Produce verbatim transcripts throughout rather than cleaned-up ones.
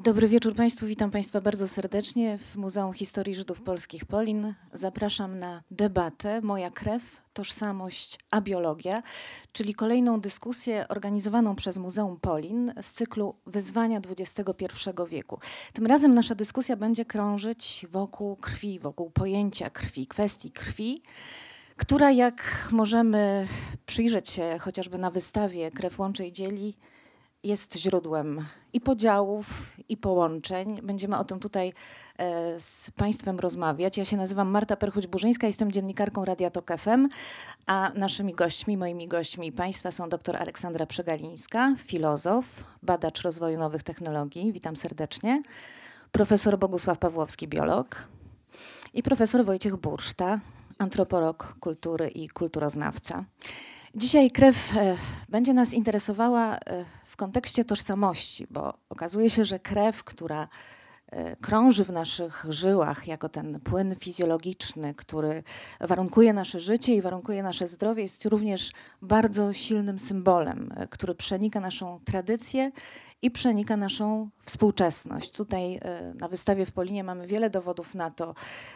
Dobry wieczór Państwu, witam Państwa bardzo serdecznie w Muzeum Historii Żydów Polskich Polin. Zapraszam na debatę Moja krew, tożsamość, a biologia, czyli kolejną dyskusję organizowaną przez Muzeum Polin z cyklu Wyzwania dwudziestego pierwszego wieku. Tym razem nasza dyskusja będzie krążyć wokół krwi, wokół pojęcia krwi, kwestii krwi, która, jak możemy przyjrzeć się chociażby na wystawie Krew łączy i dzieli, jest źródłem i podziałów, i połączeń. Będziemy o tym tutaj e, z Państwem rozmawiać. Ja się nazywam Marta Perchuć-Burzyńska, jestem dziennikarką Radia Tok F M, a naszymi gośćmi, moimi gośćmi Państwa są dr Aleksandra Przegalińska, filozof, badacz rozwoju nowych technologii, witam serdecznie, profesor Bogusław Pawłowski, biolog i profesor Wojciech Burszta, antropolog kultury i kulturoznawca. Dzisiaj krew e, będzie nas interesowała e, w kontekście tożsamości, bo okazuje się, że krew, która e, krąży w naszych żyłach jako ten płyn fizjologiczny, który warunkuje nasze życie i warunkuje nasze zdrowie, jest również bardzo silnym symbolem, e, który przenika naszą tradycję i przenika naszą współczesność. Tutaj e, na wystawie w Polinie mamy wiele dowodów na to,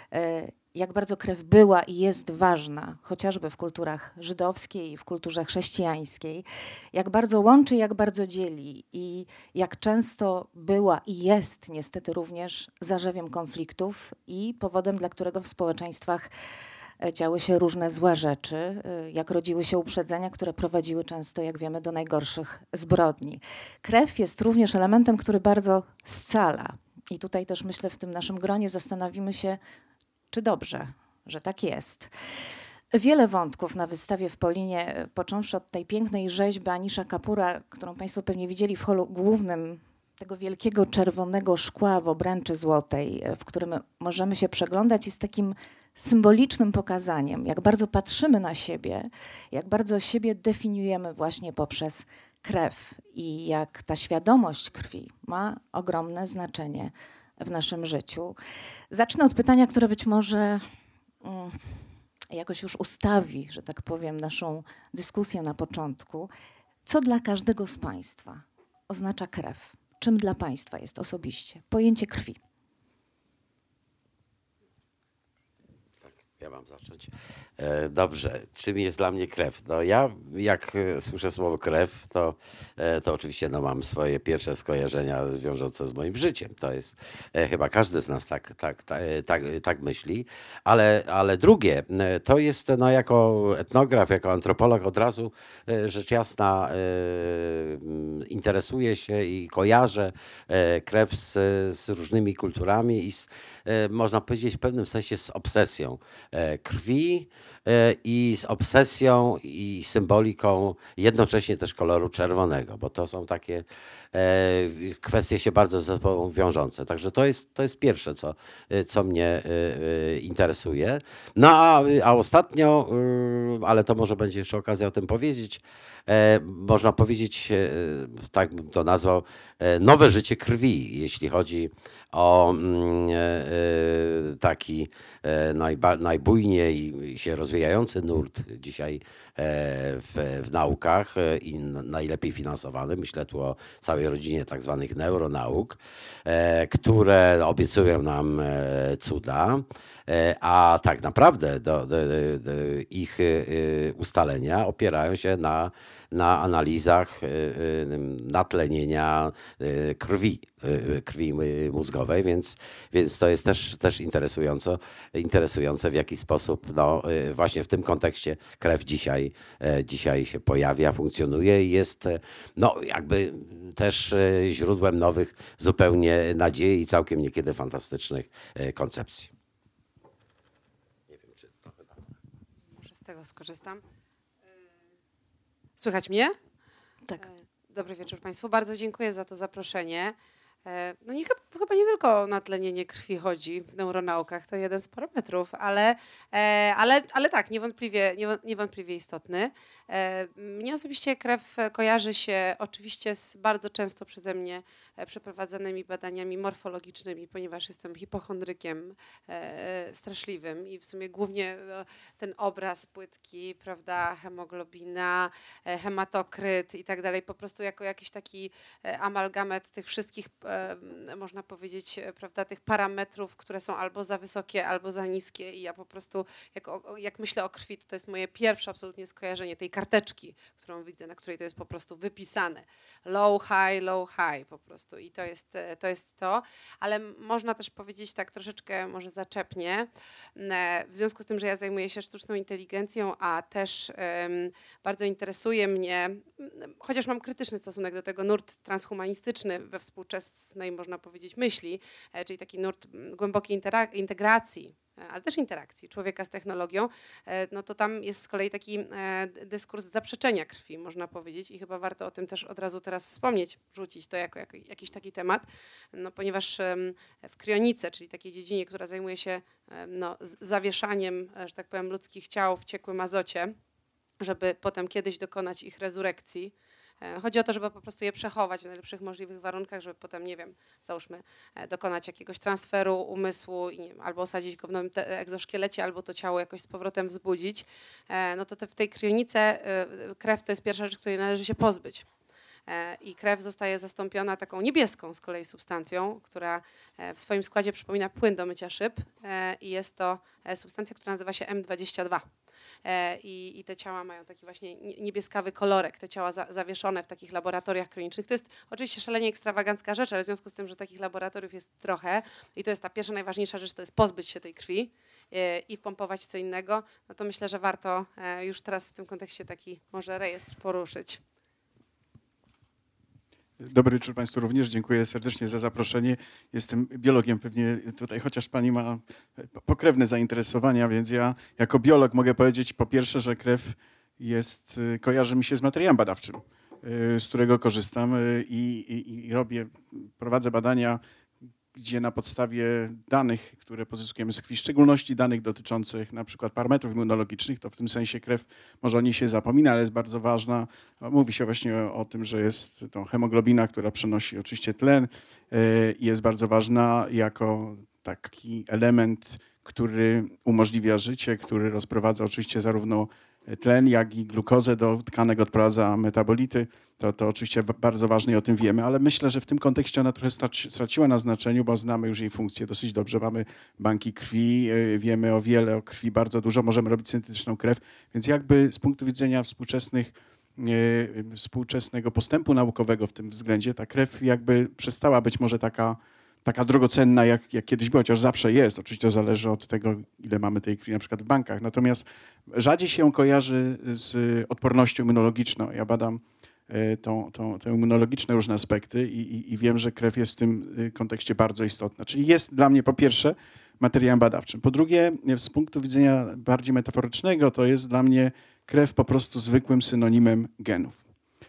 e, jak bardzo krew była i jest ważna, chociażby w kulturach żydowskiej i w kulturze chrześcijańskiej, jak bardzo łączy, jak bardzo dzieli i jak często była i jest niestety również zarzewiem konfliktów i powodem, dla którego w społeczeństwach działy się różne złe rzeczy, jak rodziły się uprzedzenia, które prowadziły często, jak wiemy, do najgorszych zbrodni. Krew jest również elementem, który bardzo scala. I tutaj też myślę, w tym naszym gronie zastanowimy się, czy dobrze, że tak jest. Wiele wątków na wystawie w Polinie, począwszy od tej pięknej rzeźby Anisza Kapura, którą Państwo pewnie widzieli w holu głównym, tego wielkiego czerwonego szkła w obręczy złotej, w którym możemy się przeglądać, jest takim symbolicznym pokazaniem, jak bardzo patrzymy na siebie, jak bardzo siebie definiujemy właśnie poprzez krew i jak ta świadomość krwi ma ogromne znaczenie w naszym życiu. Zacznę od pytania, które być może um, jakoś już ustawi, że tak powiem, naszą dyskusję na początku. Co dla każdego z Państwa oznacza krew? Czym dla Państwa jest osobiście pojęcie krwi? Tak, ja mam zacząć. E, dobrze, czym jest dla mnie krew? No ja jak słyszę słowo krew, to, e, to oczywiście no, mam swoje pierwsze skojarzenia wiążące z moim życiem. To jest, e, chyba każdy z nas tak, tak, tak, tak, tak myśli. Ale, ale drugie, e, to jest no, jako etnograf, jako antropolog od razu e, rzecz jasna e, interesuję się i kojarzę e, krew z, z różnymi kulturami i z, e, można powiedzieć w pewnym sensie z obsesją e, krwi i z obsesją i symboliką jednocześnie też koloru czerwonego, bo to są takie e, kwestie się bardzo ze sobą wiążące. Także to jest, to jest pierwsze, co, co mnie e, interesuje. No a, a ostatnio, e, ale to może będzie jeszcze okazja o tym powiedzieć, e, można powiedzieć, e, tak bym to nazwał, e, nowe życie krwi, jeśli chodzi o mm, e, taki e, najba, najbujniej się rozwijający nurt dzisiaj e, w, w naukach e, i najlepiej finansowany. Myślę tu o całej rodzinie tak zwanych neuronauk, e, które obiecują nam e, cuda, e, a tak naprawdę do, do, do ich e, ustalenia opierają się na, na analizach e, natlenienia e, krwi, e, krwi mózgowej, więc, więc to jest też, też interesująco, interesujące, w jaki sposób no, właśnie w tym kontekście krew dzisiaj, dzisiaj się pojawia, funkcjonuje i jest no, jakby też źródłem nowych zupełnie nadziei i całkiem niekiedy fantastycznych koncepcji. Nie wiem, czy to chyba... Może z tego skorzystam. Słychać mnie? Tak. Dobry wieczór Państwu. Bardzo dziękuję za to zaproszenie. No nie, chyba nie tylko o natlenienie krwi chodzi w neuronaukach, to jeden z parametrów, ale, ale, ale tak, niewątpliwie, niewątpliwie istotny. Mnie osobiście krew kojarzy się oczywiście z bardzo często przeze mnie przeprowadzanymi badaniami morfologicznymi, ponieważ jestem hipochondrykiem straszliwym i w sumie głównie ten obraz płytki, prawda, hemoglobina, hematokryt i tak dalej, po prostu jako jakiś taki amalgamet tych wszystkich e, można powiedzieć, e, prawda, tych parametrów, które są albo za wysokie, albo za niskie i ja po prostu, jak, o, jak myślę o krwi, to to jest moje pierwsze absolutnie skojarzenie tej karteczki, którą widzę, na której to jest po prostu wypisane. Low, high, low, high po prostu i to jest e, to, jest to. Ale można też powiedzieć tak troszeczkę może zaczepnie, e, w związku z tym, że ja zajmuję się sztuczną inteligencją, a też e, bardzo interesuje mnie, chociaż mam krytyczny stosunek do tego, nurt transhumanistyczny we współczesnej, można powiedzieć, myśli, e, czyli taki nurt głębokiej integracji, ale też interakcji człowieka z technologią, no to tam jest z kolei taki dyskurs zaprzeczenia krwi, można powiedzieć i chyba warto o tym też od razu teraz wspomnieć, rzucić to jako, jako jakiś taki temat, no ponieważ w kryonice, czyli takiej dziedzinie, która zajmuje się no, zawieszaniem, że tak powiem, ludzkich ciał w ciekłym azocie, żeby potem kiedyś dokonać ich rezurekcji. Chodzi o to, żeby po prostu je przechować w najlepszych możliwych warunkach, żeby potem, nie wiem, załóżmy, dokonać jakiegoś transferu umysłu i nie wiem, albo osadzić go w nowym egzoszkielecie, albo to ciało jakoś z powrotem wzbudzić. No to te, w tej kryonice krew to jest pierwsza rzecz, której należy się pozbyć. I krew zostaje zastąpiona taką niebieską z kolei substancją, która w swoim składzie przypomina płyn do mycia szyb i jest to substancja, która nazywa się M dwadzieścia dwa. I, I te ciała mają taki właśnie niebieskawy kolorek, te ciała za, zawieszone w takich laboratoriach klinicznych. To jest oczywiście szalenie ekstrawagancka rzecz, ale w związku z tym, że takich laboratoriów jest trochę i to jest ta pierwsza, najważniejsza rzecz, to jest pozbyć się tej krwi i wpompować co innego, no to myślę, że warto już teraz w tym kontekście taki może rejestr poruszyć. Dobry wieczór Państwu również. Dziękuję serdecznie za zaproszenie. Jestem biologiem pewnie tutaj, chociaż Pani ma pokrewne zainteresowania, więc ja jako biolog mogę powiedzieć po pierwsze, że krew jest, kojarzy mi się z materiałem badawczym, z którego korzystam i, i, i robię, prowadzę badania, gdzie na podstawie danych, które pozyskujemy z krwi, w szczególności danych dotyczących na przykład parametrów immunologicznych, to w tym sensie krew, może o niej się zapomina, ale jest bardzo ważna. Mówi się właśnie o, o tym, że jest to hemoglobina, która przenosi oczywiście tlen i jest bardzo ważna jako taki element, który umożliwia życie, który rozprowadza oczywiście zarówno tlen, jak i glukozę do tkanek, odprowadza metabolity. To, to oczywiście bardzo ważne i o tym wiemy, ale myślę, że w tym kontekście ona trochę straciła na znaczeniu, bo znamy już jej funkcję dosyć dobrze. Mamy banki krwi, wiemy o wiele o krwi, bardzo dużo, możemy robić syntetyczną krew, więc jakby z punktu widzenia współczesnych, współczesnego postępu naukowego w tym względzie ta krew jakby przestała być może taka taka drogocenna, jak, jak kiedyś była, chociaż zawsze jest. Oczywiście to zależy od tego, ile mamy tej krwi na przykład w bankach. Natomiast rzadziej się ją kojarzy z odpornością immunologiczną. Ja badam tą, tą, te immunologiczne różne aspekty i, i, i wiem, że krew jest w tym kontekście bardzo istotna. Czyli jest dla mnie po pierwsze materiałem badawczym. Po drugie, z punktu widzenia bardziej metaforycznego, to jest dla mnie krew po prostu zwykłym synonimem genów.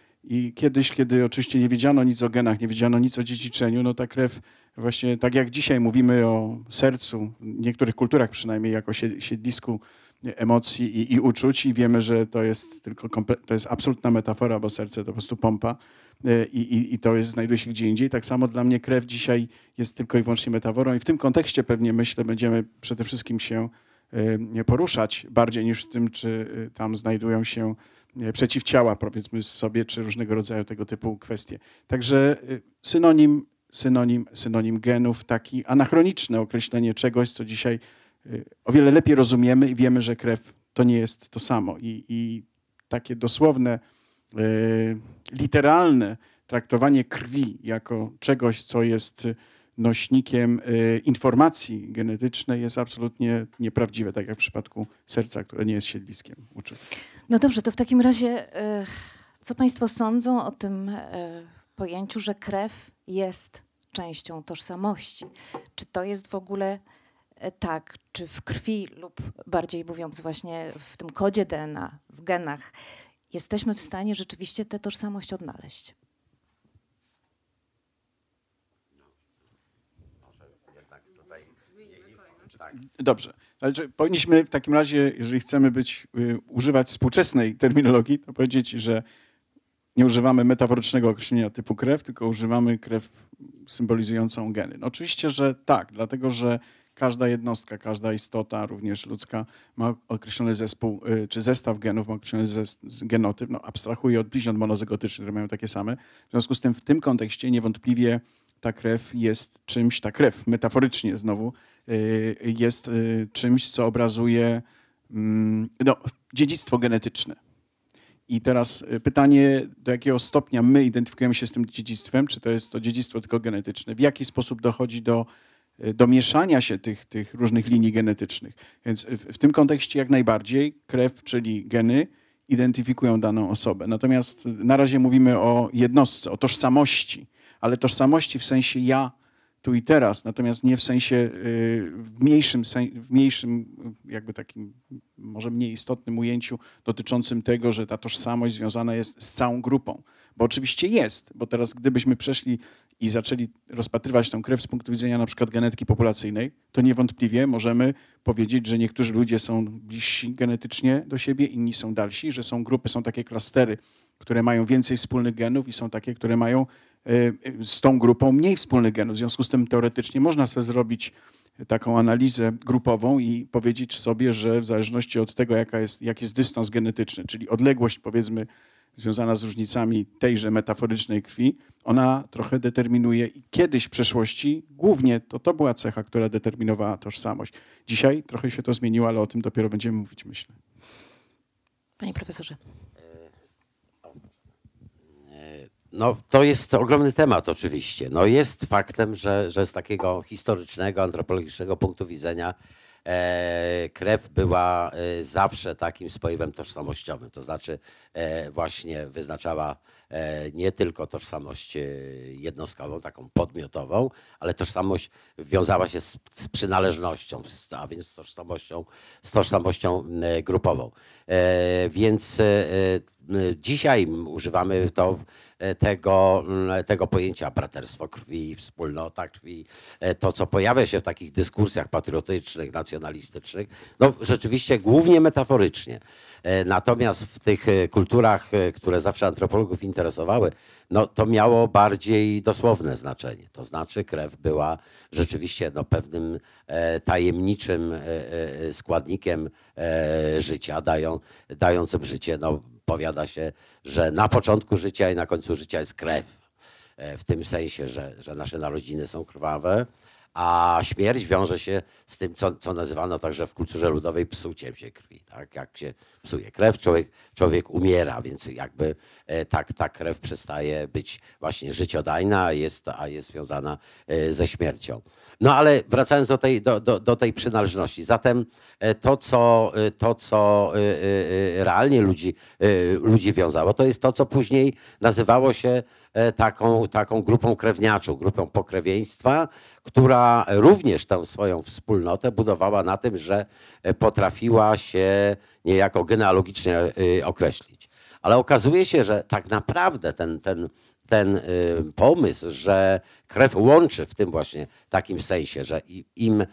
I kiedyś, kiedy oczywiście nie wiedziano nic o genach, nie wiedziano nic o dziedziczeniu, no ta krew właśnie tak jak dzisiaj mówimy o sercu, w niektórych kulturach przynajmniej jako siedlisku emocji i, i uczuć i wiemy, że to jest tylko to jest absolutna metafora, bo serce to po prostu pompa i, i, i to jest, znajduje się gdzie indziej. Tak samo dla mnie krew dzisiaj jest tylko i wyłącznie metaforą i w tym kontekście pewnie myślę będziemy przede wszystkim się poruszać bardziej niż w tym, czy tam znajdują się przeciwciała, powiedzmy sobie, czy różnego rodzaju tego typu kwestie. Także synonim, synonim, synonim genów, taki anachroniczne określenie czegoś, co dzisiaj o wiele lepiej rozumiemy i wiemy, że krew to nie jest to samo. I, i takie dosłowne, literalne traktowanie krwi jako czegoś, co jest nośnikiem informacji genetycznej jest absolutnie nieprawdziwe, tak jak w przypadku serca, które nie jest siedliskiem uczuć. No dobrze, to w takim razie co Państwo sądzą o tym pojęciu, że krew jest częścią tożsamości? Czy to jest w ogóle tak, czy w krwi lub bardziej mówiąc właśnie w tym kodzie D N A, w genach, jesteśmy w stanie rzeczywiście tę tożsamość odnaleźć? Dobrze. Ale powinniśmy w takim razie, jeżeli chcemy być, y, używać współczesnej terminologii, to powiedzieć, że nie używamy metaforycznego określenia typu krew, tylko używamy krew symbolizującą geny. No oczywiście, że tak, dlatego że każda jednostka, każda istota, również ludzka, ma określony zespół, y, czy zestaw genów, ma określony zes- genotyp. No, abstrahuję od bliźniąt monozygotycznych, które mają takie same. W związku z tym w tym kontekście niewątpliwie ta krew jest czymś, ta krew metaforycznie znowu jest czymś, co obrazuje no, dziedzictwo genetyczne. I teraz pytanie, do jakiego stopnia my identyfikujemy się z tym dziedzictwem, czy to jest to dziedzictwo tylko genetyczne, w jaki sposób dochodzi do, do mieszania się tych, tych różnych linii genetycznych. Więc w, w tym kontekście jak najbardziej krew, czyli geny, identyfikują daną osobę. Natomiast na razie mówimy o jednostce, o tożsamości, ale tożsamości w sensie ja tu i teraz, natomiast nie w sensie w mniejszym, w mniejszym jakby takim może mniej istotnym ujęciu dotyczącym tego, że ta tożsamość związana jest z całą grupą. Bo oczywiście jest, bo teraz gdybyśmy przeszli i zaczęli rozpatrywać tę krew z punktu widzenia na przykład genetyki populacyjnej, to niewątpliwie możemy powiedzieć, że niektórzy ludzie są bliżsi genetycznie do siebie, inni są dalsi, że są grupy, są takie klastery, które mają więcej wspólnych genów i są takie, które mają z tą grupą mniej wspólnych genów. W związku z tym teoretycznie można sobie zrobić taką analizę grupową i powiedzieć sobie, że w zależności od tego, jaka jest, jaki jest dystans genetyczny, czyli odległość powiedzmy związana z różnicami tejże metaforycznej krwi, ona trochę determinuje i kiedyś w przeszłości głównie to, to była cecha, która determinowała tożsamość. Dzisiaj trochę się to zmieniło, ale o tym dopiero będziemy mówić, myślę. Panie profesorze. No, to jest ogromny temat oczywiście. No, jest faktem, że, że z takiego historycznego, antropologicznego punktu widzenia e, krew była e, zawsze takim spoiwem tożsamościowym. To znaczy e, właśnie wyznaczała e, nie tylko tożsamość e, jednostkową, taką podmiotową, ale tożsamość wiązała się z, z przynależnością, z, a więc z tożsamością, z tożsamością e, grupową. E, więc e, dzisiaj używamy to Tego, tego pojęcia braterstwo krwi, wspólnota krwi, to co pojawia się w takich dyskursjach patriotycznych, nacjonalistycznych, no rzeczywiście głównie metaforycznie. Natomiast w tych kulturach, które zawsze antropologów interesowały, no to miało bardziej dosłowne znaczenie. To znaczy krew była rzeczywiście no, pewnym e, tajemniczym e, składnikiem e, życia, dają, dającym życie. No, powiada się, że na początku życia i na końcu życia jest krew. E, w tym sensie, że, że nasze narodziny są krwawe, a śmierć wiąże się z tym, co, co nazywano także w kulturze ludowej psuciem się krwi. Tak? Jak się psuje krew, człowiek, człowiek umiera, więc jakby e, tak, ta krew przestaje być właśnie życiodajna, a jest, a jest związana e, ze śmiercią. No ale wracając do tej, do, do, do tej przynależności. Zatem e, to, co, e, to, co e, e, realnie ludzi, e, ludzi wiązało, to jest to, co później nazywało się e, taką, taką grupą krewniaczą, grupą pokrewieństwa, która również tę swoją wspólnotę budowała na tym, że potrafiła się niejako genealogicznie określić. Ale okazuje się, że tak naprawdę ten, ten, ten pomysł, że krew łączy w tym właśnie takim sensie, że im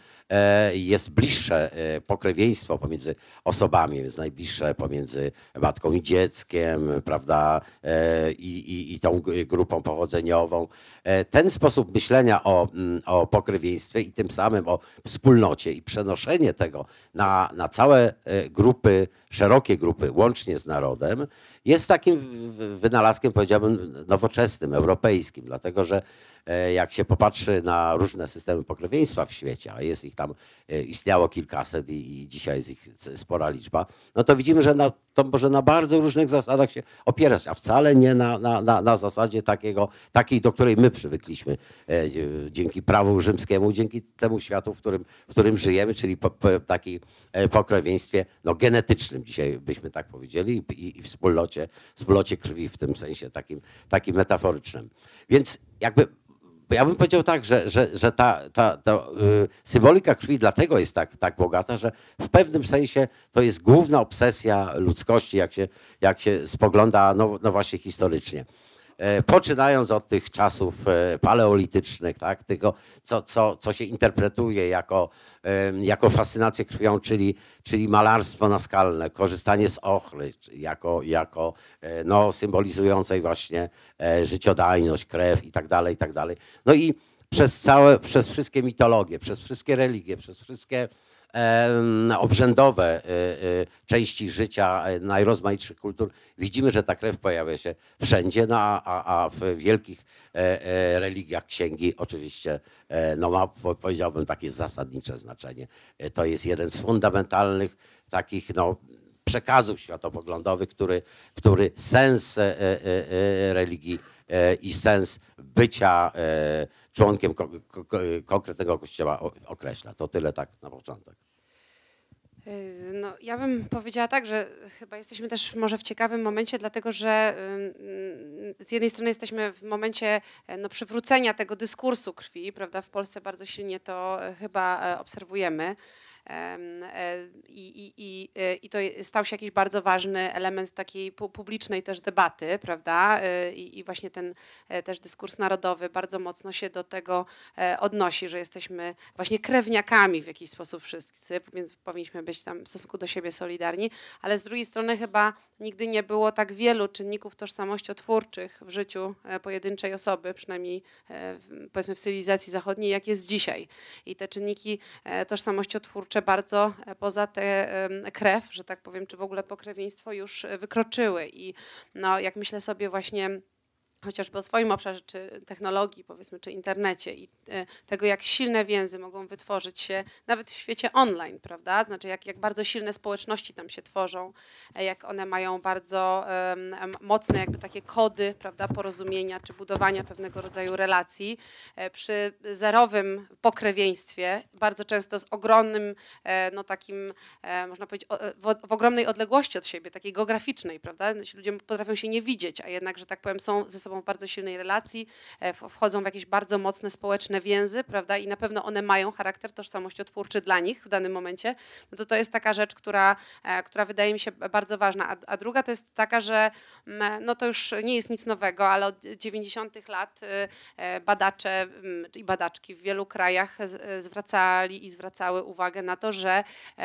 jest bliższe pokrewieństwo pomiędzy osobami, jest najbliższe pomiędzy matką i dzieckiem, prawda, i, i, i tą grupą pochodzeniową. Ten sposób myślenia o, o pokrewieństwie i tym samym o wspólnocie i przenoszenie tego na, na całe grupy, szerokie grupy, łącznie z narodem, jest takim wynalazkiem, powiedziałbym, nowoczesnym, europejskim, dlatego że jak się popatrzy na różne systemy pokrewieństwa w świecie, a jest ich tam, istniało kilkaset i, i dzisiaj jest ich spora liczba, no to widzimy, że na, to może na bardzo różnych zasadach się opierać, a wcale nie na, na, na, na zasadzie takiego, takiej, do której my przywykliśmy e, dzięki prawu rzymskiemu, dzięki temu światu, w którym, w którym żyjemy, czyli po, po, takiej pokrewieństwie no, genetycznym, dzisiaj byśmy tak powiedzieli, i, i wspólnocie, wspólnocie krwi w tym sensie takim, takim metaforycznym. Więc jakby ja bym powiedział tak, że, że, że ta, ta, ta y, symbolika krwi dlatego jest tak, tak bogata, że w pewnym sensie to jest główna obsesja ludzkości, jak się, jak się spogląda no, no właśnie historycznie. E, poczynając od tych czasów e, paleolitycznych, tak, tego, co, co, co się interpretuje jako, e, jako fascynację krwią, czyli, czyli malarstwo naskalne, korzystanie z ochry, jako, jako e, no, symbolizującej właśnie e, życiodajność, krew i tak dalej, i tak dalej. No i przez całe, przez wszystkie mitologie, przez wszystkie religie, przez wszystkie obrzędowe części życia najrozmaitszych kultur, widzimy, że ta krew pojawia się wszędzie, no a, a, a w wielkich religiach księgi oczywiście no ma, powiedziałbym, takie zasadnicze znaczenie. To jest jeden z fundamentalnych takich no, przekazów światopoglądowych, który, który sens religii i sens bycia członkiem konkretnego kościoła określa. To tyle tak na początek. No, ja bym powiedziała tak, że chyba jesteśmy też może w ciekawym momencie, dlatego że z jednej strony jesteśmy w momencie no, przywrócenia tego dyskursu krwi, prawda? W Polsce bardzo silnie to chyba obserwujemy. I, i, i, I to stał się jakiś bardzo ważny element takiej publicznej też debaty, prawda? I, i właśnie ten też dyskurs narodowy bardzo mocno się do tego odnosi, że jesteśmy właśnie krewniakami w jakiś sposób wszyscy, więc powinniśmy być tam w stosunku do siebie solidarni, ale z drugiej strony chyba nigdy nie było tak wielu czynników tożsamościotwórczych w życiu pojedynczej osoby, przynajmniej powiedzmy w cywilizacji zachodniej, jak jest dzisiaj. I te czynniki tożsamościotwórcze bardzo poza tę krew, że tak powiem, czy w ogóle pokrewieństwo już wykroczyły. I no, jak myślę sobie właśnie chociażby o swoim obszarze, czy technologii, powiedzmy, czy internecie i tego, jak silne więzy mogą wytworzyć się nawet w świecie online, prawda? Znaczy, jak, jak bardzo silne społeczności tam się tworzą, jak one mają bardzo um, mocne jakby takie kody, prawda, porozumienia, czy budowania pewnego rodzaju relacji. Przy zerowym pokrewieństwie, bardzo często z ogromnym, no takim, można powiedzieć, w, w ogromnej odległości od siebie, takiej geograficznej, prawda? Ci ludzie potrafią się nie widzieć, a jednak, że tak powiem, są ze sobą w bardzo silnej relacji, wchodzą w jakieś bardzo mocne społeczne więzy, prawda, i na pewno one mają charakter tożsamościotwórczy dla nich w danym momencie, no to to jest taka rzecz, która, która wydaje mi się bardzo ważna. A, a druga to jest taka, że no to już nie jest nic nowego, ale od dziewięćdziesiątych lat badacze i badaczki w wielu krajach zwracali i zwracały uwagę na to, że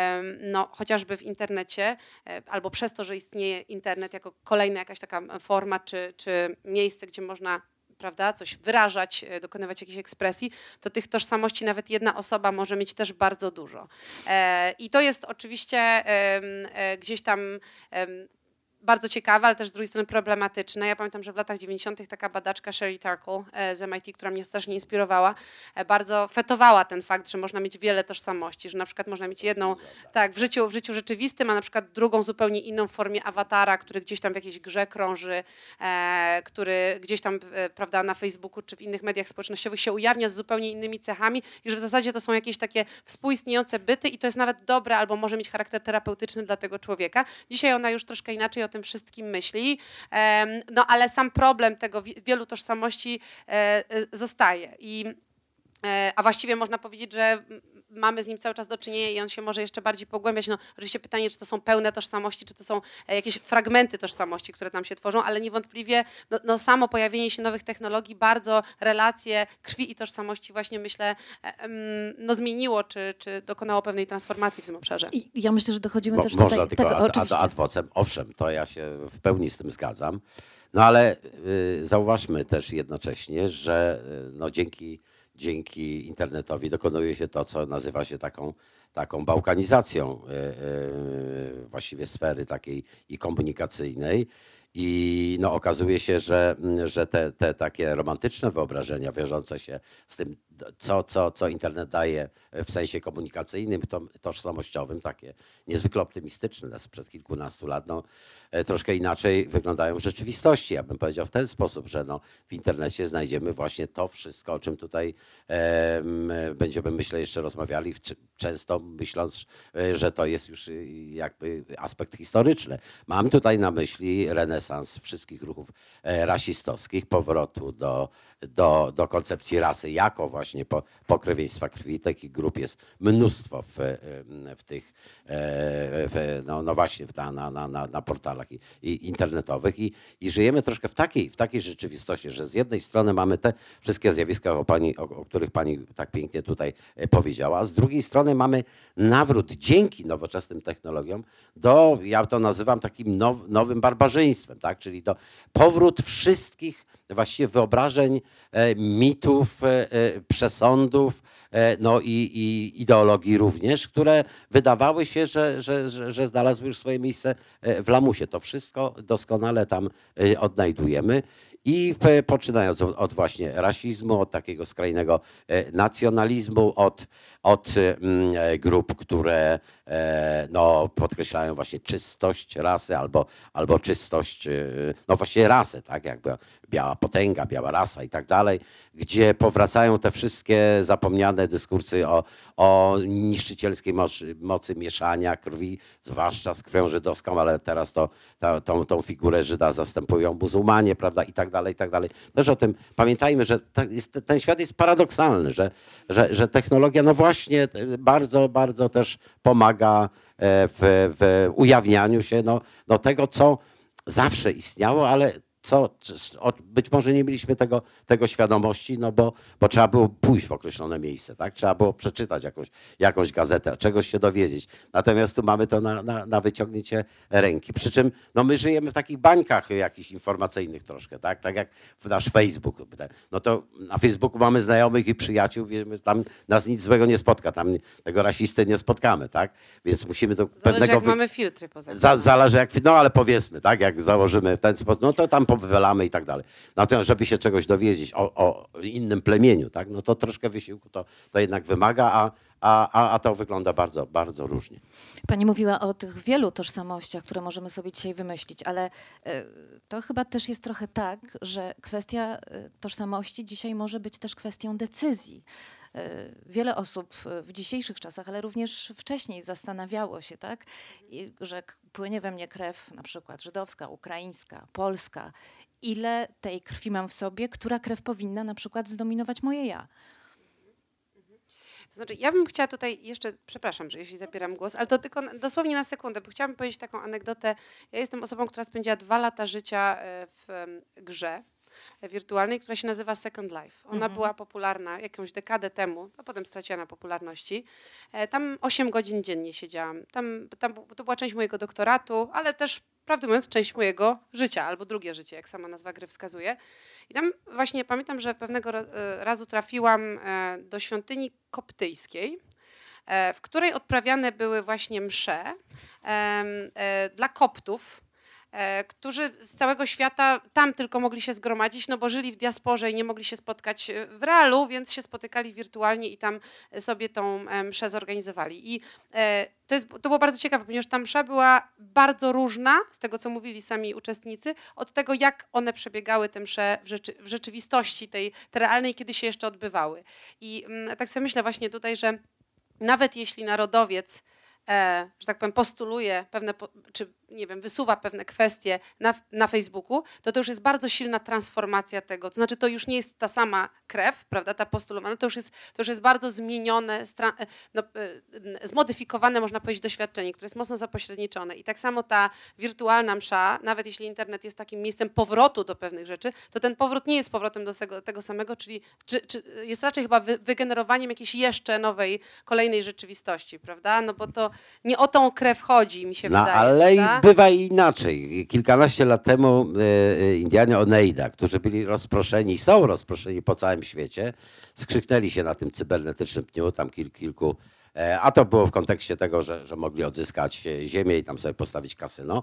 no, chociażby w internecie albo przez to, że istnieje internet jako kolejna jakaś taka forma czy, czy miejsce, gdzie można, prawda, coś wyrażać, dokonywać jakiejś ekspresji, to tych tożsamości nawet jedna osoba może mieć też bardzo dużo. E, I to jest oczywiście e, e, gdzieś tam e, bardzo ciekawe, ale też z drugiej strony problematyczne. Ja pamiętam, że w latach dziewięćdziesiątych taka badaczka Sherry Turkle z M I T, która mnie strasznie inspirowała, bardzo fetowała ten fakt, że można mieć wiele tożsamości, że na przykład można mieć jedną, tak, w życiu, w życiu rzeczywistym, a na przykład drugą zupełnie inną w formie awatara, który gdzieś tam w jakiejś grze krąży, e, który gdzieś tam, e, prawda, na Facebooku czy w innych mediach społecznościowych się ujawnia z zupełnie innymi cechami i że w zasadzie to są jakieś takie współistniejące byty i to jest nawet dobre albo może mieć charakter terapeutyczny dla tego człowieka. Dzisiaj ona już troszkę inaczej o tym wszystkim myśli, no ale sam problem tego wielu tożsamości zostaje. I, a właściwie można powiedzieć, że mamy z nim cały czas do czynienia i on się może jeszcze bardziej pogłębiać. No, oczywiście pytanie, czy to są pełne tożsamości, czy to są jakieś fragmenty tożsamości, które tam się tworzą, ale niewątpliwie no, no samo pojawienie się nowych technologii bardzo relacje krwi i tożsamości właśnie, myślę, no zmieniło, czy, czy dokonało pewnej transformacji w tym obszarze. I ja myślę, że dochodzimy Mo, też można tutaj... tylko tego, ad, oczywiście. ad, ad vocem. Owszem, to ja się w pełni z tym zgadzam. No ale y, zauważmy też jednocześnie, że y, no, dzięki Dzięki internetowi dokonuje się to, co nazywa się taką, taką bałkanizacją yy, yy, właściwie sfery takiej i komunikacyjnej. I no, okazuje się, że, że te, te takie romantyczne wyobrażenia wiążące się z tym, co, co, co internet daje w sensie komunikacyjnym, to, tożsamościowym, takie niezwykle optymistyczne sprzed kilkunastu lat, no, troszkę inaczej wyglądają w rzeczywistości. Ja bym powiedział w ten sposób, że no, w internecie znajdziemy właśnie to wszystko, o czym tutaj e, będziemy, myślę, jeszcze rozmawiali, często myśląc, że to jest już jakby aspekt historyczny. Mam tutaj na myśli renesans wszystkich ruchów rasistowskich, powrotu do, do, do koncepcji rasy jako właśnie po, pokrewieństwa krwi. Takich grup jest mnóstwo w, w tych, w, no, no właśnie na, na, na, na portalach i, i internetowych i, i żyjemy troszkę w takiej, w takiej rzeczywistości, że z jednej strony mamy te wszystkie zjawiska, o, pani, o, o których pani tak pięknie tutaj powiedziała, a z drugiej strony mamy nawrót dzięki nowoczesnym technologiom do, ja to nazywam takim now, nowym barbarzyństwem, tak? Czyli do powrót wszystkich właściwie wyobrażeń, mitów, przesądów, no i, i ideologii również, które wydawały się, że, że, że, że znalazły już swoje miejsce w lamusie. To wszystko doskonale tam odnajdujemy. I poczynając od, od właśnie rasizmu, od takiego skrajnego nacjonalizmu, od, od grup, które no, podkreślają właśnie czystość rasy albo, albo czystość, no właśnie rasę, tak, jakby biała potęga, biała rasa i tak dalej, gdzie powracają te wszystkie zapomniane dyskursy o, o niszczycielskiej mocy, mocy mieszania krwi, zwłaszcza z krwią żydowską, ale teraz to, ta, tą, tą figurę Żyda zastępują muzułmanie, prawda, i tak dalej, i tak dalej. Też o tym pamiętajmy, że ta, jest, ten świat jest paradoksalny, że, że, że technologia no właśnie bardzo, bardzo też pomaga w, w ujawnianiu się no, no tego, co zawsze istniało, ale co, być może nie mieliśmy tego, tego świadomości, no bo, bo trzeba było pójść w określone miejsce, tak? Trzeba było przeczytać jakąś, jakąś gazetę, czegoś się dowiedzieć. Natomiast tu mamy to na, na, na wyciągnięcie ręki. Przy czym no my żyjemy w takich bańkach jakichś informacyjnych troszkę, tak? Tak jak w nasz Facebook. No to na Facebooku mamy znajomych i przyjaciół, wiemy, tam nas nic złego nie spotka, tam tego rasisty nie spotkamy, tak? Więc musimy to Zależy pewnego... jak wy... mamy filtry poza tym. Za, zależy jak, no ale powiedzmy, tak? Jak założymy w ten sposób, no to tam wywalamy i tak dalej. Natomiast żeby się czegoś dowiedzieć o, o innym plemieniu, tak, no to troszkę wysiłku to, to jednak wymaga, a, a, a to wygląda bardzo, bardzo różnie. Pani mówiła o tych wielu tożsamościach, które możemy sobie dzisiaj wymyślić, ale to chyba też jest trochę tak, że kwestia tożsamości dzisiaj może być też kwestią decyzji. Wiele osób w dzisiejszych czasach, ale również wcześniej zastanawiało się, tak, że płynie we mnie krew na przykład żydowska, ukraińska, polska. Ile tej krwi mam w sobie, która krew powinna na przykład zdominować moje ja? To znaczy, ja bym chciała tutaj jeszcze, przepraszam, że jeśli zabieram głos, ale to tylko dosłownie na sekundę, bo chciałabym powiedzieć taką anegdotę. Ja jestem osobą, która spędziła dwa lata życia w grze wirtualnej, która się nazywa Second Life. Ona mhm. była popularna jakąś dekadę temu, a potem straciła na popularności. Tam osiem godzin dziennie siedziałam. Tam, tam, to była część mojego doktoratu, ale też, prawdę mówiąc, część mojego życia, albo drugie życie, jak sama nazwa gry wskazuje. I tam właśnie pamiętam, że pewnego razu trafiłam do świątyni koptyjskiej, w której odprawiane były właśnie msze dla koptów, którzy z całego świata tam tylko mogli się zgromadzić, no bo żyli w diasporze i nie mogli się spotkać w realu, więc się spotykali wirtualnie i tam sobie tą mszę zorganizowali. I to, jest, to było bardzo ciekawe, ponieważ ta msza była bardzo różna, z tego co mówili sami uczestnicy, od tego jak one przebiegały, te msze w, rzeczy, w rzeczywistości tej, tej realnej, kiedy się jeszcze odbywały. I mm, tak sobie myślę właśnie tutaj, że nawet jeśli narodowiec E, że tak powiem, postuluje pewne, czy nie wiem, wysuwa pewne kwestie na, na Facebooku, to to już jest bardzo silna transformacja tego. To znaczy, to już nie jest ta sama krew, prawda, ta postulowana, to już jest, to już jest bardzo zmienione, stra, no, zmodyfikowane, można powiedzieć, doświadczenie, które jest mocno zapośredniczone. I tak samo ta wirtualna msza, nawet jeśli internet jest takim miejscem powrotu do pewnych rzeczy, to ten powrót nie jest powrotem do tego, tego samego, czyli czy, czy jest raczej chyba wy, wygenerowaniem jakiejś jeszcze nowej, kolejnej rzeczywistości, prawda, no bo to nie o tą krew chodzi, mi się no, wydaje. Ale prawda? bywa i inaczej. Kilkanaście lat temu e, Indianie Oneida, którzy byli rozproszeni, są rozproszeni po całym świecie, skrzyknęli się na tym cybernetycznym dniu, tam kil, kilku, e, a to było w kontekście tego, że, że mogli odzyskać ziemię i tam sobie postawić kasyno.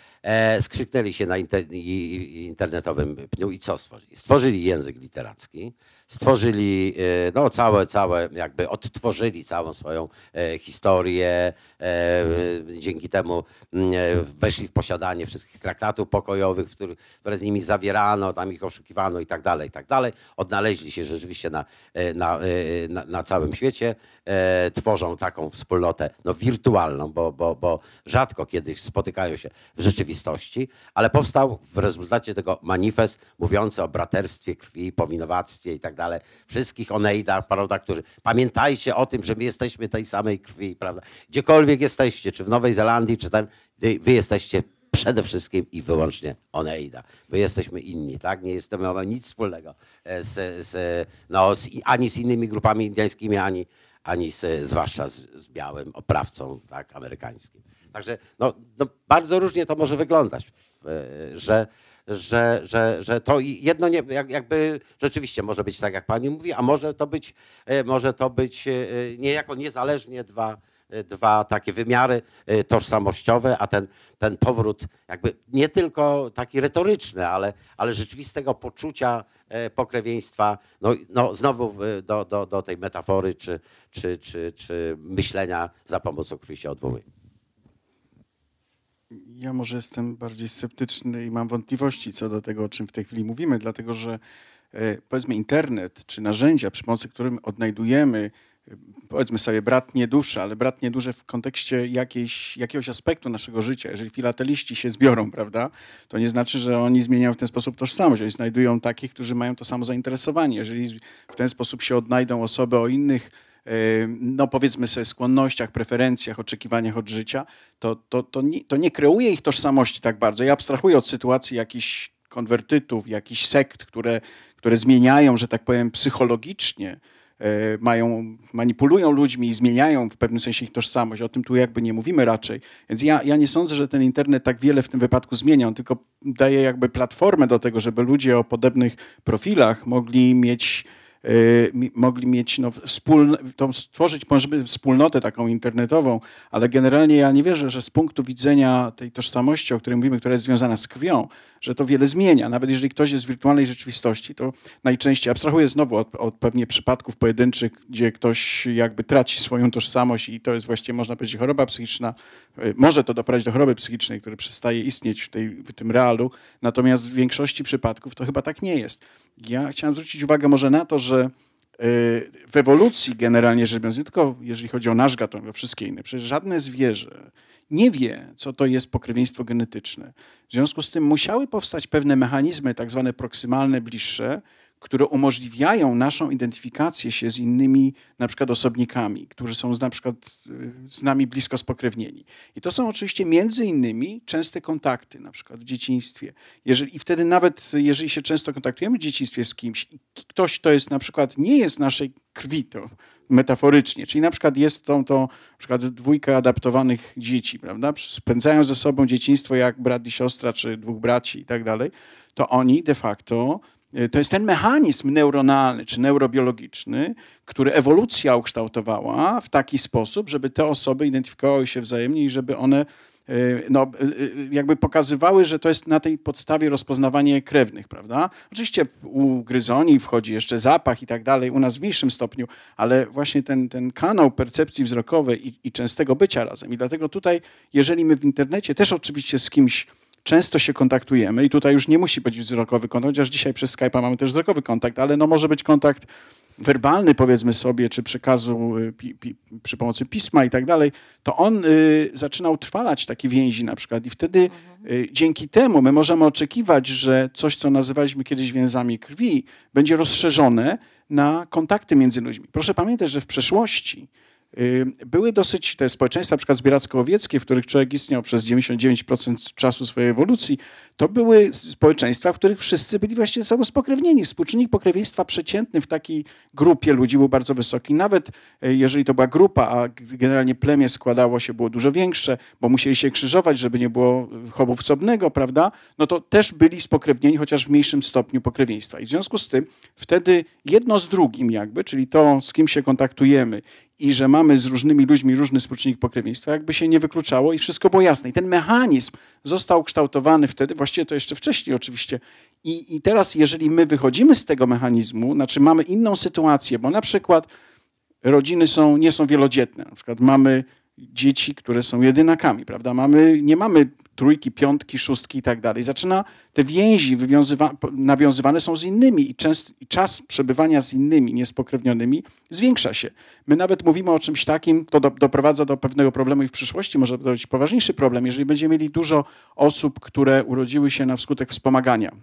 E, skrzyknęli się na inter, internetowym pniu i co stworzyli? Stworzyli język literacki, stworzyli, e, no całe, całe, jakby odtworzyli całą swoją e, historię, e, dzięki temu e, weszli w posiadanie wszystkich traktatów pokojowych, który, które z nimi zawierano, tam ich oszukiwano i tak dalej, i tak dalej. Odnaleźli się rzeczywiście na, na, na, na całym świecie, e, tworzą taką wspólnotę no, wirtualną, bo, bo, bo rzadko kiedy spotykają się w rzeczywistości, ale powstał w rezultacie tego manifest mówiący o braterstwie krwi, powinowactwie i tak dalej. Wszystkich Oneidach, prawda, którzy pamiętajcie o tym, że my jesteśmy tej samej krwi, prawda. Gdziekolwiek jesteście, czy w Nowej Zelandii, czy tam, wy jesteście przede wszystkim i wyłącznie Oneida. My jesteśmy inni, tak? Nie jesteśmy, mamy nic wspólnego z, z, no, z, ani z innymi grupami indyjskimi, ani, ani z, zwłaszcza z, z białym oprawcą, tak, amerykańskim. Także no, no bardzo różnie to może wyglądać, że, że, że, że to jedno nie, jakby rzeczywiście może być tak, jak pani mówi, a może to być, może to być niejako niezależnie dwa, dwa takie wymiary tożsamościowe, a ten, ten powrót jakby nie tylko taki retoryczny, ale, ale rzeczywistego poczucia pokrewieństwa, no, no znowu do, do, do tej metafory czy, czy, czy, czy myślenia, za pomocą której się odwołuje. Ja może jestem bardziej sceptyczny i mam wątpliwości co do tego, o czym w tej chwili mówimy, dlatego że powiedzmy internet czy narzędzia, przy pomocy którym odnajdujemy, powiedzmy sobie bratnie dusze, ale bratnie dusze w kontekście jakiejś, jakiegoś aspektu naszego życia. Jeżeli filateliści się zbiorą, prawda, to nie znaczy, że oni zmieniają w ten sposób tożsamość. Oni znajdują takich, którzy mają to samo zainteresowanie. Jeżeli w ten sposób się odnajdą osoby o innych, no powiedzmy sobie skłonnościach, preferencjach, oczekiwaniach od życia, to, to, to, nie, to nie kreuje ich tożsamości tak bardzo. Ja abstrahuję od sytuacji jakichś konwertytów, jakichś sekt, które, które zmieniają, że tak powiem, psychologicznie, mają, manipulują ludźmi i zmieniają w pewnym sensie ich tożsamość. O tym tu jakby nie mówimy raczej. Więc ja, ja nie sądzę, że ten internet tak wiele w tym wypadku zmienia. On tylko daje jakby platformę do tego, żeby ludzie o podobnych profilach mogli mieć mogli mieć no, wspólne, tą stworzyć może wspólnotę taką internetową, ale generalnie ja nie wierzę, że z punktu widzenia tej tożsamości, o której mówimy, która jest związana z krwią, że to wiele zmienia. Nawet jeżeli ktoś jest w wirtualnej rzeczywistości, to najczęściej, abstrahuję znowu od, od pewnie przypadków pojedynczych, gdzie ktoś jakby traci swoją tożsamość i to jest właściwie, można powiedzieć, choroba psychiczna. Może to doprowadzić do choroby psychicznej, która przestaje istnieć w, tej, w tym realu, natomiast w większości przypadków to chyba tak nie jest. Ja chciałem zwrócić uwagę może na to, że w ewolucji generalnie rzecz biorąc, nie tylko jeżeli chodzi o nasz gatunek, o wszystkie inne, przecież żadne zwierzę nie wie, co to jest pokrewieństwo genetyczne. W związku z tym musiały powstać pewne mechanizmy, tak zwane proksymalne, bliższe, które umożliwiają naszą identyfikację się z innymi na przykład osobnikami, którzy są na przykład z nami blisko spokrewnieni. I to są oczywiście między innymi częste kontakty, na przykład w dzieciństwie. Jeżeli, I wtedy nawet jeżeli się często kontaktujemy w dzieciństwie z kimś, ktoś, kto jest na przykład nie jest naszej krwi, to metaforycznie, czyli na przykład jest to, to na przykład dwójka adaptowanych dzieci, prawda? Spędzają ze sobą dzieciństwo jak brat i siostra, czy dwóch braci i tak dalej, to oni de facto to jest ten mechanizm neuronalny czy neurobiologiczny, który ewolucja ukształtowała w taki sposób, żeby te osoby identyfikowały się wzajemnie i żeby one no, jakby pokazywały, że to jest na tej podstawie rozpoznawanie krewnych, prawda? Oczywiście u gryzoni wchodzi jeszcze zapach i tak dalej, u nas w mniejszym stopniu, ale właśnie ten, ten kanał percepcji wzrokowej i, i częstego bycia razem. I dlatego tutaj, jeżeli my w internecie też oczywiście z kimś często się kontaktujemy i tutaj już nie musi być wzrokowy kontakt, chociaż dzisiaj przez Skype'a mamy też wzrokowy kontakt, ale no może być kontakt werbalny, powiedzmy sobie, czy przekazu pi, pi, przy pomocy pisma i tak dalej, to on y, zaczyna utrwalać takie więzi na przykład i wtedy y, dzięki temu my możemy oczekiwać, że coś, co nazywaliśmy kiedyś więzami krwi, będzie rozszerzone na kontakty między ludźmi. Proszę pamiętać, że w przeszłości były dosyć te społeczeństwa, na przykład zbieracko-łowieckie, w których człowiek istniał przez dziewięćdziesiąt dziewięć procent czasu swojej ewolucji, to były społeczeństwa, w których wszyscy byli właśnie ze sobą spokrewnieni. Współczynnik pokrewieństwa przeciętny w takiej grupie ludzi był bardzo wysoki. Nawet jeżeli to była grupa, a generalnie plemię składało się, było dużo większe, bo musieli się krzyżować, żeby nie było chowu wsobnego, prawda? No to też byli spokrewnieni, chociaż w mniejszym stopniu pokrewieństwa. I w związku z tym wtedy jedno z drugim jakby, czyli to, z kim się kontaktujemy i że mamy z różnymi ludźmi różny współczynnik pokrewieństwa, jakby się nie wykluczało i wszystko było jasne. I ten mechanizm został ukształtowany wtedy, właściwie to jeszcze wcześniej oczywiście. I, i teraz, jeżeli my wychodzimy z tego mechanizmu, znaczy mamy inną sytuację, bo na przykład rodziny są, nie są wielodzietne. Na przykład mamy dzieci, które są jedynakami, prawda? Mamy, nie mamy trójki, piątki, szóstki i tak dalej. Zaczyna, te więzi nawiązywane są z innymi i, częst, i czas przebywania z innymi, niespokrewnionymi zwiększa się. My nawet mówimy o czymś takim, to do, doprowadza do pewnego problemu i w przyszłości może to być poważniejszy problem, jeżeli będziemy mieli dużo osób, które urodziły się na wskutek wspomagania.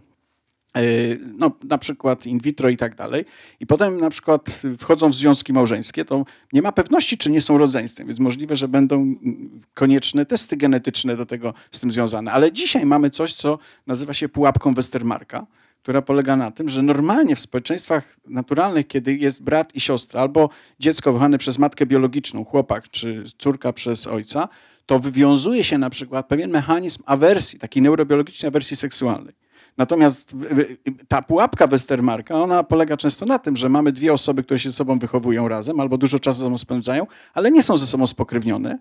No, na przykład in vitro i tak dalej. I potem na przykład wchodzą w związki małżeńskie, to nie ma pewności, czy nie są rodzeństwem, więc możliwe, że będą konieczne testy genetyczne do tego z tym związane. Ale dzisiaj mamy coś, co nazywa się pułapką Westermarka, która polega na tym, że normalnie w społeczeństwach naturalnych, kiedy jest brat i siostra, albo dziecko wychowane przez matkę biologiczną, chłopak czy córka przez ojca, to wywiązuje się na przykład pewien mechanizm awersji, takiej neurobiologicznej awersji seksualnej. Natomiast ta pułapka Westermarka, ona polega często na tym, że mamy dwie osoby, które się ze sobą wychowują razem albo dużo czasu ze sobą spędzają, ale nie są ze sobą spokrewnione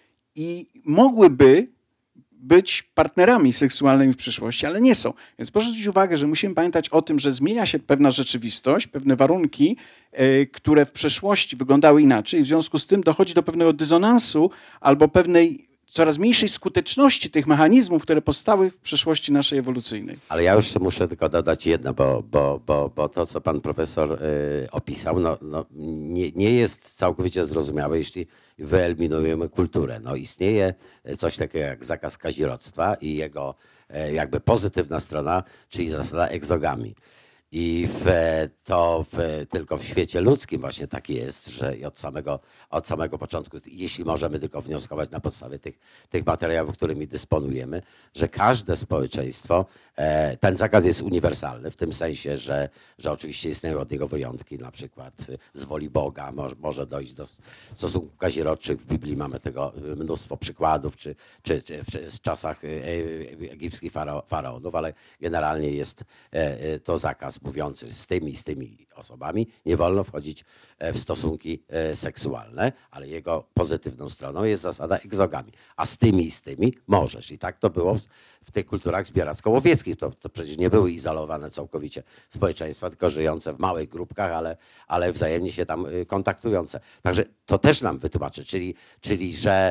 i mogłyby być partnerami seksualnymi w przyszłości, ale nie są. Więc proszę zwrócić uwagę, że musimy pamiętać o tym, że zmienia się pewna rzeczywistość, pewne warunki, yy, które w przeszłości wyglądały inaczej i w związku z tym dochodzi do pewnego dysonansu albo pewnej coraz mniejszej skuteczności tych mechanizmów, które powstały w przeszłości naszej ewolucyjnej. Ale ja jeszcze muszę tylko dodać jedno, bo, bo, bo, bo to, co pan profesor y, opisał, no, no, nie, nie jest całkowicie zrozumiałe, jeśli wyeliminujemy kulturę. No, istnieje coś takiego jak zakaz kazirodztwa i jego y, jakby pozytywna strona, czyli zasada egzogami. I w, to w, tylko w świecie ludzkim właśnie tak jest, że od samego, od samego początku, jeśli możemy tylko wnioskować na podstawie tych, tych materiałów, którymi dysponujemy, że każde społeczeństwo, e, ten zakaz jest uniwersalny w tym sensie, że, że oczywiście istnieją od niego wyjątki, na przykład z woli Boga może, może dojść do stosunków kazirodczych. W Biblii mamy tego mnóstwo przykładów, czy, czy, czy w, w czasach egipskich farao, faraonów, ale generalnie jest e, to zakaz mówiący z tymi, z tymi osobami, nie wolno wchodzić w stosunki seksualne, ale jego pozytywną stroną jest zasada egzogami. A z tymi i z tymi możesz. I tak to było w, w tych kulturach zbieracko-łowieckich. To, to przecież nie były izolowane całkowicie społeczeństwa, tylko żyjące w małych grupkach, ale, ale wzajemnie się tam kontaktujące. Także to też nam wytłumaczy, czyli, czyli że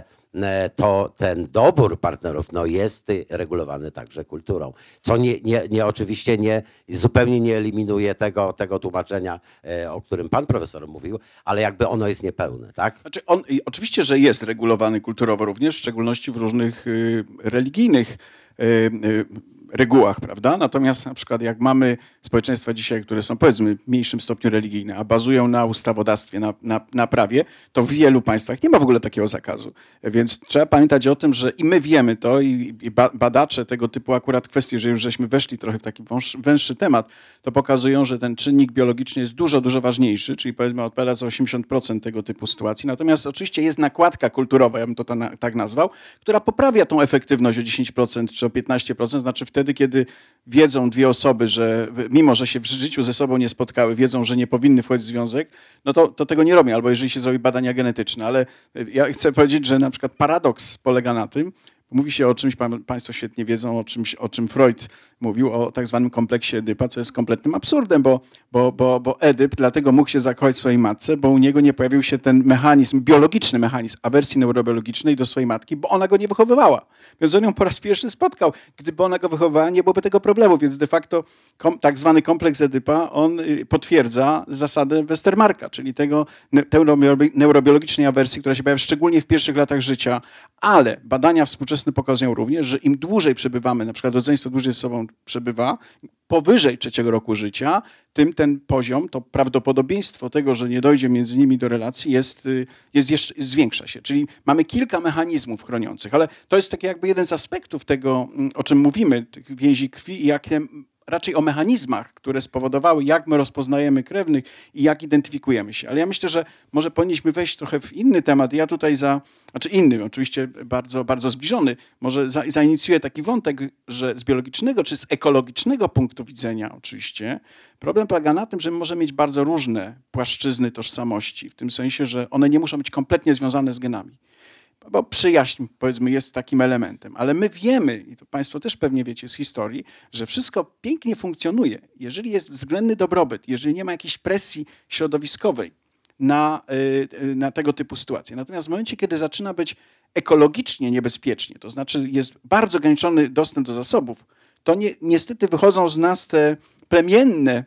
to ten dobór partnerów no, jest regulowany także kulturą. Co nie, nie, nie oczywiście nie, zupełnie nie eliminuje tego, tego tłumaczenia, o którym pan profesor mówił, ale jakby ono jest niepełne, tak? Znaczy on, oczywiście, że jest regulowany kulturowo również, w szczególności w różnych y, religijnych y, y, regułach, prawda? Natomiast na przykład jak mamy społeczeństwa dzisiaj, które są powiedzmy w mniejszym stopniu religijne, a bazują na ustawodawstwie, na, na, na prawie, to w wielu państwach nie ma w ogóle takiego zakazu. Więc trzeba pamiętać o tym, że i my wiemy to i, i badacze tego typu akurat kwestii, że już żeśmy weszli trochę w taki wąż, węższy temat, to pokazują, że ten czynnik biologiczny jest dużo, dużo ważniejszy, czyli powiedzmy odpowiada za osiemdziesiąt procent tego typu sytuacji. Natomiast oczywiście jest nakładka kulturowa, ja bym to ta, tak nazwał, która poprawia tą efektywność o dziesięć procent czy o piętnaście procent, znaczy wtedy, kiedy wiedzą dwie osoby, że mimo, że się w życiu ze sobą nie spotkały, wiedzą, że nie powinny wchodzić w związek, no to, to tego nie robią, albo jeżeli się zrobi badania genetyczne. Ale ja chcę powiedzieć, że na przykład paradoks polega na tym, mówi się o czymś, państwo świetnie wiedzą, o czymś, o czym Freud mówił, o tak zwanym kompleksie Edypa, co jest kompletnym absurdem, bo, bo, bo, bo Edyp dlatego mógł się zakochać w swojej matce, bo u niego nie pojawił się ten mechanizm, biologiczny mechanizm awersji neurobiologicznej do swojej matki, bo ona go nie wychowywała. Więc on ją po raz pierwszy spotkał. Gdyby ona go wychowywała, nie byłoby tego problemu, więc de facto kom, tak zwany kompleks Edypa, on potwierdza zasadę Westermarka, czyli tego, tej neurobiologicznej awersji, która się pojawia szczególnie w pierwszych latach życia, ale badania współczesne pokazują również, że im dłużej przebywamy, na przykład rodzeństwo dłużej ze sobą przebywa, powyżej trzeciego roku życia, tym ten poziom, to prawdopodobieństwo tego, że nie dojdzie między nimi do relacji jest, jest jeszcze, zwiększa się. Czyli mamy kilka mechanizmów chroniących, ale to jest taki jakby jeden z aspektów tego, o czym mówimy, tych więzi krwi i jak raczej o mechanizmach, które spowodowały, jak my rozpoznajemy krewnych i jak identyfikujemy się. Ale ja myślę, że może powinniśmy wejść trochę w inny temat. Ja tutaj za, znaczy inny, oczywiście bardzo, bardzo zbliżony, może za, zainicjuję taki wątek, że z biologicznego czy z ekologicznego punktu widzenia oczywiście problem polega na tym, że my możemy mieć bardzo różne płaszczyzny tożsamości, w tym sensie, że one nie muszą być kompletnie związane z genami. Bo przyjaźń, powiedzmy, jest takim elementem. Ale my wiemy, i to państwo też pewnie wiecie z historii, że wszystko pięknie funkcjonuje, jeżeli jest względny dobrobyt, jeżeli nie ma jakiejś presji środowiskowej na, na tego typu sytuacje. Natomiast w momencie, kiedy zaczyna być ekologicznie niebezpiecznie, to znaczy jest bardzo ograniczony dostęp do zasobów, to nie, niestety wychodzą z nas te plemienne,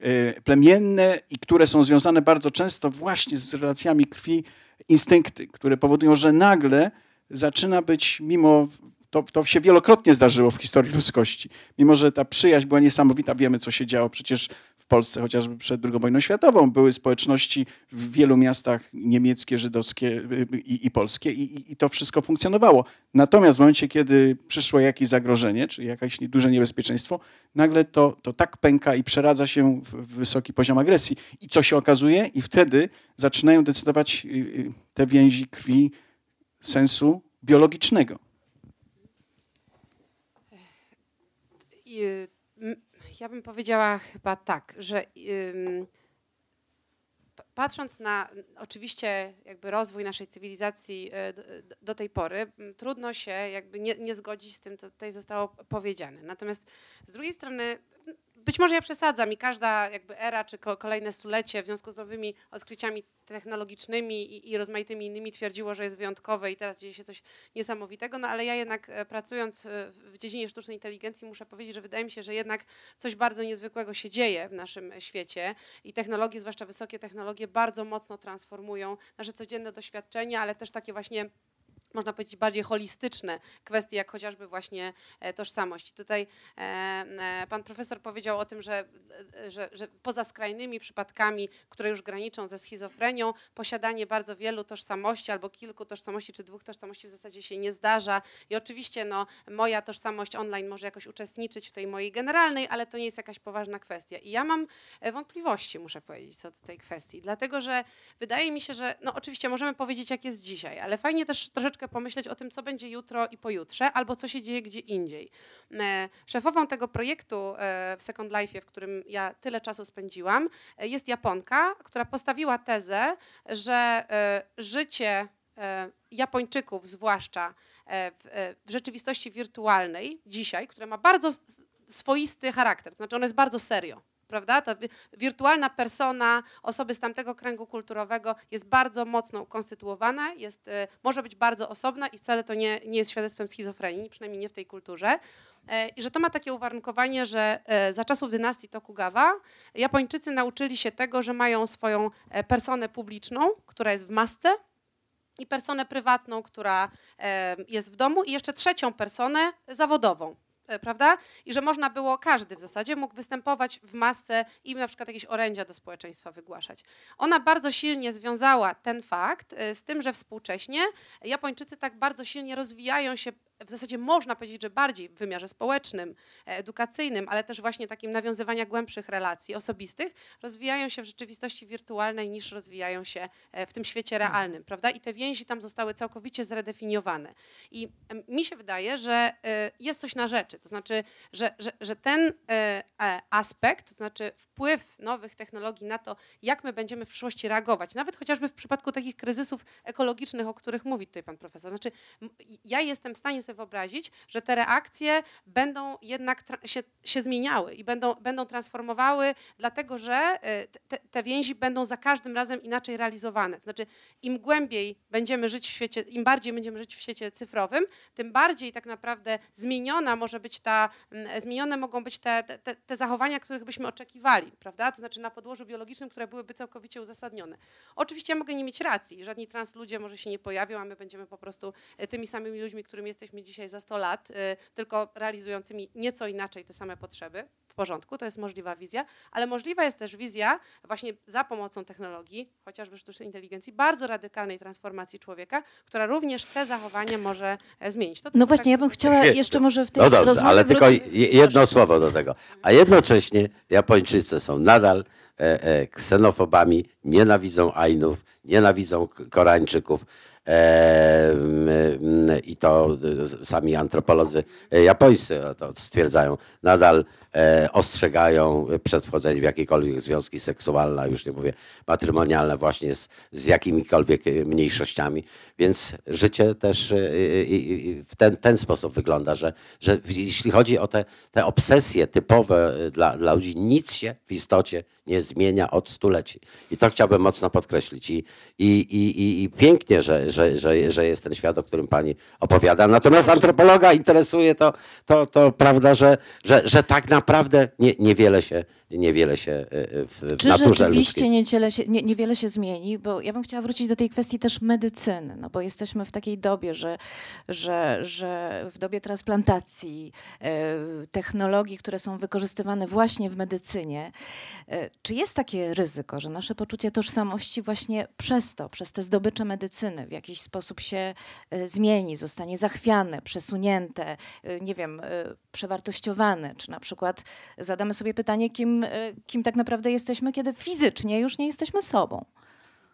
plemienne i które są związane bardzo często właśnie z relacjami krwi, instynkty, które powodują, że nagle zaczyna być, mimo, to, to się wielokrotnie zdarzyło w historii ludzkości, mimo że ta przyjaźń była niesamowita, wiemy co się działo przecież w Polsce, chociażby przed drugą wojną światową, były społeczności w wielu miastach niemieckie, żydowskie i, i polskie i, i to wszystko funkcjonowało. Natomiast w momencie, kiedy przyszło jakieś zagrożenie, czy jakieś duże niebezpieczeństwo, nagle to, to tak pęka i przeradza się w wysoki poziom agresji. I co się okazuje? I wtedy zaczynają decydować te więzi krwi sensu biologicznego. ja bym powiedziała chyba tak, że ym, patrząc na oczywiście jakby rozwój naszej cywilizacji do, do tej pory, trudno się jakby nie, nie zgodzić z tym, co tutaj zostało powiedziane. Natomiast z drugiej strony być może ja przesadzam i każda jakby era czy kolejne stulecie w związku z nowymi odkryciami technologicznymi i, i rozmaitymi innymi twierdziło, że jest wyjątkowe i teraz dzieje się coś niesamowitego, no ale ja jednak pracując w dziedzinie sztucznej inteligencji muszę powiedzieć, że wydaje mi się, że jednak coś bardzo niezwykłego się dzieje w naszym świecie i technologie, zwłaszcza wysokie technologie, bardzo mocno transformują nasze codzienne doświadczenia, ale też takie właśnie można powiedzieć bardziej holistyczne kwestie, jak chociażby właśnie tożsamość. Tutaj e, pan profesor powiedział o tym, że, że, że poza skrajnymi przypadkami, które już graniczą ze schizofrenią, posiadanie bardzo wielu tożsamości albo kilku tożsamości czy dwóch tożsamości w zasadzie się nie zdarza. I oczywiście no, moja tożsamość online może jakoś uczestniczyć w tej mojej generalnej, ale to nie jest jakaś poważna kwestia. I ja mam wątpliwości, muszę powiedzieć, co do tej kwestii, dlatego że wydaje mi się, że no oczywiście możemy powiedzieć, jak jest dzisiaj, ale fajnie też troszeczkę pomyśleć o tym, co będzie jutro i pojutrze, albo co się dzieje gdzie indziej. Szefową tego projektu w Second Life, w którym ja tyle czasu spędziłam, jest Japonka, która postawiła tezę, że życie Japończyków, zwłaszcza w, w rzeczywistości wirtualnej dzisiaj, która ma bardzo swoisty charakter, to znaczy ona jest bardzo serio. Prawda? Ta wirtualna persona osoby z tamtego kręgu kulturowego jest bardzo mocno ukonstytuowana, jest, może być bardzo osobna i wcale to nie, nie jest świadectwem schizofrenii, przynajmniej nie w tej kulturze. I że to ma takie uwarunkowanie, że za czasów dynastii Tokugawa Japończycy nauczyli się tego, że mają swoją personę publiczną, która jest w masce, i personę prywatną, która jest w domu i jeszcze trzecią personę zawodową. Prawda? I że można było, każdy w zasadzie mógł występować w masce i na przykład jakieś orędzia do społeczeństwa wygłaszać. Ona bardzo silnie związała ten fakt z tym, że współcześnie Japończycy tak bardzo silnie rozwijają się, w zasadzie można powiedzieć, że bardziej w wymiarze społecznym, edukacyjnym, ale też właśnie takim nawiązywania głębszych relacji osobistych, rozwijają się w rzeczywistości wirtualnej niż rozwijają się w tym świecie realnym, prawda? I te więzi tam zostały całkowicie zredefiniowane. I mi się wydaje, że jest coś na rzeczy, to znaczy, że, że, że ten aspekt, to znaczy wpływ nowych technologii na to, jak my będziemy w przyszłości reagować, nawet chociażby w przypadku takich kryzysów ekologicznych, o których mówi tutaj pan profesor. Znaczy, ja jestem w stanie sobie wyobrazić, że te reakcje będą jednak się, się zmieniały i będą, będą transformowały, dlatego że te, te więzi będą za każdym razem inaczej realizowane. To znaczy, im głębiej będziemy żyć w świecie, im bardziej będziemy żyć w świecie cyfrowym, tym bardziej tak naprawdę zmieniona może być ta, zmienione mogą być te, te, te zachowania, których byśmy oczekiwali, prawda? To znaczy na podłożu biologicznym, które byłyby całkowicie uzasadnione. Oczywiście ja mogę nie mieć racji, żadni trans ludzie może się nie pojawią, a my będziemy po prostu tymi samymi ludźmi, którymi jesteśmy dzisiaj za sto lat, tylko realizującymi nieco inaczej te same potrzeby. W porządku, to jest możliwa wizja, ale możliwa jest też wizja właśnie za pomocą technologii, chociażby sztucznej inteligencji, bardzo radykalnej transformacji człowieka, która również te zachowania może zmienić. To no właśnie, tak ja bym chciała jeszcze może w tej no dobrze, rozmowie ale wrócić... tylko jedno słowo do tego. A jednocześnie Japończycy są nadal e, e, ksenofobami, nienawidzą Ainów, nienawidzą Koreańczyków. E, I to sami antropolodzy japońscy to stwierdzają. Nadal e, ostrzegają przed wchodzeniem w jakiekolwiek związki seksualne, już nie mówię matrymonialne, właśnie z, z jakimikolwiek mniejszościami. Więc życie też i, i w ten, ten sposób wygląda, że, że jeśli chodzi o te, te obsesje typowe dla, dla ludzi, nic się w istocie nie zmienia od stuleci. I to chciałbym mocno podkreślić. I, i, i, i pięknie, że, że, że, że jest ten świat, o którym pani opowiada. Natomiast antropologa interesuje to, to, to prawda, że, że, że tak naprawdę nie, niewiele się, niewiele się w, w Czy naturze rzeczywiście ludzkiej... niewiele się, nie, niewiele się zmieni? Bo ja bym chciała wrócić do tej kwestii też medycyny, no bo jesteśmy w takiej dobie, że, że, że w dobie transplantacji, e, technologii, które są wykorzystywane właśnie w medycynie, e, czy jest takie ryzyko, że nasze poczucie tożsamości właśnie przez to, przez te zdobycze medycyny w jakiś sposób się e, zmieni, zostanie zachwiane, przesunięte, e, nie wiem, e, przewartościowane, czy na przykład zadamy sobie pytanie, kim kim tak naprawdę jesteśmy, kiedy fizycznie już nie jesteśmy sobą.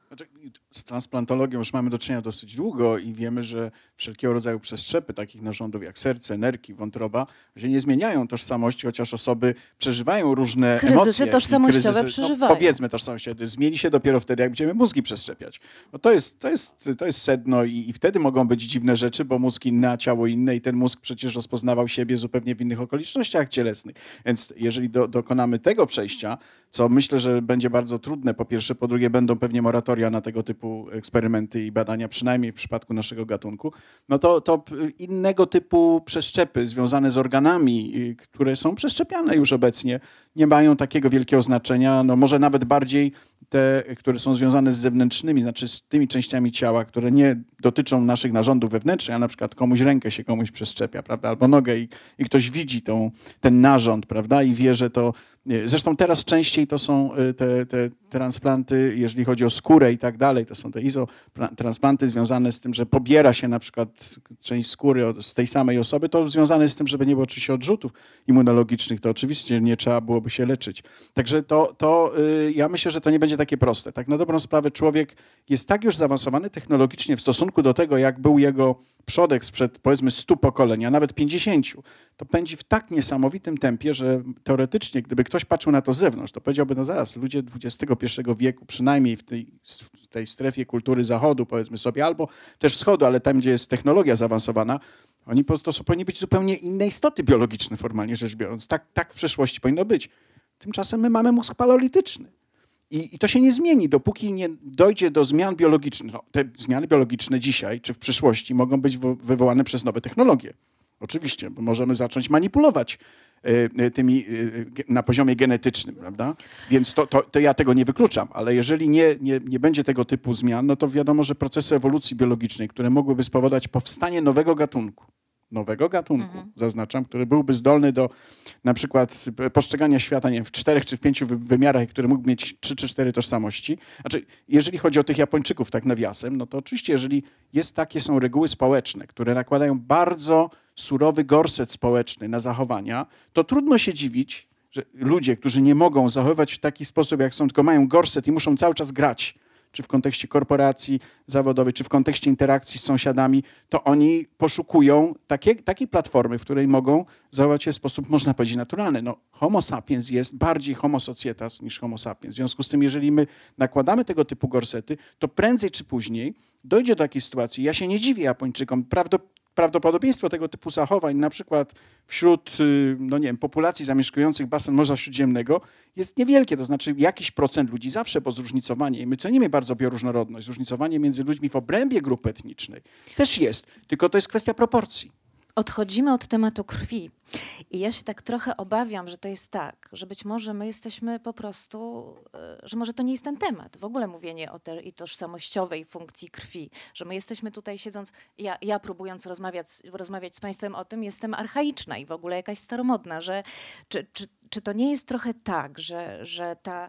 Znaczy, z transplantologią już mamy do czynienia dosyć długo i wiemy, że wszelkiego rodzaju przeszczepy takich narządów jak serce, nerki, wątroba się nie zmieniają tożsamości, chociaż osoby przeżywają różne Kryzysy emocje. tożsamościowe kryzysy, przeżywają. No, powiedzmy tożsamościowe. Zmieni się dopiero wtedy, jak będziemy mózgi przeszczepiać. No to, jest, to, jest, to jest sedno i, i wtedy mogą być dziwne rzeczy, bo mózg inny, a ciało inne i ten mózg przecież rozpoznawał siebie zupełnie w innych okolicznościach cielesnych. Więc jeżeli do, dokonamy tego przejścia, co myślę, że będzie bardzo trudne, po pierwsze, po drugie będą pewnie moratoria na tego typu eksperymenty i badania, przynajmniej w przypadku naszego gatunku, no to, to innego typu przeszczepy związane z organami, które są przeszczepiane już obecnie, nie mają takiego wielkiego znaczenia, no może nawet bardziej te, które są związane z zewnętrznymi, znaczy z tymi częściami ciała, które nie dotyczą naszych narządów wewnętrznych, a na przykład komuś rękę się komuś przeszczepia, prawda, albo nogę i, i ktoś widzi tą, ten narząd, prawda, i wie, że to... Zresztą teraz częściej to są te, te transplanty, jeżeli chodzi o skórę i tak dalej, to są te izotransplanty związane z tym, że pobiera się na przykład część skóry od, z tej samej osoby, to związane jest z tym, żeby nie było oczywiście odrzutów immunologicznych, to oczywiście nie trzeba byłoby się leczyć. Także to, to ja myślę, że to nie będzie takie proste. Tak na dobrą sprawę człowiek jest tak już zaawansowany technologicznie w stosunku do tego, jak był jego przodek sprzed powiedzmy stu pokoleń, a nawet pięćdziesięciu, to pędzi w tak niesamowitym tempie, że teoretycznie, gdyby ktoś patrzył na to z zewnątrz, to powiedziałby, no zaraz, ludzie dwudziestego pierwszego wieku, przynajmniej w tej, w tej strefie kultury zachodu, powiedzmy sobie, albo też wschodu, ale tam, gdzie jest technologia zaawansowana, oni po prostu powinni być zupełnie inne istoty biologiczne, formalnie rzecz biorąc. Tak, tak w przyszłości powinno być. Tymczasem my mamy mózg paleolityczny. I, I to się nie zmieni, dopóki nie dojdzie do zmian biologicznych. No, te zmiany biologiczne dzisiaj czy w przyszłości mogą być wywołane przez nowe technologie. Oczywiście, bo możemy zacząć manipulować y, tymi y, na poziomie genetycznym, prawda? Więc to, to, to ja tego nie wykluczam, ale jeżeli nie, nie, nie będzie tego typu zmian, no to wiadomo, że procesy ewolucji biologicznej, które mogłyby spowodować powstanie nowego gatunku, nowego gatunku, mhm. zaznaczam, który byłby zdolny do na przykład postrzegania świata nie wiem, w czterech czy w pięciu wymiarach, który mógł mieć trzy czy cztery tożsamości. Znaczy, jeżeli chodzi o tych Japończyków, tak nawiasem, no to oczywiście, jeżeli jest takie są reguły społeczne, które nakładają bardzo surowy gorset społeczny na zachowania, to trudno się dziwić, że ludzie, którzy nie mogą zachowywać w taki sposób, jak są, tylko mają gorset i muszą cały czas grać, czy w kontekście korporacji zawodowej, czy w kontekście interakcji z sąsiadami, to oni poszukują takie, takiej platformy, w której mogą zachować się w sposób, można powiedzieć, naturalny. No, homo sapiens jest bardziej homo societas niż homo sapiens. W związku z tym, jeżeli my nakładamy tego typu gorsety, to prędzej czy później dojdzie do takiej sytuacji. Ja się nie dziwię Japończykom. Prawdopodobnie Prawdopodobieństwo tego typu zachowań, na przykład wśród no nie wiem, populacji zamieszkujących basen Morza Śródziemnego, jest niewielkie. To znaczy jakiś procent ludzi zawsze, bo zróżnicowanie, i my cenimy bardzo bioróżnorodność, zróżnicowanie między ludźmi w obrębie grupy etnicznej też jest, tylko to jest kwestia proporcji. Odchodzimy od tematu krwi i ja się tak trochę obawiam, że to jest tak, że być może my jesteśmy po prostu, że może to nie jest ten temat. W ogóle mówienie o tej tożsamościowej funkcji krwi, że my jesteśmy tutaj siedząc, ja, ja próbując rozmawiać, rozmawiać z państwem o tym, jestem archaiczna i w ogóle jakaś staromodna, że czy, czy, czy to nie jest trochę tak, że, że ta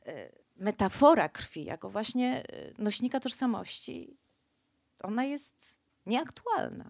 metafora krwi jako właśnie nośnika tożsamości, ona jest nieaktualna.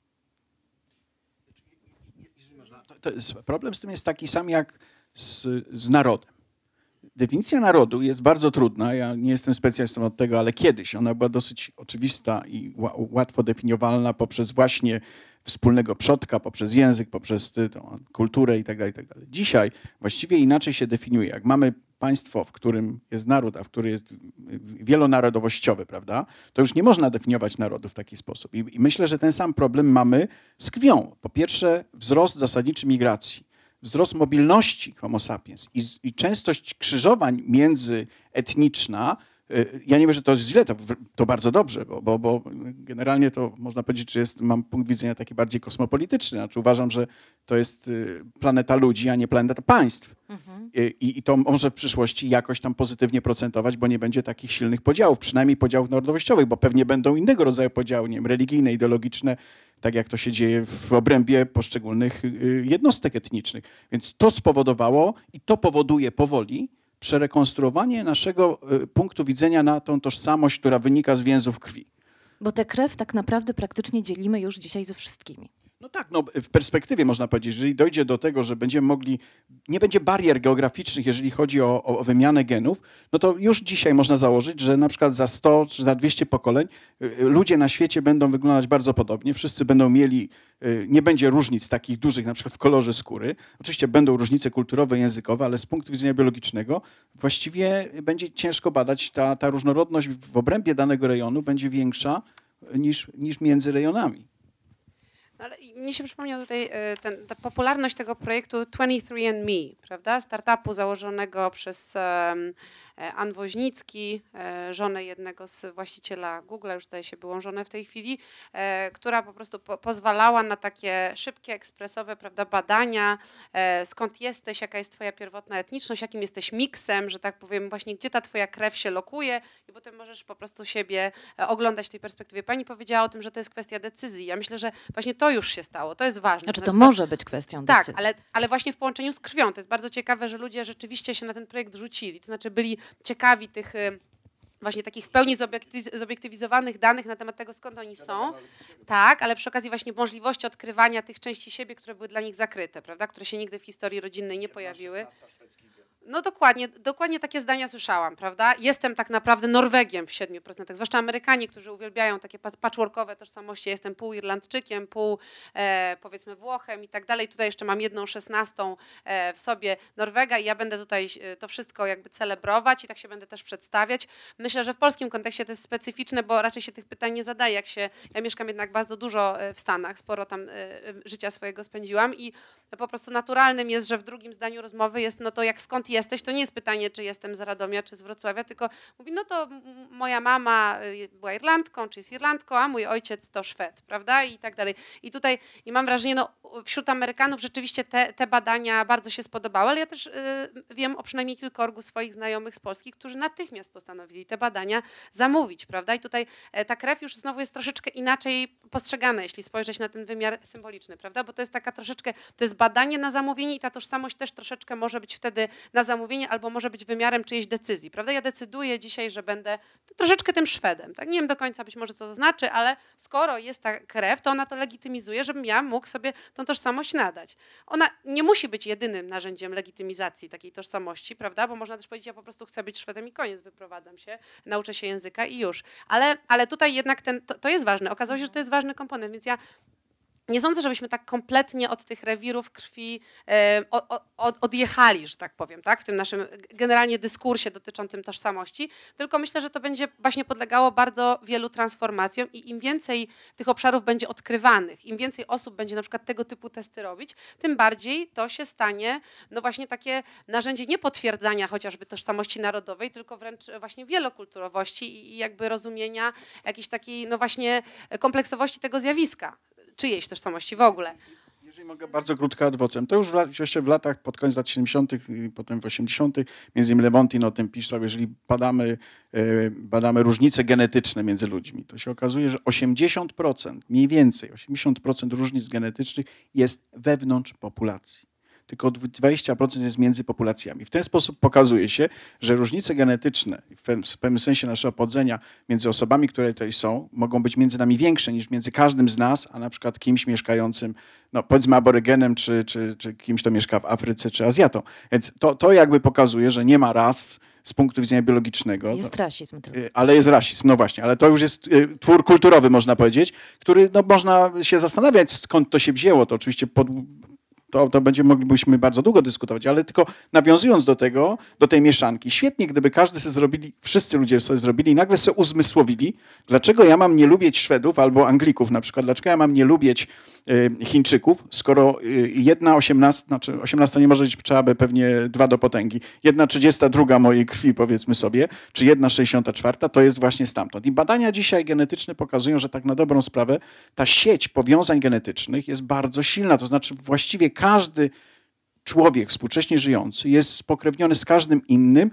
To jest, problem z tym jest taki sam jak z, z narodem. Definicja narodu jest bardzo trudna. Ja nie jestem specjalistą od tego, ale kiedyś ona była dosyć oczywista i łatwo definiowalna poprzez właśnie wspólnego przodka, poprzez język, poprzez tą kulturę itd., itd. Dzisiaj właściwie inaczej się definiuje. Jak mamy państwo, w którym jest naród, a w którym jest wielonarodowościowy, prawda, to już nie można definiować narodu w taki sposób. I, i myślę, że ten sam problem mamy z krwią. Po pierwsze, wzrost zasadniczy migracji, wzrost mobilności homo sapiens i, i częstość krzyżowań międzyetniczna. Ja nie wiem, że to jest źle, to, to bardzo dobrze, bo, bo, bo generalnie to można powiedzieć, że jest, mam punkt widzenia taki bardziej kosmopolityczny. Znaczy uważam, że to jest planeta ludzi, a nie planeta państw. Mhm. I, I to może w przyszłości jakoś tam pozytywnie procentować, bo nie będzie takich silnych podziałów, przynajmniej podziałów narodowościowych, bo pewnie będą innego rodzaju podziały, nie wiem, religijne, ideologiczne, tak jak to się dzieje w obrębie poszczególnych jednostek etnicznych. Więc to spowodowało i to powoduje powoli przerekonstruowanie naszego punktu widzenia na tą tożsamość, która wynika z więzów krwi. Bo tę krew tak naprawdę praktycznie dzielimy już dzisiaj ze wszystkimi. No tak, no w perspektywie można powiedzieć, jeżeli dojdzie do tego, że będziemy mogli, nie będzie barier geograficznych, jeżeli chodzi o, o wymianę genów, no to już dzisiaj można założyć, że na przykład za sto czy za dwieście pokoleń ludzie na świecie będą wyglądać bardzo podobnie, wszyscy będą mieli, nie będzie różnic takich dużych, na przykład w kolorze skóry. Oczywiście będą różnice kulturowe, językowe, ale z punktu widzenia biologicznego właściwie będzie ciężko badać, ta, ta różnorodność w obrębie danego rejonu będzie większa niż, niż między rejonami. No ale mnie się przypomniał tutaj ten, ta popularność tego projektu twenty-three and me, prawda? Startupu założonego przez um, Ann Woźnicki, żonę jednego z właściciela Google'a, już zdaje się było żonę w tej chwili, która po prostu po, pozwalała na takie szybkie, ekspresowe, prawda, badania, skąd jesteś, jaka jest twoja pierwotna etniczność, jakim jesteś miksem, że tak powiem, właśnie gdzie ta twoja krew się lokuje i potem możesz po prostu siebie oglądać w tej perspektywie. Pani powiedziała o tym, że to jest kwestia decyzji. Ja myślę, że właśnie to już się stało, to jest ważne. Znaczy to to może być kwestią tak, decyzji. Tak, ale, ale właśnie w połączeniu z krwią. To jest bardzo ciekawe, że ludzie rzeczywiście się na ten projekt rzucili. To znaczy byli ciekawi tych właśnie takich w pełni zobiektywizowanych danych na temat tego, skąd oni są. Tak, ale przy okazji właśnie możliwości odkrywania tych części siebie, które były dla nich zakryte, prawda, które się nigdy w historii rodzinnej nie pojawiły. No dokładnie, dokładnie takie zdania słyszałam, prawda? Jestem tak naprawdę Norwegiem w siedmiu procentach, zwłaszcza Amerykanie, którzy uwielbiają takie patchworkowe tożsamości. Jestem pół Irlandczykiem, pół e, powiedzmy Włochem i tak dalej. Tutaj jeszcze mam jedną szesnastą e, w sobie Norwega i ja będę tutaj e, to wszystko jakby celebrować i tak się będę też przedstawiać. Myślę, że w polskim kontekście to jest specyficzne, bo raczej się tych pytań nie zadaje. Jak się, ja mieszkam jednak bardzo dużo w Stanach, sporo tam e, życia swojego spędziłam i po prostu naturalnym jest, że w drugim zdaniu rozmowy jest no to jak skąd jesteś, to nie jest pytanie, czy jestem z Radomia, czy z Wrocławia, tylko mówi, no to moja mama była Irlandką, czy jest Irlandką, a mój ojciec to Szwed, prawda? I tak dalej. I tutaj i mam wrażenie, no wśród Amerykanów rzeczywiście te, te badania bardzo się spodobały, ale ja też y, wiem o przynajmniej kilkorgu swoich znajomych z Polski, którzy natychmiast postanowili te badania zamówić, prawda? I tutaj e, ta krew już znowu jest troszeczkę inaczej postrzegana, jeśli spojrzeć na ten wymiar symboliczny, prawda? Bo to jest taka troszeczkę, to jest badanie na zamówienie i ta tożsamość też troszeczkę może być wtedy na zamówienie albo może być wymiarem czyjejś decyzji, prawda? Ja decyduję dzisiaj, że będę troszeczkę tym Szwedem, tak? Nie wiem do końca być może co to znaczy, ale skoro jest ta krew, to ona to legitymizuje, żebym ja mógł sobie tą tożsamość nadać. Ona nie musi być jedynym narzędziem legitymizacji takiej tożsamości, prawda? Bo można też powiedzieć, ja po prostu chcę być Szwedem i koniec, wyprowadzam się, nauczę się języka i już. Ale, ale tutaj jednak ten, to, to jest ważne. Okazało się, że to jest ważny komponent, więc ja nie sądzę, żebyśmy tak kompletnie od tych rewirów krwi e, od, od, odjechali, że tak powiem, tak? W tym naszym generalnie dyskursie dotyczącym tożsamości, tylko myślę, że to będzie właśnie podlegało bardzo wielu transformacjom i im więcej tych obszarów będzie odkrywanych, im więcej osób będzie na przykład tego typu testy robić, tym bardziej to się stanie no właśnie takie narzędzie nie potwierdzania chociażby tożsamości narodowej, tylko wręcz właśnie wielokulturowości i jakby rozumienia jakiejś takiej no właśnie kompleksowości tego zjawiska. Czyjejś tożsamości w ogóle. Jeżeli mogę bardzo krótko ad vocem, to już w, jeszcze w latach, pod koniec lat siedemdziesiątych i potem w osiemdziesiątych, między innymi Lewontin o tym pisał, jeżeli badamy, badamy różnice genetyczne między ludźmi, to się okazuje, że osiemdziesiąt procent, mniej więcej osiemdziesiąt procent różnic genetycznych jest wewnątrz populacji. Tylko dwadzieścia procent jest między populacjami. W ten sposób pokazuje się, że różnice genetyczne, w pewnym sensie naszego pochodzenia między osobami, które tutaj są, mogą być między nami większe niż między każdym z nas, a na przykład kimś mieszkającym, no powiedzmy aborygenem, czy, czy, czy kimś, kto mieszka w Afryce, czy Azjatą. Więc to, to jakby pokazuje, że nie ma ras z punktu widzenia biologicznego. Jest rasizm. Tylko. Ale jest rasizm, no właśnie, ale to już jest twór kulturowy, można powiedzieć, który no, można się zastanawiać, skąd to się wzięło. To oczywiście pod... To, to będziemy moglibyśmy bardzo długo dyskutować, ale tylko nawiązując do tego, do tej mieszanki. Świetnie, gdyby każdy sobie zrobili, wszyscy ludzie sobie zrobili i nagle sobie uzmysłowili, dlaczego ja mam nie lubić Szwedów albo Anglików na przykład, dlaczego ja mam nie lubić y, Chińczyków, skoro y, jedna osiemnasta, znaczy osiemnasta nie może być, trzeba by pewnie dwa do potęgi, jedna trzydziesta druga mojej krwi, powiedzmy sobie, czy jedna sześćdziesiąta czwarta, to jest właśnie stamtąd. I badania dzisiaj genetyczne pokazują, że tak na dobrą sprawę ta sieć powiązań genetycznych jest bardzo silna, to znaczy właściwie każdy człowiek współcześnie żyjący jest spokrewniony z każdym innym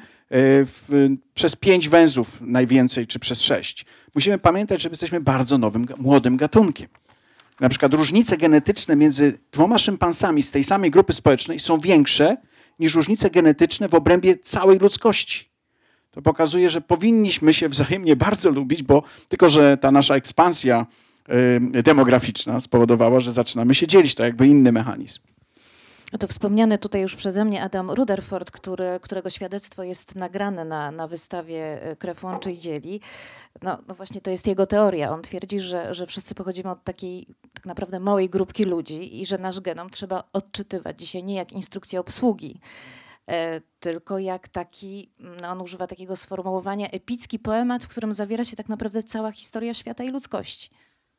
w, przez pięć węzłów najwięcej, czy przez sześć. Musimy pamiętać, że jesteśmy bardzo nowym, młodym gatunkiem. Na przykład różnice genetyczne między dwoma szympansami z tej samej grupy społecznej są większe niż różnice genetyczne w obrębie całej ludzkości. To pokazuje, że powinniśmy się wzajemnie bardzo lubić, bo tylko że ta nasza ekspansja demograficzna spowodowała, że zaczynamy się dzielić. To jakby inny mechanizm. To wspomniany tutaj już przeze mnie Adam Rutherford, który, którego świadectwo jest nagrane na, na wystawie Krew łączy i dzieli. No, no właśnie to jest jego teoria. On twierdzi, że, że wszyscy pochodzimy od takiej tak naprawdę małej grupki ludzi i że nasz genom trzeba odczytywać dzisiaj nie jak instrukcję obsługi, e, tylko jak taki, no on używa takiego sformułowania, epicki poemat, w którym zawiera się tak naprawdę cała historia świata i ludzkości.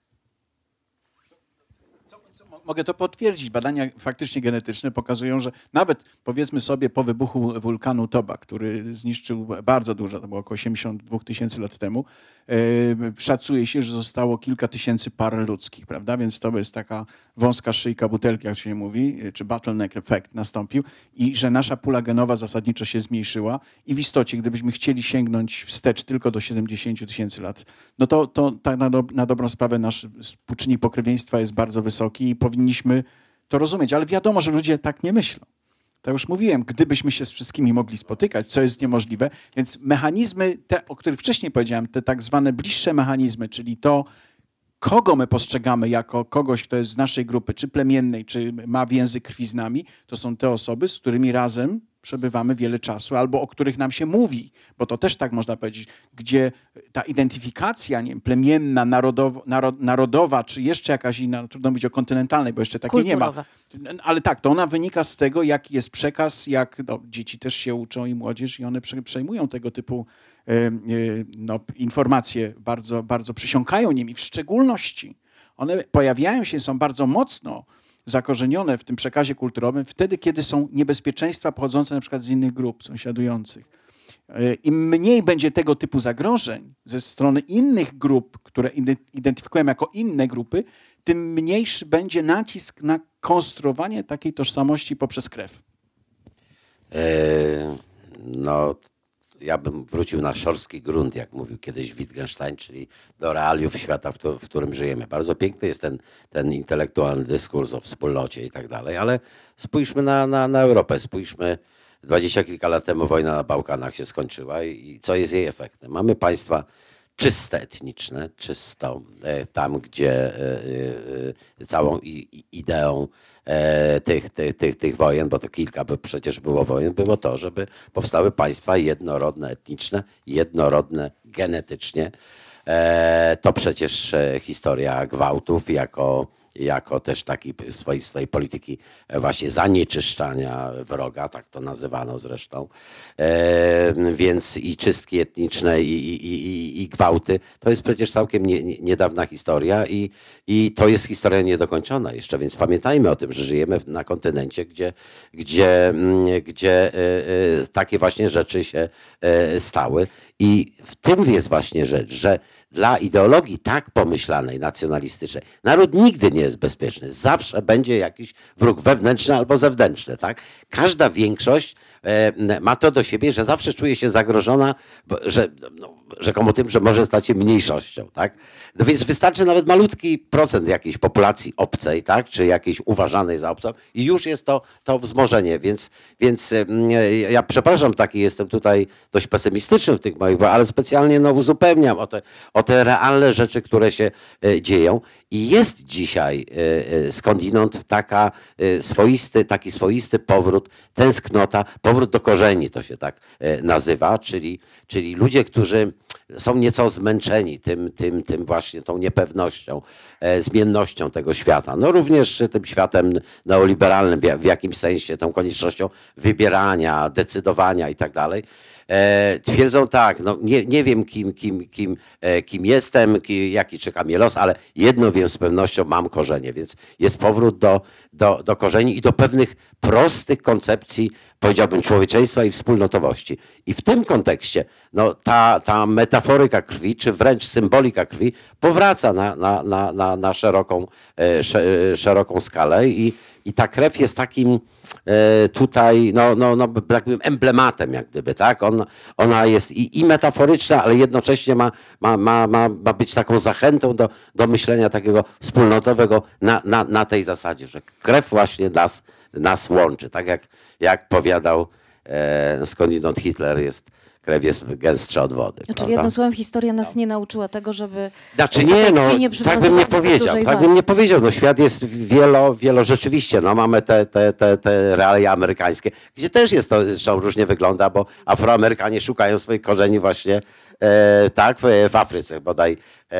Mogę to potwierdzić. Badania faktycznie genetyczne pokazują, że nawet powiedzmy sobie po wybuchu wulkanu Toba, który zniszczył bardzo dużo, to było około osiemdziesiąt dwa tysięcy lat temu, yy, szacuje się, że zostało kilka tysięcy par ludzkich, prawda? Więc to jest taka wąska szyjka butelki, jak się mówi, czy bottleneck effect nastąpił i że nasza pula genowa zasadniczo się zmniejszyła i w istocie, gdybyśmy chcieli sięgnąć wstecz tylko do siedemdziesięciu tysięcy lat, no to, to tak na, do, na dobrą sprawę nasz współczynnik pokrewieństwa jest bardzo wysoki i powinniśmy to rozumieć, ale wiadomo, że ludzie tak nie myślą. To już mówiłem, gdybyśmy się z wszystkimi mogli spotykać, co jest niemożliwe, więc mechanizmy, te, o których wcześniej powiedziałem, te tak zwane bliższe mechanizmy, czyli to, kogo my postrzegamy jako kogoś, kto jest z naszej grupy, czy plemiennej, czy ma więzy krwi z nami, to są te osoby, z którymi razem przebywamy wiele czasu, albo o których nam się mówi, bo to też tak można powiedzieć, gdzie ta identyfikacja, nie wiem, plemienna, narodowa, narod, narodowa, czy jeszcze jakaś inna, no, trudno mówić o kontynentalnej, bo jeszcze takiej kulturowa. Nie ma. Ale tak, to ona wynika z tego, jaki jest przekaz, jak no, dzieci też się uczą i młodzież i one przejmują tego typu e, e, no, informacje, bardzo, bardzo przysiąkają nimi, w szczególności one pojawiają się, są bardzo mocno zakorzenione w tym przekazie kulturowym wtedy, kiedy są niebezpieczeństwa pochodzące na przykład z innych grup sąsiadujących. Im mniej będzie tego typu zagrożeń ze strony innych grup, które identyfikujemy jako inne grupy, tym mniejszy będzie nacisk na konstruowanie takiej tożsamości poprzez krew. Yy, no, ja bym wrócił na szorstki grunt, jak mówił kiedyś Wittgenstein, czyli do realiów świata, w, to, w którym żyjemy. Bardzo piękny jest ten, ten intelektualny dyskurs o wspólnocie i tak dalej, ale spójrzmy na, na, na Europę, spójrzmy, dwadzieścia kilka lat temu wojna na Bałkanach się skończyła i, i co jest jej efektem? Mamy państwa czyste etniczne, czysto e, tam, gdzie e, e, całą i, ideą e, tych, tych, tych, tych wojen, bo to kilka by przecież było wojen, było to, żeby powstały państwa jednorodne etniczne, jednorodne genetycznie. E, to przecież historia gwałtów jako jako też takiej swoistej polityki właśnie zanieczyszczania wroga, tak to nazywano zresztą. E, więc i czystki etniczne i, i, i, i gwałty, to jest przecież całkiem nie, nie, niedawna historia i, i to jest historia niedokończona jeszcze, więc pamiętajmy o tym, że żyjemy na kontynencie, gdzie, gdzie, gdzie e, takie właśnie rzeczy się e, stały i w tym jest właśnie rzecz, że dla ideologii tak pomyślanej, nacjonalistycznej, naród nigdy nie jest bezpieczny. Zawsze będzie jakiś wróg wewnętrzny albo zewnętrzny. Tak? Każda większość e, ma to do siebie, że zawsze czuje się zagrożona, bo, że, no, rzekomo tym, że może stać się mniejszością. Tak? No więc wystarczy nawet malutki procent jakiejś populacji obcej, tak? Czy jakiejś uważanej za obcą i już jest to, to wzmożenie. Więc, więc e, ja przepraszam, taki jestem tutaj dość pesymistyczny w tych moich, ale specjalnie no, uzupełniam o te o te realne rzeczy, które się e, dzieją. I jest dzisiaj e, skądinąd taka e, swoisty, taki swoisty powrót, tęsknota, powrót do korzeni to się tak e, nazywa, czyli, czyli ludzie, którzy są nieco zmęczeni tym, tym, tym właśnie tą niepewnością, e, zmiennością tego świata. No również tym światem neoliberalnym w, w jakimś sensie, tą koniecznością wybierania, decydowania i tak dalej. E, twierdzą tak, no nie, nie wiem kim, kim, kim, e, kim jestem, kim, jaki czeka mnie los, ale jedno wiem z pewnością, mam korzenie, więc jest powrót do, do, do korzeni i do pewnych prostych koncepcji, powiedziałbym, człowieczeństwa i wspólnotowości. I w tym kontekście no, ta, ta metaforyka krwi, czy wręcz symbolika krwi powraca na, na, na, na, na szeroką, e, szeroką skalę i I ta krew jest takim e, tutaj, no, no, no, takim emblematem jak gdyby, tak? On, ona jest i, i metaforyczna, ale jednocześnie ma, ma, ma, ma, ma być taką zachętą do, do myślenia takiego wspólnotowego na, na, na tej zasadzie, że krew właśnie nas, nas łączy. Tak jak, jak powiadał e, skądinąd Hitler, jest krew jest gęstsza od wody. Czyli prawda? jednym słowem historia nas nie nauczyła tego, żeby Znaczy nie, no, nie tak bym nie powiedział, tak bym nie powiedział. No, świat jest wielo, wielo rzeczywiście. No, mamy te, te, te, te realia amerykańskie, gdzie też jest to, zresztą różnie wygląda, bo Afroamerykanie szukają swoich korzeni właśnie e, tak, w, w Afryce bodaj e,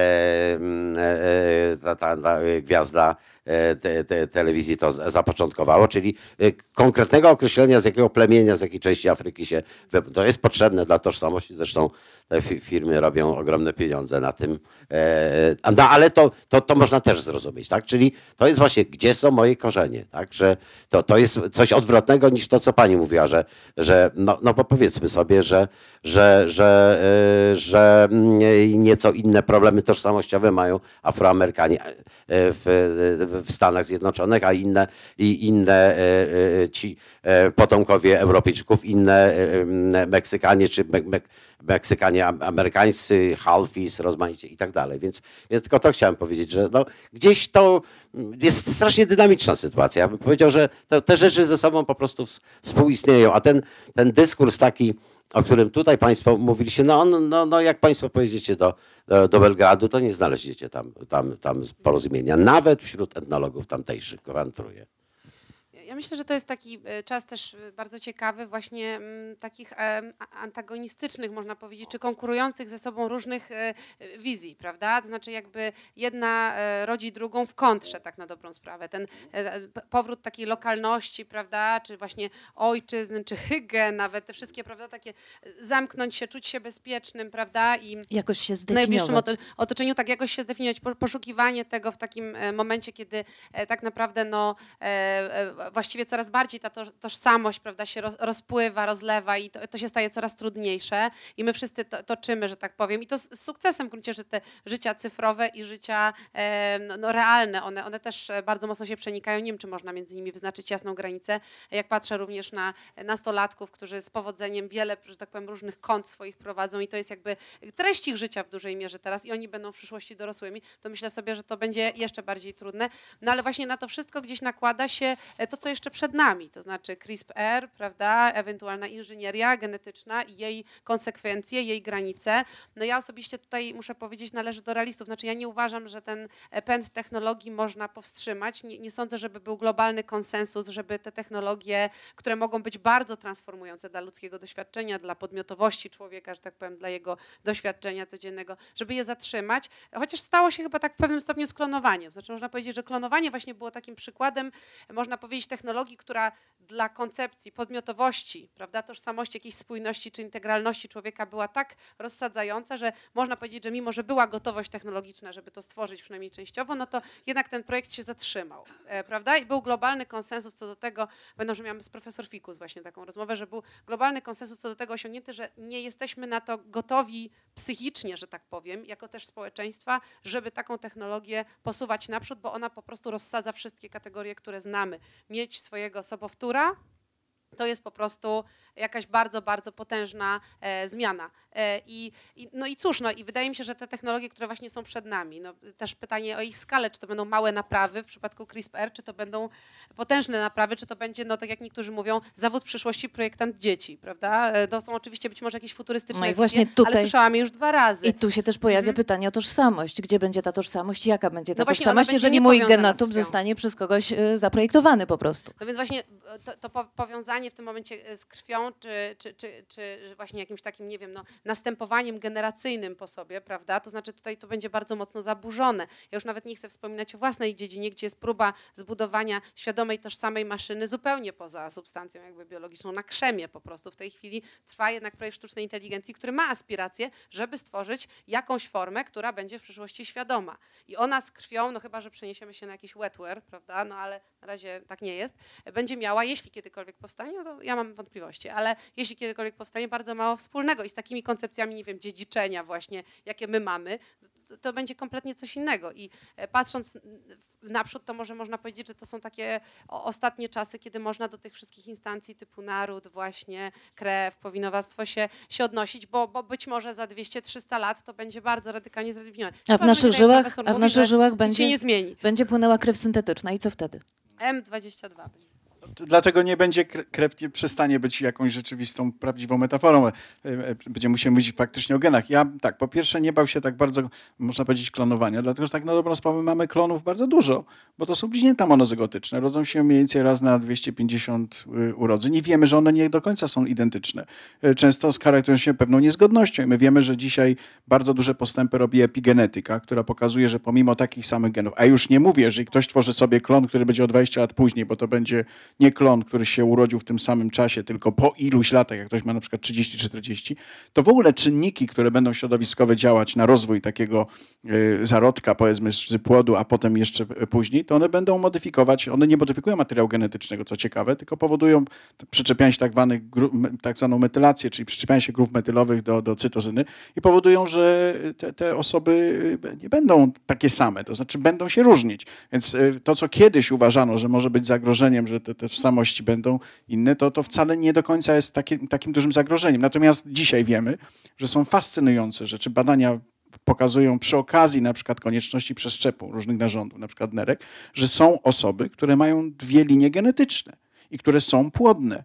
e, ta, ta, ta gwiazda e, te, te, telewizji to z- zapoczątkowało, czyli e, konkretnego określenia, z jakiego plemienia, z jakiej części Afryki się... wy- To jest potrzebne dla tożsamości, zresztą te fi- firmy robią ogromne pieniądze na tym. E, no, ale to, to, to można też zrozumieć, tak? Czyli to jest właśnie, gdzie są moje korzenie, tak? Że to, to jest coś odwrotnego niż to, co pani mówiła, że, że no, no bo powiedzmy sobie, że, że, że, e, że mm, nieco inne problemy tożsamościowe mają Afroamerykanie e, w, w Stanach Zjednoczonych, a inne, i inne e, e, ci e, potomkowie Europejczyków, inne e, Meksykanie czy me, me, Meksykanie am- amerykańscy, halfis, rozmaicie i tak dalej. Więc, więc tylko to chciałem powiedzieć, że no, gdzieś to jest strasznie dynamiczna sytuacja. Ja bym powiedział, że to, te rzeczy ze sobą po prostu ws- współistnieją, a ten, ten dyskurs taki, o którym tutaj państwo mówiliście, no, no, no, no jak państwo pojedziecie do, do, do Belgradu, to nie znaleźliście tam, tam, tam porozumienia, nawet wśród etnologów tamtejszych, gwarantuję. Ja myślę, że to jest taki e, czas też e, bardzo ciekawy, właśnie m, takich e, a- antagonistycznych, można powiedzieć, czy konkurujących ze sobą różnych e, e, wizji, prawda? To znaczy jakby jedna e, rodzi drugą w kontrze, tak na dobrą sprawę. Ten e, p- powrót takiej lokalności, prawda, czy właśnie ojczyzny, czy hygge, nawet te wszystkie, prawda, takie e, zamknąć się, czuć się bezpiecznym, prawda, i jakoś się w najbliższym zdefiniować. oto- otoczeniu tak jakoś się zdefiniować, po- poszukiwanie tego w takim e, momencie, kiedy e, tak naprawdę no, e, e, właściwie coraz bardziej ta to- tożsamość, prawda, się roz, rozpływa, rozlewa i to, to się staje coraz trudniejsze i my wszyscy to, toczymy, że tak powiem, i to z, z sukcesem w gruncie, że te życia cyfrowe i życia e, no, no, realne, one, one też e, bardzo mocno się przenikają. Nie wiem, czy można między nimi wyznaczyć jasną granicę. Jak patrzę również na nastolatków, którzy z powodzeniem wiele, że tak powiem, różnych kont swoich prowadzą i to jest jakby treść ich życia w dużej mierze teraz i oni będą w przyszłości dorosłymi, to myślę sobie, że to będzie jeszcze bardziej trudne. No ale właśnie na to wszystko gdzieś nakłada się e, to, co jeszcze przed nami, to znaczy CRISPR, prawda, ewentualna inżynieria genetyczna i jej konsekwencje, jej granice. No ja osobiście tutaj muszę powiedzieć, należę do realistów. Znaczy ja nie uważam, że ten e, pęd technologii można powstrzymać. Nie, nie sądzę, żeby był globalny konsensus, żeby te technologie, które mogą być bardzo transformujące dla ludzkiego doświadczenia, dla podmiotowości człowieka, że tak powiem, dla jego doświadczenia codziennego, żeby je zatrzymać. Chociaż stało się chyba tak w pewnym stopniu z klonowaniem. Znaczy można powiedzieć, że klonowanie właśnie było takim przykładem, można powiedzieć, technologii, która dla koncepcji podmiotowości, prawda, tożsamości, jakiejś spójności czy integralności człowieka była tak rozsadzająca, że można powiedzieć, że mimo, że była gotowość technologiczna, żeby to stworzyć przynajmniej częściowo, no to jednak ten projekt się zatrzymał, e, prawda? I był globalny konsensus co do tego, będą, że miałam z profesor Fikus właśnie taką rozmowę, że był globalny konsensus co do tego osiągnięty, że nie jesteśmy na to gotowi psychicznie, że tak powiem, jako też społeczeństwa, żeby taką technologię posuwać naprzód, bo ona po prostu rozsadza wszystkie kategorie, które znamy. Mieć swojego sobowtóra, to jest po prostu jakaś bardzo, bardzo potężna e, zmiana. E, i, i, no i cóż, no i wydaje mi się, że te technologie, które właśnie są przed nami, no, też pytanie o ich skalę, czy to będą małe naprawy w przypadku CRISPR, czy to będą potężne naprawy, czy to będzie, no tak jak niektórzy mówią, zawód przyszłości projektant dzieci, prawda? E, to są oczywiście być może jakieś futurystyczne No i wizje, właśnie tutaj- ale słyszałam je już dwa razy. I tu się też pojawia Mhm. pytanie o tożsamość. Gdzie będzie ta tożsamość? Jaka będzie ta No właśnie, ona tożsamość, będzie jeżeli mój niepowiązana z genotop krwią. zostanie przez kogoś y, zaprojektowany po prostu? No więc właśnie e, to, to po- powiązanie w tym momencie z krwią, czy, czy, czy, czy właśnie jakimś takim, nie wiem, no, następowaniem generacyjnym po sobie, prawda? To znaczy tutaj to będzie bardzo mocno zaburzone. Ja już nawet nie chcę wspominać o własnej dziedzinie, gdzie jest próba zbudowania świadomej, tożsamej maszyny zupełnie poza substancją jakby biologiczną, na krzemie po prostu. W tej chwili trwa jednak projekt sztucznej inteligencji, który ma aspiracje, żeby stworzyć jakąś formę, która będzie w przyszłości świadoma. I ona z krwią, no chyba, że przeniesiemy się na jakiś wetware, prawda? No ale na razie tak nie jest, będzie miała, jeśli kiedykolwiek powstanie, no to ja mam wątpliwości, ale jeśli kiedykolwiek powstanie, bardzo mało wspólnego i z takimi koncepcjami, nie wiem, dziedziczenia właśnie, jakie my mamy, to, to będzie kompletnie coś innego. I e, patrząc naprzód, to może można powiedzieć, że to są takie o, ostatnie czasy, kiedy można do tych wszystkich instancji typu naród, właśnie krew, powinowactwo się, się odnosić, bo, bo być może za dwieście trzysta lat to będzie bardzo radykalnie zreligionione. A w Chyba, że naszych będzie, jak żyłach, profesor a w mówi, naszych że żyłach nic będzie, się nie zmieni. będzie płynęła krew syntetyczna i co wtedy? M dwadzieścia dwa będzie. Dlatego nie będzie, krew nie przestanie być jakąś rzeczywistą, prawdziwą metaforą. Będziemy musieli mówić faktycznie o genach. Ja tak, po pierwsze nie bał się tak bardzo, można powiedzieć, klonowania, dlatego że tak na dobrą sprawę mamy klonów bardzo dużo, bo to są bliźnięta monozygotyczne. Rodzą się mniej więcej raz na dwieście pięćdziesiąt urodzeń i wiemy, że one nie do końca są identyczne. Często charakteryzują się pewną niezgodnością i my wiemy, że dzisiaj bardzo duże postępy robi epigenetyka, która pokazuje, że pomimo takich samych genów, a już nie mówię, że ktoś tworzy sobie klon, który będzie o dwadzieścia lat później, bo to będzie nie klon, który się urodził w tym samym czasie, tylko po iluś latach, jak ktoś ma na przykład trzydzieści czterdzieści, to w ogóle czynniki, które będą środowiskowe działać na rozwój takiego y, zarodka, powiedzmy, z płodu, a potem jeszcze później, to one będą modyfikować, one nie modyfikują materiału genetycznego, co ciekawe, tylko powodują przyczepianie się tak, zwanych, tak zwaną metylację, czyli przyczepianie się grup metylowych do, do cytozyny i powodują, że te, te osoby nie będą takie same, to znaczy będą się różnić. Więc to, co kiedyś uważano, że może być zagrożeniem, że te, te tożsamości będą inne, to, to wcale nie do końca jest taki, takim dużym zagrożeniem. Natomiast dzisiaj wiemy, że są fascynujące rzeczy. Badania pokazują przy okazji na przykład konieczności przeszczepu różnych narządów, na przykład nerek, że są osoby, które mają dwie linie genetyczne i które są płodne.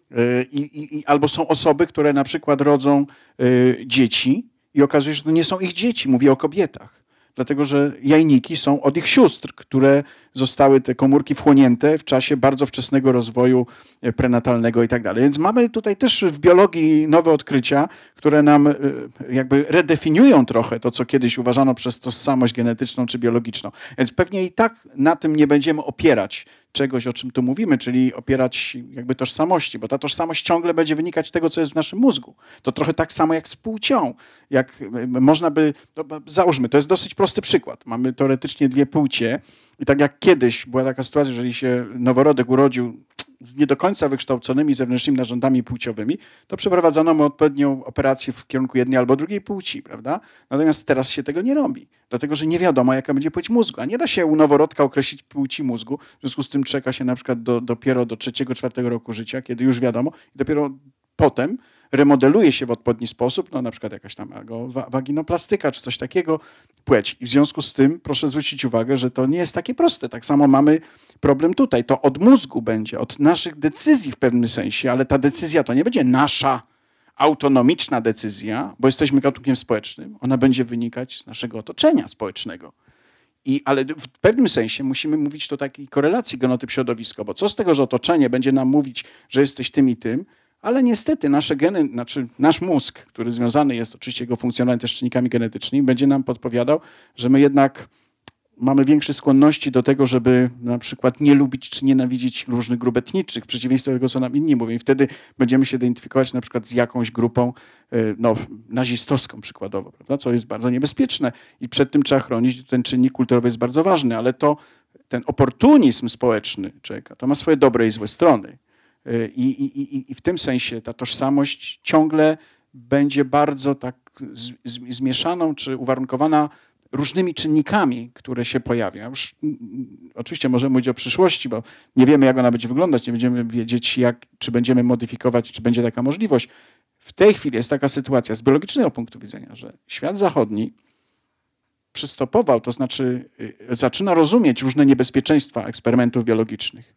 I, i, i, albo są osoby, które na przykład rodzą y, dzieci i okazuje się, że to nie są ich dzieci. Mówię o kobietach. Dlatego, że jajniki są od ich sióstr, które zostały te komórki wchłonięte w czasie bardzo wczesnego rozwoju prenatalnego i tak dalej. Więc mamy tutaj też w biologii nowe odkrycia, które nam jakby redefiniują trochę to, co kiedyś uważano przez tożsamość genetyczną czy biologiczną. Więc pewnie i tak na tym nie będziemy opierać czegoś, o czym tu mówimy, czyli opierać jakby tożsamości, bo ta tożsamość ciągle będzie wynikać z tego, co jest w naszym mózgu. To trochę tak samo jak z płcią. Jak można by, no, załóżmy, to jest dosyć prosty przykład. Mamy teoretycznie dwie płcie i tak jak kiedyś była taka sytuacja, jeżeli się noworodek urodził z nie do końca wykształconymi zewnętrznymi narządami płciowymi, to przeprowadzono mu odpowiednią operację w kierunku jednej albo drugiej płci, prawda? Natomiast teraz się tego nie robi, dlatego że nie wiadomo, jaka będzie płeć mózgu, a nie da się u noworodka określić płci mózgu, w związku z tym czeka się na przykład do, dopiero do trzeciego, czwartego roku życia, kiedy już wiadomo i dopiero potem remodeluje się w odpowiedni sposób, no na przykład jakaś tam waginoplastyka czy coś takiego, płeć. I w związku z tym proszę zwrócić uwagę, że to nie jest takie proste. Tak samo mamy problem tutaj. To od mózgu będzie, od naszych decyzji w pewnym sensie, ale ta decyzja to nie będzie nasza autonomiczna decyzja, bo jesteśmy gatunkiem społecznym. Ona będzie wynikać z naszego otoczenia społecznego. I, ale w pewnym sensie musimy mówić to takiej korelacji genotyp-środowisko, bo co z tego, że otoczenie będzie nam mówić, że jesteś tym i tym, ale niestety nasze geny, znaczy nasz mózg, który związany jest oczywiście jego funkcjonowaniem też z czynnikami genetycznymi, będzie nam podpowiadał, że my jednak mamy większe skłonności do tego, żeby na przykład nie lubić czy nienawidzić różnych grup etnicznych, w przeciwieństwie do tego, co nam inni mówią. I wtedy będziemy się identyfikować na przykład z jakąś grupą no, nazistowską przykładowo, prawda? Co jest bardzo niebezpieczne i przed tym trzeba chronić. Ten czynnik kulturowy jest bardzo ważny, ale to ten oportunizm społeczny człowieka, to ma swoje dobre i złe strony. I, i, i, I w tym sensie ta tożsamość ciągle będzie bardzo tak z, z, zmieszaną czy uwarunkowana różnymi czynnikami, które się pojawiają. Już, oczywiście możemy mówić o przyszłości, bo nie wiemy, jak ona będzie wyglądać, nie będziemy wiedzieć, jak, czy będziemy modyfikować, czy będzie taka możliwość. W tej chwili jest taka sytuacja z biologicznego punktu widzenia, że świat zachodni przystopował, to znaczy zaczyna rozumieć różne niebezpieczeństwa eksperymentów biologicznych.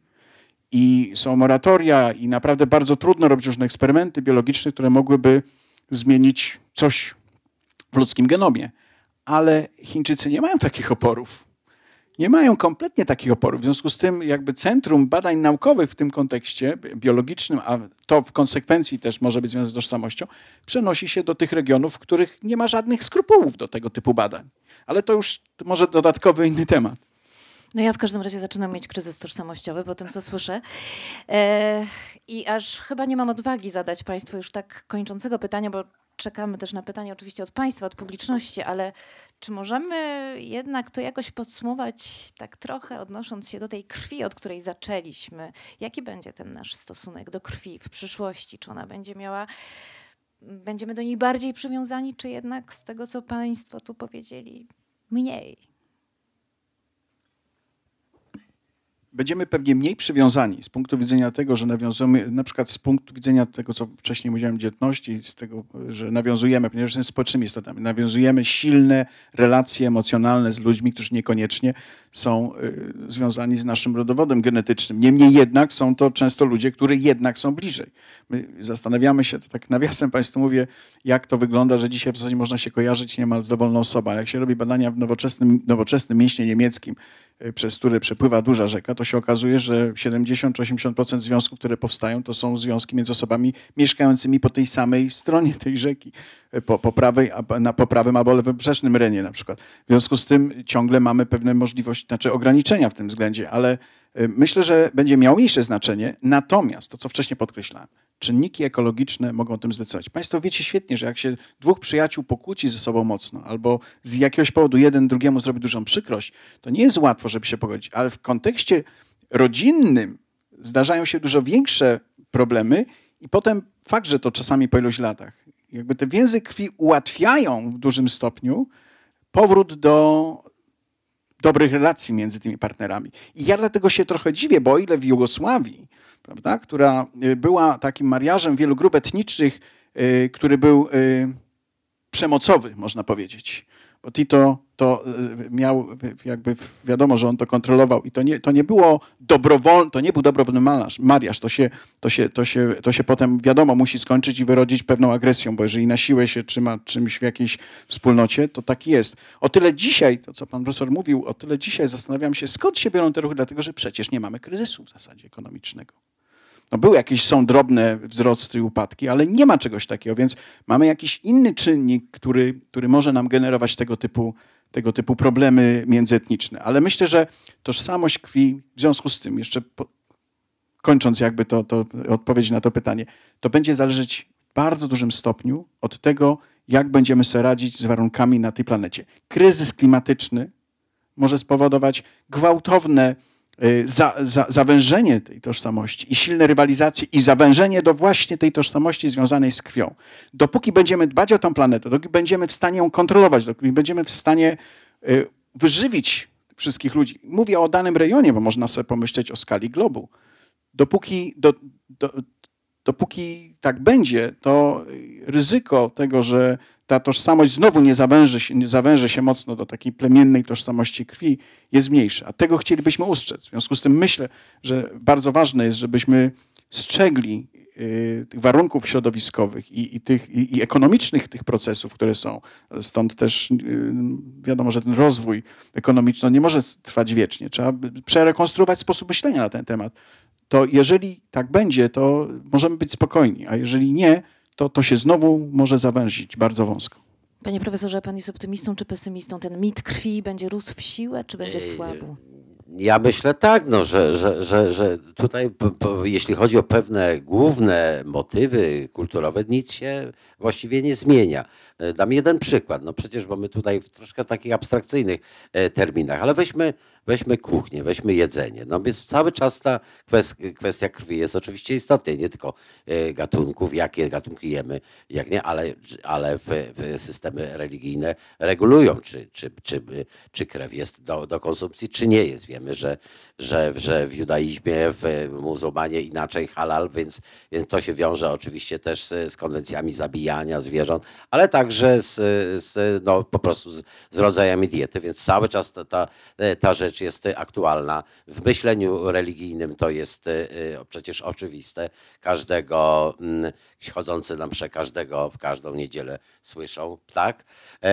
I są moratoria i naprawdę bardzo trudno robić różne eksperymenty biologiczne, które mogłyby zmienić coś w ludzkim genomie. Ale Chińczycy nie mają takich oporów. Nie mają kompletnie takich oporów. W związku z tym jakby centrum badań naukowych w tym kontekście biologicznym, a to w konsekwencji też może być związane z tożsamością, przenosi się do tych regionów, w których nie ma żadnych skrupułów do tego typu badań. Ale to już może dodatkowy inny temat. No ja w każdym razie zaczynam mieć kryzys tożsamościowy po tym, co słyszę. E, I aż chyba nie mam odwagi zadać Państwu już tak kończącego pytania, bo czekamy też na pytanie oczywiście od Państwa, od publiczności, ale czy możemy jednak to jakoś podsumować tak trochę, odnosząc się do tej krwi, od której zaczęliśmy? Jaki będzie ten nasz stosunek do krwi w przyszłości? Czy ona będzie miała, będziemy do niej bardziej przywiązani, czy jednak z tego, co Państwo tu powiedzieli, mniej? będziemy pewnie mniej przywiązani z punktu widzenia tego, że nawiązujemy, na przykład z punktu widzenia tego, co wcześniej mówiłem, dzietności, z tego, że nawiązujemy, ponieważ jesteśmy społecznymi istotami, nawiązujemy silne relacje emocjonalne z ludźmi, którzy niekoniecznie są y, związani z naszym rodowodem genetycznym. Niemniej jednak są to często ludzie, którzy jednak są bliżej. My zastanawiamy się, to tak nawiasem Państwu mówię, jak to wygląda, że dzisiaj w zasadzie można się kojarzyć niemal z dowolną osobą. Ale jak się robi badania w nowoczesnym, nowoczesnym mięśnie niemieckim, przez które przepływa duża rzeka, to się okazuje, że siedemdziesiąt czy osiemdziesiąt procent związków, które powstają, to są związki między osobami mieszkającymi po tej samej stronie tej rzeki, po, po, prawej, na, po prawym albo lewobrzeżnym Renie na przykład. W związku z tym ciągle mamy pewne możliwości, znaczy ograniczenia w tym względzie, ale myślę, że będzie miało mniejsze znaczenie. Natomiast, to co wcześniej podkreślałem, czynniki ekologiczne mogą o tym zdecydować. Państwo wiecie świetnie, że jak się dwóch przyjaciół pokłóci ze sobą mocno albo z jakiegoś powodu jeden drugiemu zrobi dużą przykrość, to nie jest łatwo, żeby się pogodzić, ale w kontekście rodzinnym zdarzają się dużo większe problemy i potem fakt, że to czasami po iluś latach, jakby te więzy krwi ułatwiają w dużym stopniu powrót do dobrych relacji między tymi partnerami. I ja dlatego się trochę dziwię, bo o ile w Jugosławii, prawda, która była takim mariażem wielu grup etnicznych, y, który był y, przemocowy, można powiedzieć. Bo Tito to y, miał, jakby wiadomo, że on to kontrolował i to nie, to nie było dobrowolny, to nie był dobrowolny mariaż, mariaż. To, się, to, się, to, się, to się potem, wiadomo, musi skończyć i wyrodzić pewną agresją, bo jeżeli na siłę się trzyma czymś w jakiejś wspólnocie, to tak jest. O tyle dzisiaj, to co pan profesor mówił, o tyle dzisiaj zastanawiam się, skąd się biorą te ruchy, dlatego że przecież nie mamy kryzysu w zasadzie ekonomicznego. No były jakieś, są drobne wzrosty i upadki, ale nie ma czegoś takiego, więc mamy jakiś inny czynnik, który, który może nam generować tego typu, tego typu problemy międzyetniczne. Ale myślę, że tożsamość krwi, w związku z tym, jeszcze po, kończąc jakby to, to odpowiedź na to pytanie, to będzie zależeć w bardzo dużym stopniu od tego, jak będziemy sobie radzić z warunkami na tej planecie. Kryzys klimatyczny może spowodować gwałtowne Za, za, zawężenie tej tożsamości i silne rywalizacje i zawężenie do właśnie tej tożsamości związanej z krwią. Dopóki będziemy dbać o tę planetę, dopóki będziemy w stanie ją kontrolować, dopóki będziemy w stanie y, wyżywić wszystkich ludzi. Mówię o danym rejonie, bo można sobie pomyśleć o skali globu. Dopóki, do, do, dopóki tak będzie, to ryzyko tego, że ta tożsamość znowu nie zawęży się, nie zawęży się mocno do takiej plemiennej tożsamości krwi, jest mniejsze. A tego chcielibyśmy ustrzec. W związku z tym myślę, że bardzo ważne jest, żebyśmy strzegli y, tych warunków środowiskowych i, i, tych, i, i ekonomicznych tych procesów, które są. Stąd też y, wiadomo, że ten rozwój ekonomiczny nie może trwać wiecznie. Trzeba przerekonstruować sposób myślenia na ten temat. To jeżeli tak będzie, to możemy być spokojni, a jeżeli nie, to to się znowu może zawęzić bardzo wąsko. Panie profesorze, pan jest optymistą czy pesymistą? Ten mit krwi będzie rósł w siłę, czy będzie słabł? Ja myślę tak, no, że, że, że, że tutaj po, po, jeśli chodzi o pewne główne motywy kulturowe, nic się właściwie nie zmienia. Dam jeden przykład, no przecież, bo my tutaj w troszkę takich abstrakcyjnych terminach, ale weźmy, weźmy kuchnię, weźmy jedzenie. No więc cały czas ta kwestia, kwestia krwi jest oczywiście istotna, nie tylko gatunków, jakie gatunki jemy, jak nie, ale, ale w, w systemy religijne regulują, czy, czy, czy, czy krew jest do, do konsumpcji, czy nie jest. Wiemy, że, że, że w judaizmie, w muzułmanie inaczej halal, więc, więc to się wiąże oczywiście też z, z konwencjami zabijania zwierząt, ale także z, z, no, po prostu z, z rodzajami diety, więc cały czas ta, ta, ta rzecz jest aktualna. W myśleniu religijnym to jest przecież oczywiste. Każdego chodzący na mszę, każdego w każdą niedzielę słyszą, tak,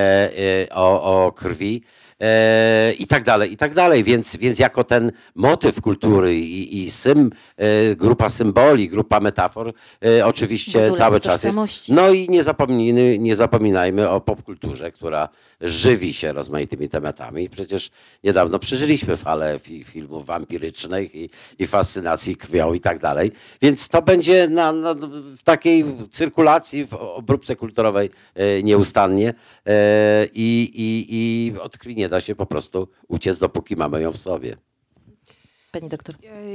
o, o krwi. I tak dalej, i tak dalej. Więc, więc jako ten motyw kultury i, i sym, grupa symboli, grupa metafor oczywiście Budulec cały czas jest. tożsamości. No i nie zapominajmy, nie zapominajmy o popkulturze, która żywi się rozmaitymi tematami. Przecież niedawno przeżyliśmy falę fi, filmów wampirycznych i, i fascynacji krwią i tak dalej. Więc to będzie na, na, w takiej cyrkulacji, w obróbce kulturowej nieustannie i, i, i od krwi nie da się po prostu uciec, dopóki mamy ją w sobie. Pani doktor.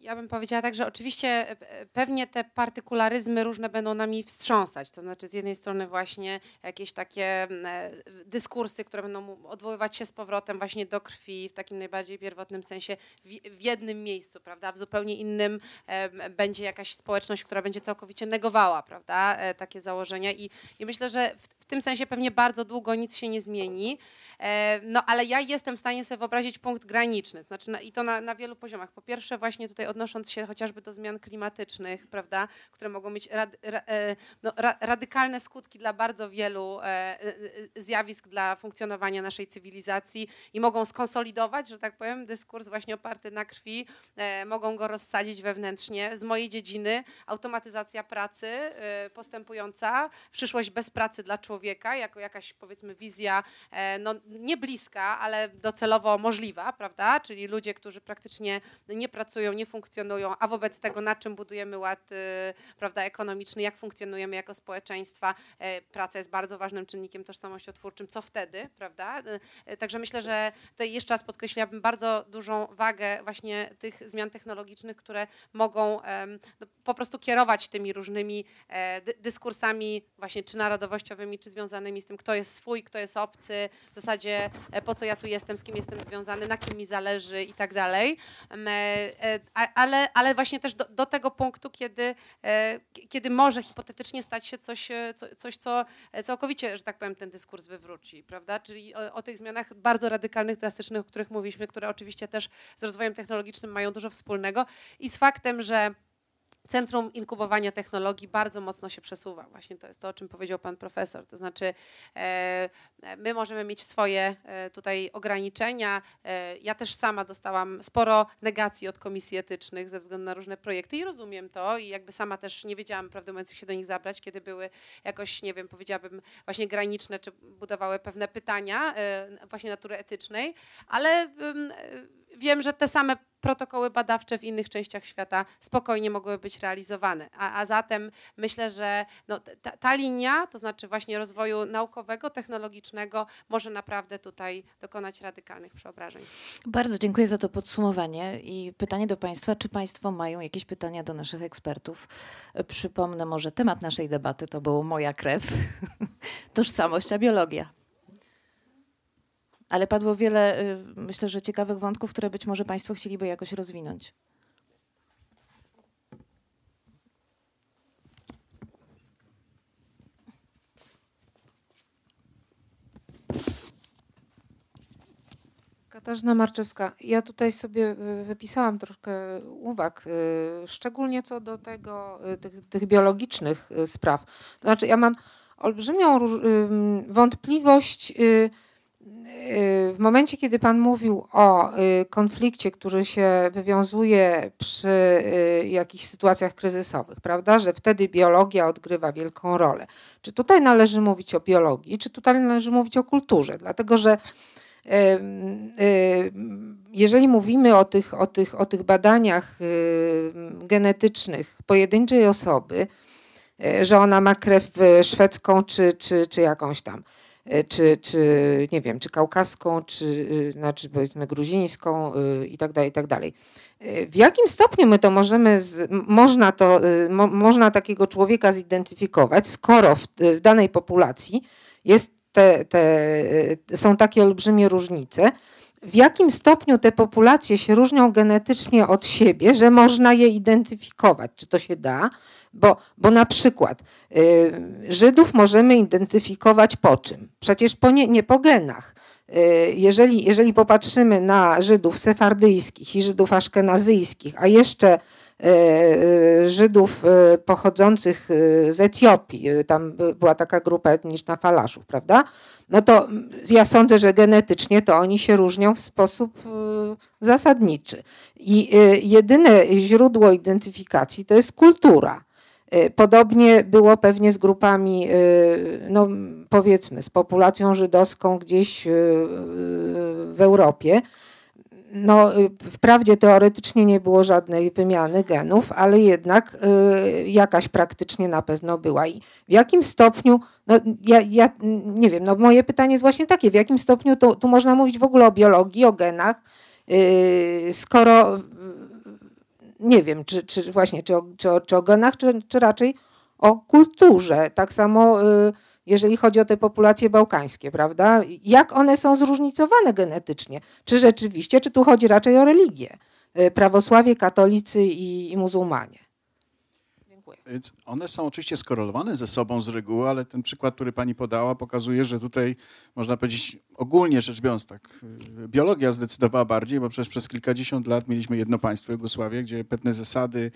Ja bym powiedziała tak, że oczywiście pewnie te partykularyzmy różne będą nami wstrząsać. To znaczy z jednej strony właśnie jakieś takie dyskursy, które będą odwoływać się z powrotem właśnie do krwi w takim najbardziej pierwotnym sensie w jednym miejscu, prawda? W zupełnie innym będzie jakaś społeczność, która będzie całkowicie negowała, prawda? Takie założenia i, i myślę, że w, w tym sensie pewnie bardzo długo nic się nie zmieni. No ale ja jestem w stanie sobie wyobrazić punkt graniczny, to znaczy na, i to na, na wielu poziomach. Po pierwsze właśnie tutaj odnosząc się chociażby do zmian klimatycznych, prawda, które mogą mieć rad, ra, no, ra, radykalne skutki dla bardzo wielu e, zjawisk dla funkcjonowania naszej cywilizacji i mogą skonsolidować, że tak powiem, dyskurs właśnie oparty na krwi, e, mogą go rozsadzić wewnętrznie. Z mojej dziedziny automatyzacja pracy e, postępująca, przyszłość bez pracy dla człowieka jako jakaś powiedzmy wizja e, no, nie bliska, ale docelowo możliwa, prawda? Czyli ludzie, którzy praktycznie nie pracują, nie funkcjonują, a wobec tego na czym budujemy ład, prawda, ekonomiczny, jak funkcjonujemy jako społeczeństwa. Praca jest bardzo ważnym czynnikiem tożsamościotwórczym. Co wtedy, prawda? Także myślę, że tutaj jeszcze raz podkreśliłabym bardzo dużą wagę właśnie tych zmian technologicznych, które mogą no, po prostu kierować tymi różnymi dyskursami właśnie czy narodowościowymi, czy związanymi z tym, kto jest swój, kto jest obcy, w zasadzie po co ja tu jestem, z kim jestem związany, na kim mi zależy i tak dalej. Ale, ale właśnie też do, do tego punktu, kiedy, kiedy może hipotetycznie stać się coś, coś, co całkowicie, że tak powiem, ten dyskurs wywróci, prawda? Czyli o, o tych zmianach bardzo radykalnych, drastycznych, o których mówiliśmy, które oczywiście też z rozwojem technologicznym mają dużo wspólnego i z faktem, że centrum inkubowania technologii bardzo mocno się przesuwa. Właśnie to jest to, o czym powiedział pan profesor. To znaczy e, my możemy mieć swoje e, tutaj ograniczenia. E, ja też sama dostałam sporo negacji od komisji etycznych ze względu na różne projekty i rozumiem to i jakby sama też nie wiedziałam, prawdę mówiąc, jak się do nich zabrać, kiedy były jakoś, nie wiem, powiedziałabym właśnie graniczne, czy budowały pewne pytania e, właśnie natury etycznej, ale e, wiem, że te same protokoły badawcze w innych częściach świata spokojnie mogły być realizowane. A, a zatem myślę, że no, ta, ta linia, to znaczy właśnie rozwoju naukowego, technologicznego może naprawdę tutaj dokonać radykalnych przeobrażeń. Bardzo dziękuję za to podsumowanie i pytanie do Państwa, czy Państwo mają jakieś pytania do naszych ekspertów? Przypomnę może temat naszej debaty, to było Moja krew, tożsamość, a biologia. Ale padło wiele, myślę, że ciekawych wątków, które być może Państwo chcieliby jakoś rozwinąć. Katarzyna Marczewska. Ja tutaj sobie wypisałam troszkę uwag, szczególnie co do tego, tych, tych biologicznych spraw. To znaczy ja mam olbrzymią wątpliwość w momencie, kiedy pan mówił o konflikcie, który się wywiązuje przy jakichś sytuacjach kryzysowych, prawda, że wtedy biologia odgrywa wielką rolę. Czy tutaj należy mówić o biologii, czy tutaj należy mówić o kulturze? Dlatego, że jeżeli mówimy o tych, o tych, o tych badaniach genetycznych pojedynczej osoby, że ona ma krew szwedzką czy, czy, czy jakąś tam, czy, czy nie wiem, czy kaukaską, czy znaczy powiedzmy gruzińską i tak dalej, i tak dalej. W jakim stopniu my to możemy, z, można, to, mo, można takiego człowieka zidentyfikować, skoro w, w danej populacji jest te, te, są takie olbrzymie różnice, w jakim stopniu te populacje się różnią genetycznie od siebie, że można je identyfikować, czy to się da? Bo, bo na przykład y, Żydów możemy identyfikować po czym? Przecież po nie, nie po genach. Y, jeżeli, jeżeli popatrzymy na Żydów sefardyjskich i Żydów aszkenazyjskich, a jeszcze y, Żydów y, pochodzących z Etiopii, y, tam była taka grupa etniczna Falaszów, prawda? No to ja sądzę, że genetycznie to oni się różnią w sposób y, zasadniczy. I y, jedyne źródło identyfikacji to jest kultura. Podobnie było pewnie z grupami, no powiedzmy, z populacją żydowską gdzieś w Europie. No, wprawdzie teoretycznie nie było żadnej wymiany genów, ale jednak jakaś praktycznie na pewno była. I w jakim stopniu, no ja, ja nie wiem, no moje pytanie jest właśnie takie, w jakim stopniu tu, tu można mówić w ogóle o biologii, o genach, skoro nie wiem, czy, czy właśnie, czy o, czy o, czy o genach, czy, czy raczej o kulturze. Tak samo y, jeżeli chodzi o te populacje bałkańskie, prawda? Jak one są zróżnicowane genetycznie? Czy rzeczywiście, czy tu chodzi raczej o religię? Y, prawosławie, katolicy i, i muzułmanie. Dziękuję. Więc one są oczywiście skorelowane ze sobą z reguły, ale ten przykład, który pani podała, pokazuje, że tutaj można powiedzieć ogólnie rzecz biorąc tak, biologia zdecydowała bardziej, bo przecież przez kilkadziesiąt lat mieliśmy jedno państwo, Jugosławię, gdzie pewne zasady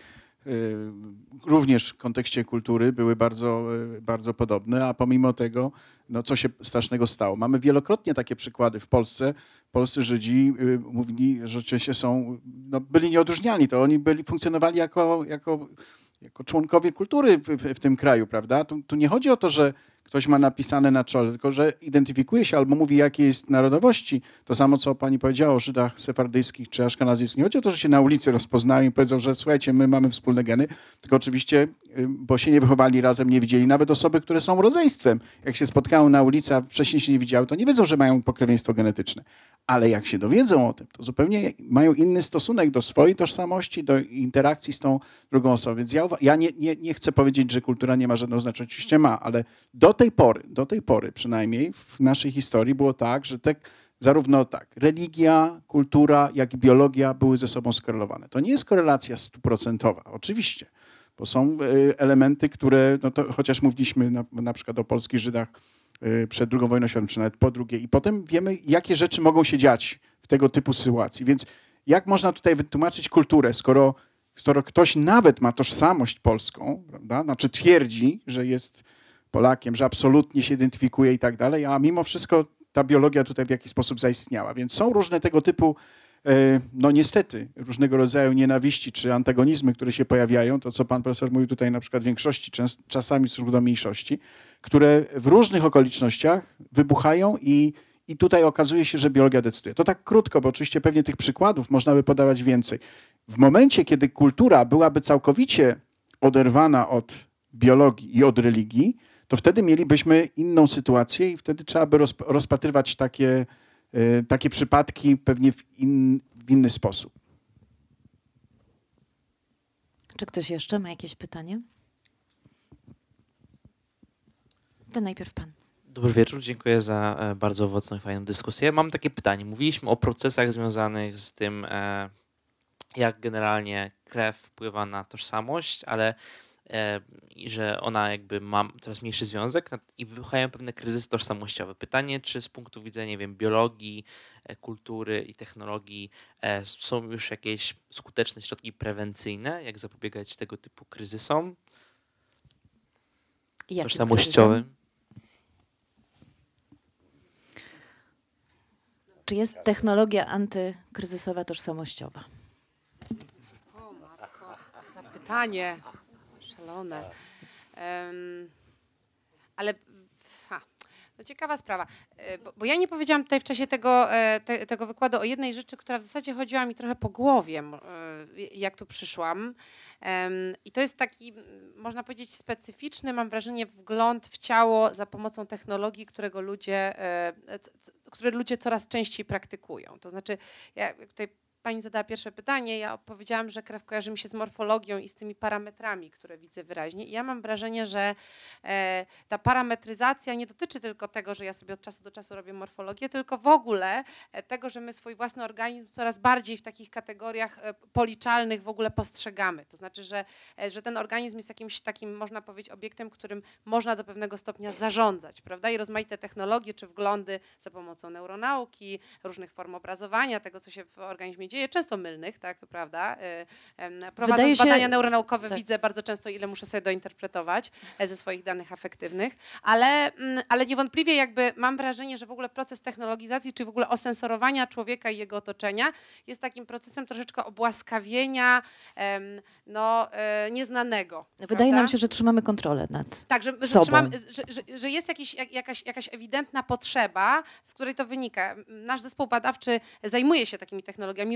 również w kontekście kultury były bardzo, bardzo podobne, a pomimo tego, no co się strasznego stało. Mamy wielokrotnie takie przykłady w Polsce. Polscy Żydzi mówili, że rzeczywiście są, no byli nieodróżnialni, to oni byli, funkcjonowali jako, jako, jako członkowie kultury w, w, w tym kraju, prawda? Tu, tu nie chodzi o to, że ktoś ma napisane na czole, tylko że identyfikuje się albo mówi, jakiej jest narodowości. To samo, co pani powiedziała o Żydach sefardyjskich czy aszkenazyjskich. Nie chodzi o to, że się na ulicy rozpoznają i powiedzą, że słuchajcie, my mamy wspólne geny, tylko oczywiście, bo się nie wychowali razem, nie widzieli. Nawet osoby, które są rodzeństwem, jak się spotkają na ulicy, a wcześniej się nie widziały, to nie wiedzą, że mają pokrewieństwo genetyczne. Ale jak się dowiedzą o tym, to zupełnie mają inny stosunek do swojej tożsamości, do interakcji z tą drugą osobą. Więc ja, ja nie, nie, nie chcę powiedzieć, że kultura nie ma żadnego znaczenia. Oczywiście ma, ale do tej pory, do tej pory przynajmniej w naszej historii było tak, że te, zarówno tak, religia, kultura, jak i biologia były ze sobą skorelowane. To nie jest korelacja stuprocentowa, oczywiście, bo są elementy, które, no to chociaż mówiliśmy na, na przykład o polskich Żydach przed drugą wojną światową, czy nawet po drugiej, i potem wiemy, jakie rzeczy mogą się dziać w tego typu sytuacji. Więc jak można tutaj wytłumaczyć kulturę, skoro, skoro ktoś nawet ma tożsamość polską, prawda? Znaczy twierdzi, że jest Polakiem, że absolutnie się identyfikuje i tak dalej, a mimo wszystko ta biologia tutaj w jakiś sposób zaistniała. Więc są różne tego typu, no niestety, różnego rodzaju nienawiści czy antagonizmy, które się pojawiają, to co pan profesor mówił tutaj na przykład w większości, czasami w stosunku do mniejszości, które w różnych okolicznościach wybuchają i, i tutaj okazuje się, że biologia decyduje. To tak krótko, bo oczywiście pewnie tych przykładów można by podawać więcej. W momencie, kiedy kultura byłaby całkowicie oderwana od biologii i od religii, to wtedy mielibyśmy inną sytuację i wtedy trzeba by rozpatrywać takie, takie przypadki pewnie w, in, w inny sposób. Czy ktoś jeszcze ma jakieś pytanie? To najpierw pan. Dobry wieczór, dziękuję za bardzo owocną i fajną dyskusję. Mam takie pytanie. Mówiliśmy o procesach związanych z tym, jak generalnie krew wpływa na tożsamość, ale i że ona jakby ma coraz mniejszy związek i wybuchają pewne kryzysy tożsamościowe. Pytanie, czy z punktu widzenia, nie wiem, biologii, kultury i technologii są już jakieś skuteczne środki prewencyjne, jak zapobiegać tego typu kryzysom tożsamościowym? Kryzysem? Czy jest technologia antykryzysowa tożsamościowa? O matko, zapytanie. Szalone. Um, ale ha, no ciekawa sprawa, bo, bo ja nie powiedziałam tutaj w czasie tego, te, tego wykładu o jednej rzeczy, która w zasadzie chodziła mi trochę po głowie, jak tu przyszłam. Um, I to jest taki, można powiedzieć, specyficzny, mam wrażenie, wgląd w ciało za pomocą technologii, którego ludzie, które ludzie coraz częściej praktykują. To znaczy, ja tutaj pani zadała pierwsze pytanie, ja powiedziałam, że krew kojarzy mi się z morfologią i z tymi parametrami, które widzę wyraźnie. I ja mam wrażenie, że e, ta parametryzacja nie dotyczy tylko tego, że ja sobie od czasu do czasu robię morfologię, tylko w ogóle e, tego, że my swój własny organizm coraz bardziej w takich kategoriach e, policzalnych w ogóle postrzegamy. To znaczy, że, e, że ten organizm jest jakimś takim, można powiedzieć, obiektem, którym można do pewnego stopnia zarządzać, prawda? I rozmaite technologie czy wglądy za pomocą neuronauki, różnych form obrazowania, tego, co się w organizmie dzieje, często mylnych, tak, to prawda. Prowadząc Wydaje się, badania neuronaukowe tak. widzę bardzo często, ile muszę sobie dointerpretować ze swoich danych afektywnych, ale, ale niewątpliwie jakby mam wrażenie, że w ogóle proces technologizacji, czy w ogóle osensorowania człowieka i jego otoczenia jest takim procesem troszeczkę obłaskawienia no, nieznanego. Wydaje prawda? nam się, że trzymamy kontrolę nad Tak, że, że, sobą. trzymam, że, że, że jest jakiś, jakaś, jakaś ewidentna potrzeba, z której to wynika. Nasz zespół badawczy zajmuje się takimi technologiami,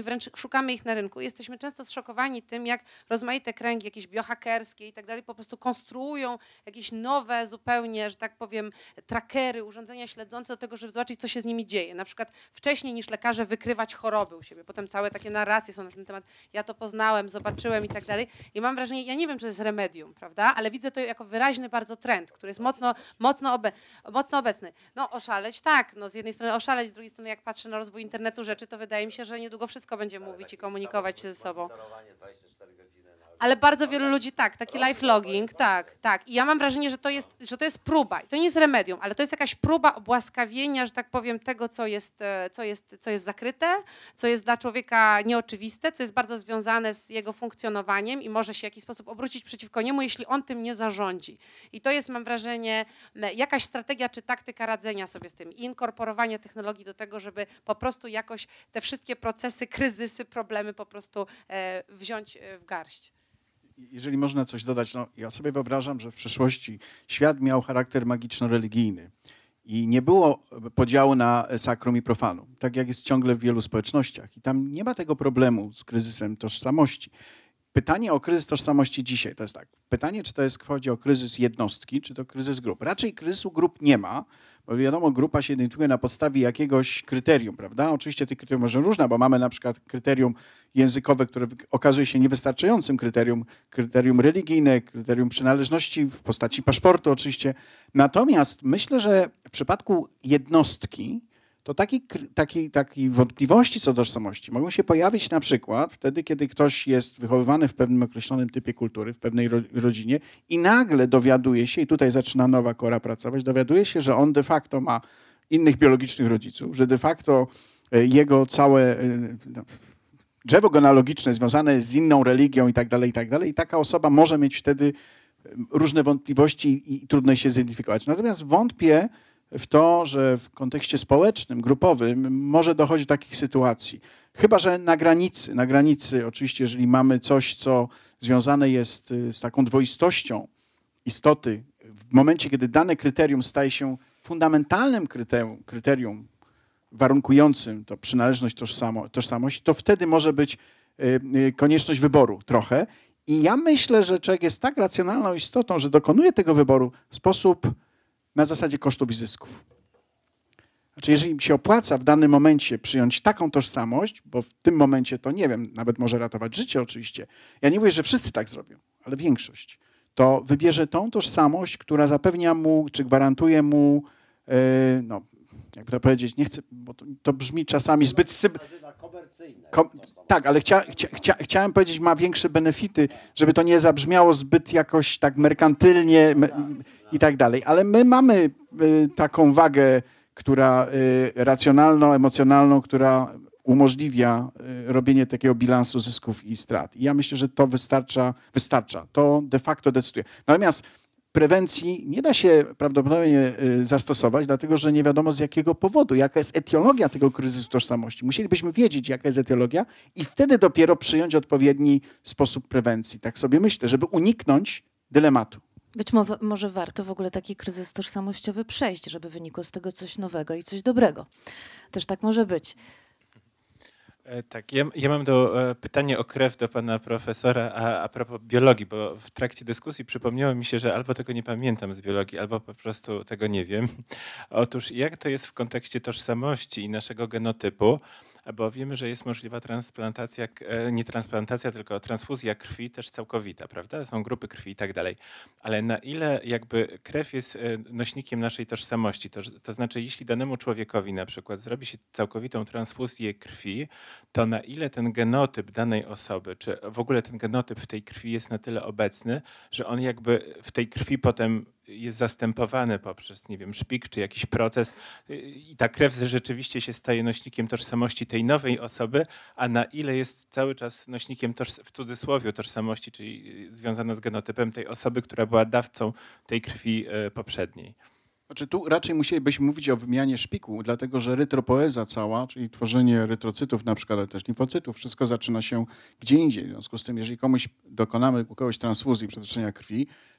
wręcz szukamy ich na rynku. Jesteśmy często zszokowani tym, jak rozmaite kręgi, jakieś biohakerskie i tak dalej, po prostu konstruują jakieś nowe zupełnie, że tak powiem, trackery, urządzenia śledzące do tego, żeby zobaczyć, co się z nimi dzieje. Na przykład wcześniej niż lekarze wykrywać choroby u siebie. Potem całe takie narracje są na ten temat. Ja to poznałem, zobaczyłem i tak dalej. I mam wrażenie, ja nie wiem, czy to jest remedium, prawda? Ale widzę to jako wyraźny bardzo trend, który jest mocno, mocno, obe, mocno obecny. No oszaleć, tak. No, z jednej strony oszaleć, z drugiej strony jak patrzę na rozwój internetu rzeczy, to wydaje mi się, że niedługo wszystko będzie mówić i komunikować się ze sobą. Ale bardzo wielu ludzi tak, taki live logging, tak, tak. I ja mam wrażenie, że to jest, że to jest próba. I to nie jest remedium, ale to jest jakaś próba obłaskawienia, że tak powiem, tego, co jest, co jest, co jest zakryte, co jest dla człowieka nieoczywiste, co jest bardzo związane z jego funkcjonowaniem i może się w jakiś sposób obrócić przeciwko niemu, jeśli on tym nie zarządzi. I to jest, mam wrażenie, jakaś strategia czy taktyka radzenia sobie z tym. I inkorporowanie technologii do tego, żeby po prostu jakoś te wszystkie procesy, kryzysy, problemy po prostu e, wziąć w garść. Jeżeli można coś dodać, no ja sobie wyobrażam, że w przyszłości świat miał charakter magiczno-religijny i nie było podziału na sakrum i profanum, tak jak jest ciągle w wielu społecznościach. I tam nie ma tego problemu z kryzysem tożsamości. Pytanie o kryzys tożsamości dzisiaj to jest tak. Pytanie, czy to jest chodzi o kryzys jednostki, czy to kryzys grup. Raczej kryzysu grup nie ma, bo wiadomo, grupa się identyfikuje na podstawie jakiegoś kryterium, prawda? Oczywiście tych kryterium może różne, bo mamy na przykład kryterium językowe, które okazuje się niewystarczającym kryterium, kryterium religijne, kryterium przynależności w postaci paszportu oczywiście. Natomiast myślę, że w przypadku jednostki to takiej taki, taki wątpliwości co do tożsamości mogą się pojawić na przykład wtedy, kiedy ktoś jest wychowywany w pewnym określonym typie kultury, w pewnej ro, rodzinie i nagle dowiaduje się, i tutaj zaczyna nowa kora pracować, dowiaduje się, że on de facto ma innych biologicznych rodziców, że de facto jego całe drzewo genealogiczne związane jest z inną religią i tak dalej, i tak dalej. I taka osoba może mieć wtedy różne wątpliwości i, i trudno się zidentyfikować. Natomiast wątpię w to, że w kontekście społecznym, grupowym może dochodzić do takich sytuacji. Chyba że na granicy, na granicy oczywiście, jeżeli mamy coś, co związane jest z taką dwoistością istoty, w momencie, kiedy dane kryterium staje się fundamentalnym kryterium, kryterium warunkującym to przynależność, tożsamo, tożsamość, to wtedy może być konieczność wyboru trochę. I ja myślę, że człowiek jest tak racjonalną istotą, że dokonuje tego wyboru w sposób na zasadzie kosztów i zysków. Znaczy, jeżeli się opłaca w danym momencie przyjąć taką tożsamość, bo w tym momencie to, nie wiem, nawet może ratować życie oczywiście. Ja nie mówię, że wszyscy tak zrobią, ale większość. To wybierze tą tożsamość, która zapewnia mu, czy gwarantuje mu, yy, no, jakby to powiedzieć, nie chcę, bo to, to brzmi czasami zbyt... Syb... Kom... Tak, ale chcia, chcia, chcia, chciałem powiedzieć, ma większe benefity, żeby to nie zabrzmiało zbyt jakoś tak merkantylnie i tak dalej. Ale my mamy y, taką wagę, która y, racjonalno-emocjonalną, która umożliwia y, robienie takiego bilansu zysków i strat. I ja myślę, że to wystarcza, wystarcza. To de facto decyduje. Natomiast prewencji nie da się prawdopodobnie zastosować, dlatego że nie wiadomo z jakiego powodu, jaka jest etiologia tego kryzysu tożsamości. Musielibyśmy wiedzieć, jaka jest etiologia i wtedy dopiero przyjąć odpowiedni sposób prewencji. Tak sobie myślę, żeby uniknąć dylematu. Być może, może warto w ogóle taki kryzys tożsamościowy przejść, żeby wynikło z tego coś nowego i coś dobrego. Też tak może być. Tak, ja, ja mam do, e, pytanie o krew do pana profesora, a, a propos biologii, bo w trakcie dyskusji przypomniało mi się, że albo tego nie pamiętam z biologii, albo po prostu tego nie wiem. Otóż jak to jest w kontekście tożsamości i naszego genotypu, bo wiemy, że jest możliwa transplantacja, nie transplantacja, tylko transfuzja krwi też całkowita, prawda? Są grupy krwi i tak dalej. Ale na ile jakby krew jest nośnikiem naszej tożsamości, to, to znaczy jeśli danemu człowiekowi na przykład zrobi się całkowitą transfuzję krwi, to na ile ten genotyp danej osoby, czy w ogóle ten genotyp w tej krwi jest na tyle obecny, że on jakby w tej krwi potem jest zastępowany poprzez, nie wiem, szpik czy jakiś proces i ta krew rzeczywiście się staje nośnikiem tożsamości tej nowej osoby, a na ile jest cały czas nośnikiem toż- w cudzysłowie tożsamości, czyli związana z genotypem tej osoby, która była dawcą tej krwi poprzedniej. Znaczy tu raczej musielibyśmy mówić o wymianie szpiku, dlatego że rytropoeza cała, czyli tworzenie erytrocytów na przykład, ale też limfocytów, wszystko zaczyna się gdzie indziej. W związku z tym, jeżeli komuś dokonamy u kogoś transfuzji, przetworzenia krwi,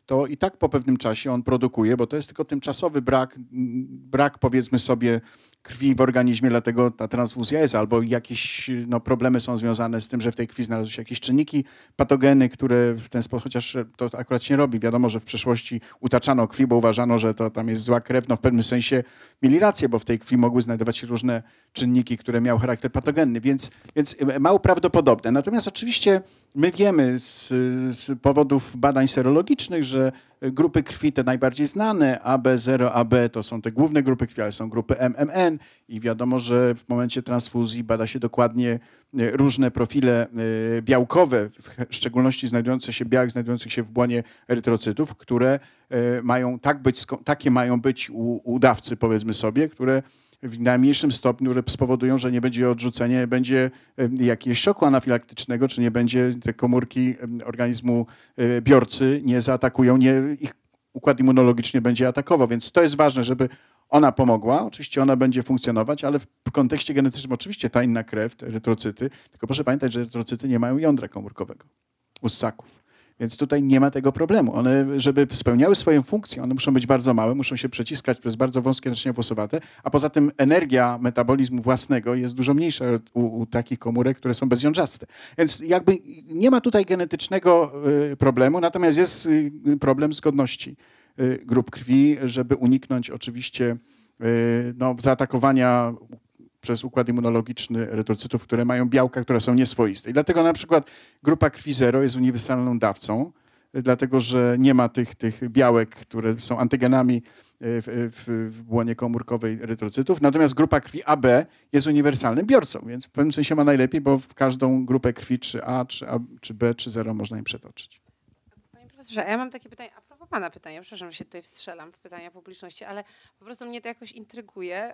to i tak po pewnym czasie on produkuje, bo to jest tylko tymczasowy brak, brak powiedzmy sobie krwi w organizmie, dlatego ta transfuzja jest, albo jakieś no, problemy są związane z tym, że w tej krwi znalazły się jakieś czynniki patogeny, które w ten sposób, chociaż to akurat się nie robi. Wiadomo, że w przeszłości utaczano krwi, bo uważano, że to tam jest zła krew. No w pewnym sensie mieli rację, bo w tej krwi mogły znajdować się różne czynniki, które miały charakter patogenny, więc, więc mało prawdopodobne. Natomiast oczywiście my wiemy z, z powodów badań serologicznych, że grupy krwi te najbardziej znane, A B zero, A B to są te główne grupy krwi, ale są grupy M M N i wiadomo, że w momencie transfuzji bada się dokładnie różne profile białkowe, w szczególności znajdujące się białek znajdujących się w błonie erytrocytów, które mają tak być, takie mają być u, u dawcy, powiedzmy sobie, które w najmniejszym stopniu spowodują, że nie będzie odrzucenia, nie będzie jakiegoś szoku anafilaktycznego, czy nie będzie te komórki organizmu biorcy nie zaatakują, nie, ich układ immunologiczny będzie atakował. Więc to jest ważne, żeby ona pomogła. Oczywiście ona będzie funkcjonować, ale w kontekście genetycznym oczywiście ta inna krew, te erytrocyty, tylko proszę pamiętać, że erytrocyty nie mają jądra komórkowego u ssaków. Więc tutaj nie ma tego problemu. One, żeby spełniały swoją funkcję, one muszą być bardzo małe, muszą się przeciskać przez bardzo wąskie naczynia włosowate, a poza tym energia metabolizmu własnego jest dużo mniejsza u, u takich komórek, które są bezjądrzaste. Więc jakby nie ma tutaj genetycznego y, problemu, natomiast jest y, problem zgodności y, grup krwi, żeby uniknąć oczywiście y, no, zaatakowania przez układ immunologiczny erytrocytów, które mają białka, które są nieswoiste. I dlatego na przykład grupa krwi zero jest uniwersalną dawcą, dlatego że nie ma tych, tych białek, które są antygenami w, w, w błonie komórkowej erytrocytów. Natomiast grupa krwi A B jest uniwersalnym biorcą, więc w pewnym sensie ma najlepiej, bo w każdą grupę krwi czy A, czy, A, czy B, czy zero można im przetoczyć. Panie profesorze, ja mam takie pytanie, a propos pana pytania, przepraszam, że się tutaj wstrzelam w pytania publiczności, ale po prostu mnie to jakoś intryguje.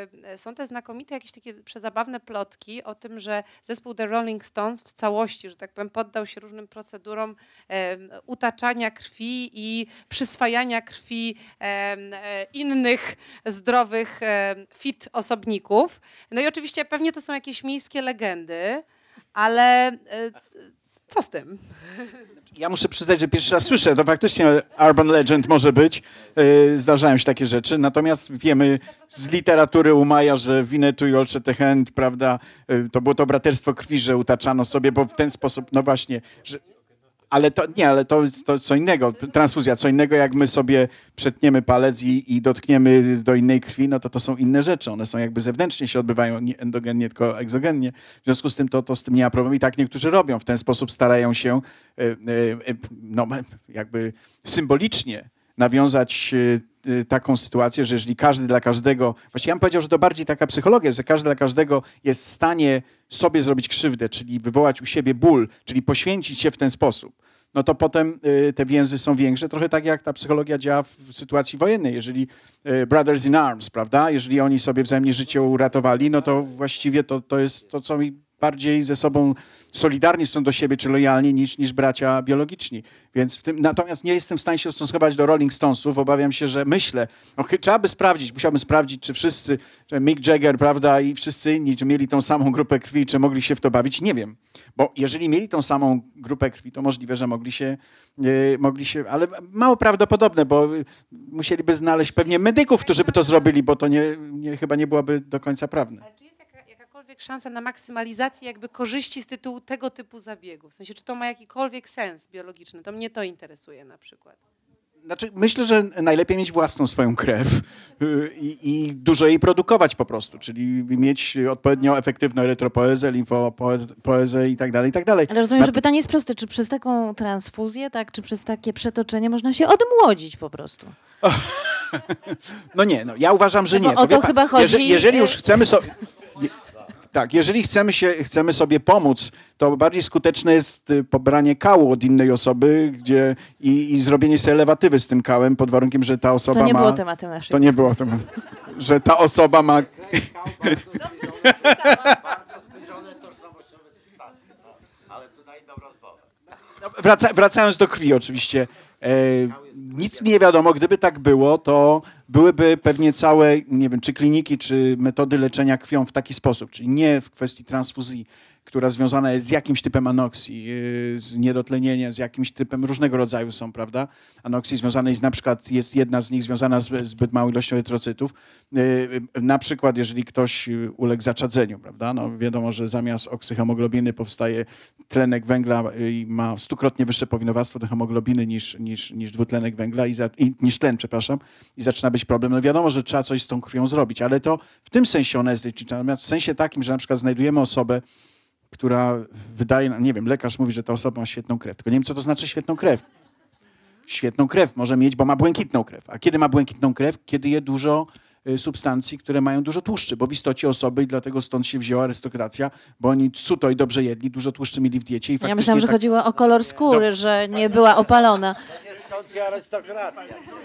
Są te znakomite jakieś takie przezabawne plotki o tym, że zespół The Rolling Stones w całości, że tak powiem, poddał się różnym procedurom utaczania krwi i przyswajania krwi innych zdrowych fit osobników. No i oczywiście pewnie to są jakieś miejskie legendy, ale co z tym? Ja muszę przyznać, że pierwszy raz słyszę, to faktycznie urban legend może być. Zdarzają się takie rzeczy, natomiast wiemy z literatury u Maja, że Winnetou i Old Shatterhand, prawda, to było to braterstwo krwi, że utaczano sobie, bo w ten sposób, no właśnie, że ale to nie, ale to, to co innego, transfuzja, co innego jak my sobie przetniemy palec i, i dotkniemy do innej krwi, no to to są inne rzeczy. One są jakby zewnętrznie się odbywają, nie endogennie, tylko egzogennie. W związku z tym to, to z tym nie ma problemu i tak niektórzy robią. W ten sposób starają się e, e, no, jakby symbolicznie nawiązać e, taką sytuację, że jeżeli każdy dla każdego, właściwie ja bym powiedział, że to bardziej taka psychologia, że każdy dla każdego jest w stanie sobie zrobić krzywdę, czyli wywołać u siebie ból, czyli poświęcić się w ten sposób, no to potem y, te więzy są większe. Trochę tak jak ta psychologia działa w, w sytuacji wojennej. Jeżeli y, brothers in arms, prawda, jeżeli oni sobie wzajemnie życie uratowali, no to właściwie to, to jest to, co mi bardziej ze sobą solidarni są do siebie, czy lojalni, niż, niż bracia biologiczni. Więc w tym, natomiast nie jestem w stanie się ustosunkować do Rolling Stonesów. Obawiam się, że myślę, no, trzeba by sprawdzić, musiałbym sprawdzić, czy wszyscy, że Mick Jagger, prawda, i wszyscy inni, czy mieli tą samą grupę krwi, czy mogli się w to bawić. Nie wiem. Bo jeżeli mieli tą samą grupę krwi, to możliwe, że mogli się, e, mogli się, ale mało prawdopodobne, bo musieliby znaleźć pewnie medyków, którzy by to zrobili, bo to nie, nie, chyba nie byłoby do końca prawne. Szansa na maksymalizację jakby korzyści z tytułu tego typu zabiegu? W sensie, czy to ma jakikolwiek sens biologiczny? To mnie to interesuje na przykład. Znaczy, myślę, że najlepiej mieć własną swoją krew i, i dużo jej produkować po prostu, czyli mieć odpowiednio efektywną erytropoezę, limfopoezę i tak dalej, i tak dalej. Ale rozumiem, że pytanie jest proste. Czy przez taką transfuzję, tak, czy przez takie przetoczenie można się odmłodzić po prostu? No nie, no ja uważam, że nie. No o to, to chyba chodzi. Jeżeli, jeżeli już chcemy sobie... Tak, jeżeli chcemy, się, chcemy sobie pomóc, to bardziej skuteczne jest pobranie kału od innej osoby gdzie, i, i zrobienie sobie lewatywy z tym kałem pod warunkiem, że ta osoba ma... To nie ma, było tematem naszej To nie było tematem, że ta osoba ma... Wraca, wracając do krwi oczywiście. E, nic mi nie wiadomo, gdyby tak było, to byłyby pewnie całe, nie wiem, czy kliniki, czy metody leczenia krwią w taki sposób, czyli nie w kwestii transfuzji która związana jest z jakimś typem anoksji, z niedotlenieniem, z jakimś typem różnego rodzaju są, prawda? Anoksji związanej z, na przykład jest jedna z nich związana z zbyt małą ilością erytrocytów. Na przykład, jeżeli ktoś uległ zaczadzeniu, prawda? No wiadomo, że zamiast oksyhemoglobiny powstaje tlenek węgla i ma stukrotnie wyższe powinowactwo do hemoglobiny niż, niż, niż dwutlenek węgla, i, za, i niż tlen, przepraszam, i zaczyna być problem. No wiadomo, że trzeba coś z tą krwią zrobić, ale to w tym sensie ona jest lecznicza. Natomiast w sensie takim, że na przykład znajdujemy osobę, która wydaje, nie wiem, lekarz mówi, że ta osoba ma świetną krew, tylko nie wiem, co to znaczy świetną krew. Świetną krew może mieć, bo ma błękitną krew. A kiedy ma błękitną krew? Kiedy je dużo y, substancji, które mają dużo tłuszczy, bo w istocie osoby, i dlatego stąd się wzięła arystokracja, bo oni suto i dobrze jedli, dużo tłuszczy mieli w diecie. I Ja myślałam, że tak... chodziło o kolor skóry, Dobrze. że nie była opalona. Skąd się arystokracja?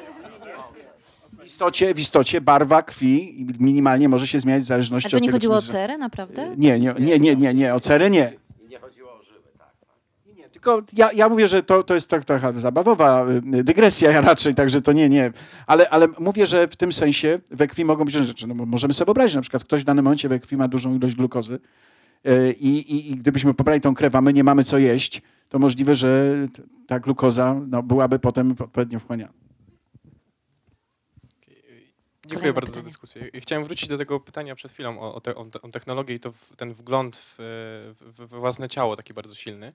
W istocie, w istocie barwa krwi minimalnie może się zmieniać w zależności A to od nie tego, chodziło o czy- cerę, naprawdę? Nie, nie, nie, nie, nie, nie, o cerę nie. Nie chodziło o żyły, tak. Nie, tylko ja, ja mówię, że to, to jest tak trochę zabawowa y, dygresja raczej, także to nie, nie. Ale, ale mówię, że w tym sensie we krwi mogą być różne rzeczy. No, bo możemy sobie wyobrazić, na przykład ktoś w danym momencie we krwi ma dużą ilość glukozy y, i, i gdybyśmy pobrali tą krew, a my nie mamy co jeść, to możliwe, że t- ta glukoza no, byłaby potem odpowiednio wchłaniana. Dziękuję Kolejne bardzo pytanie. za dyskusję. Chciałem wrócić do tego pytania przed chwilą o, o, te, o, te, o technologię i to w, ten wgląd w, w, w własne ciało taki bardzo silny.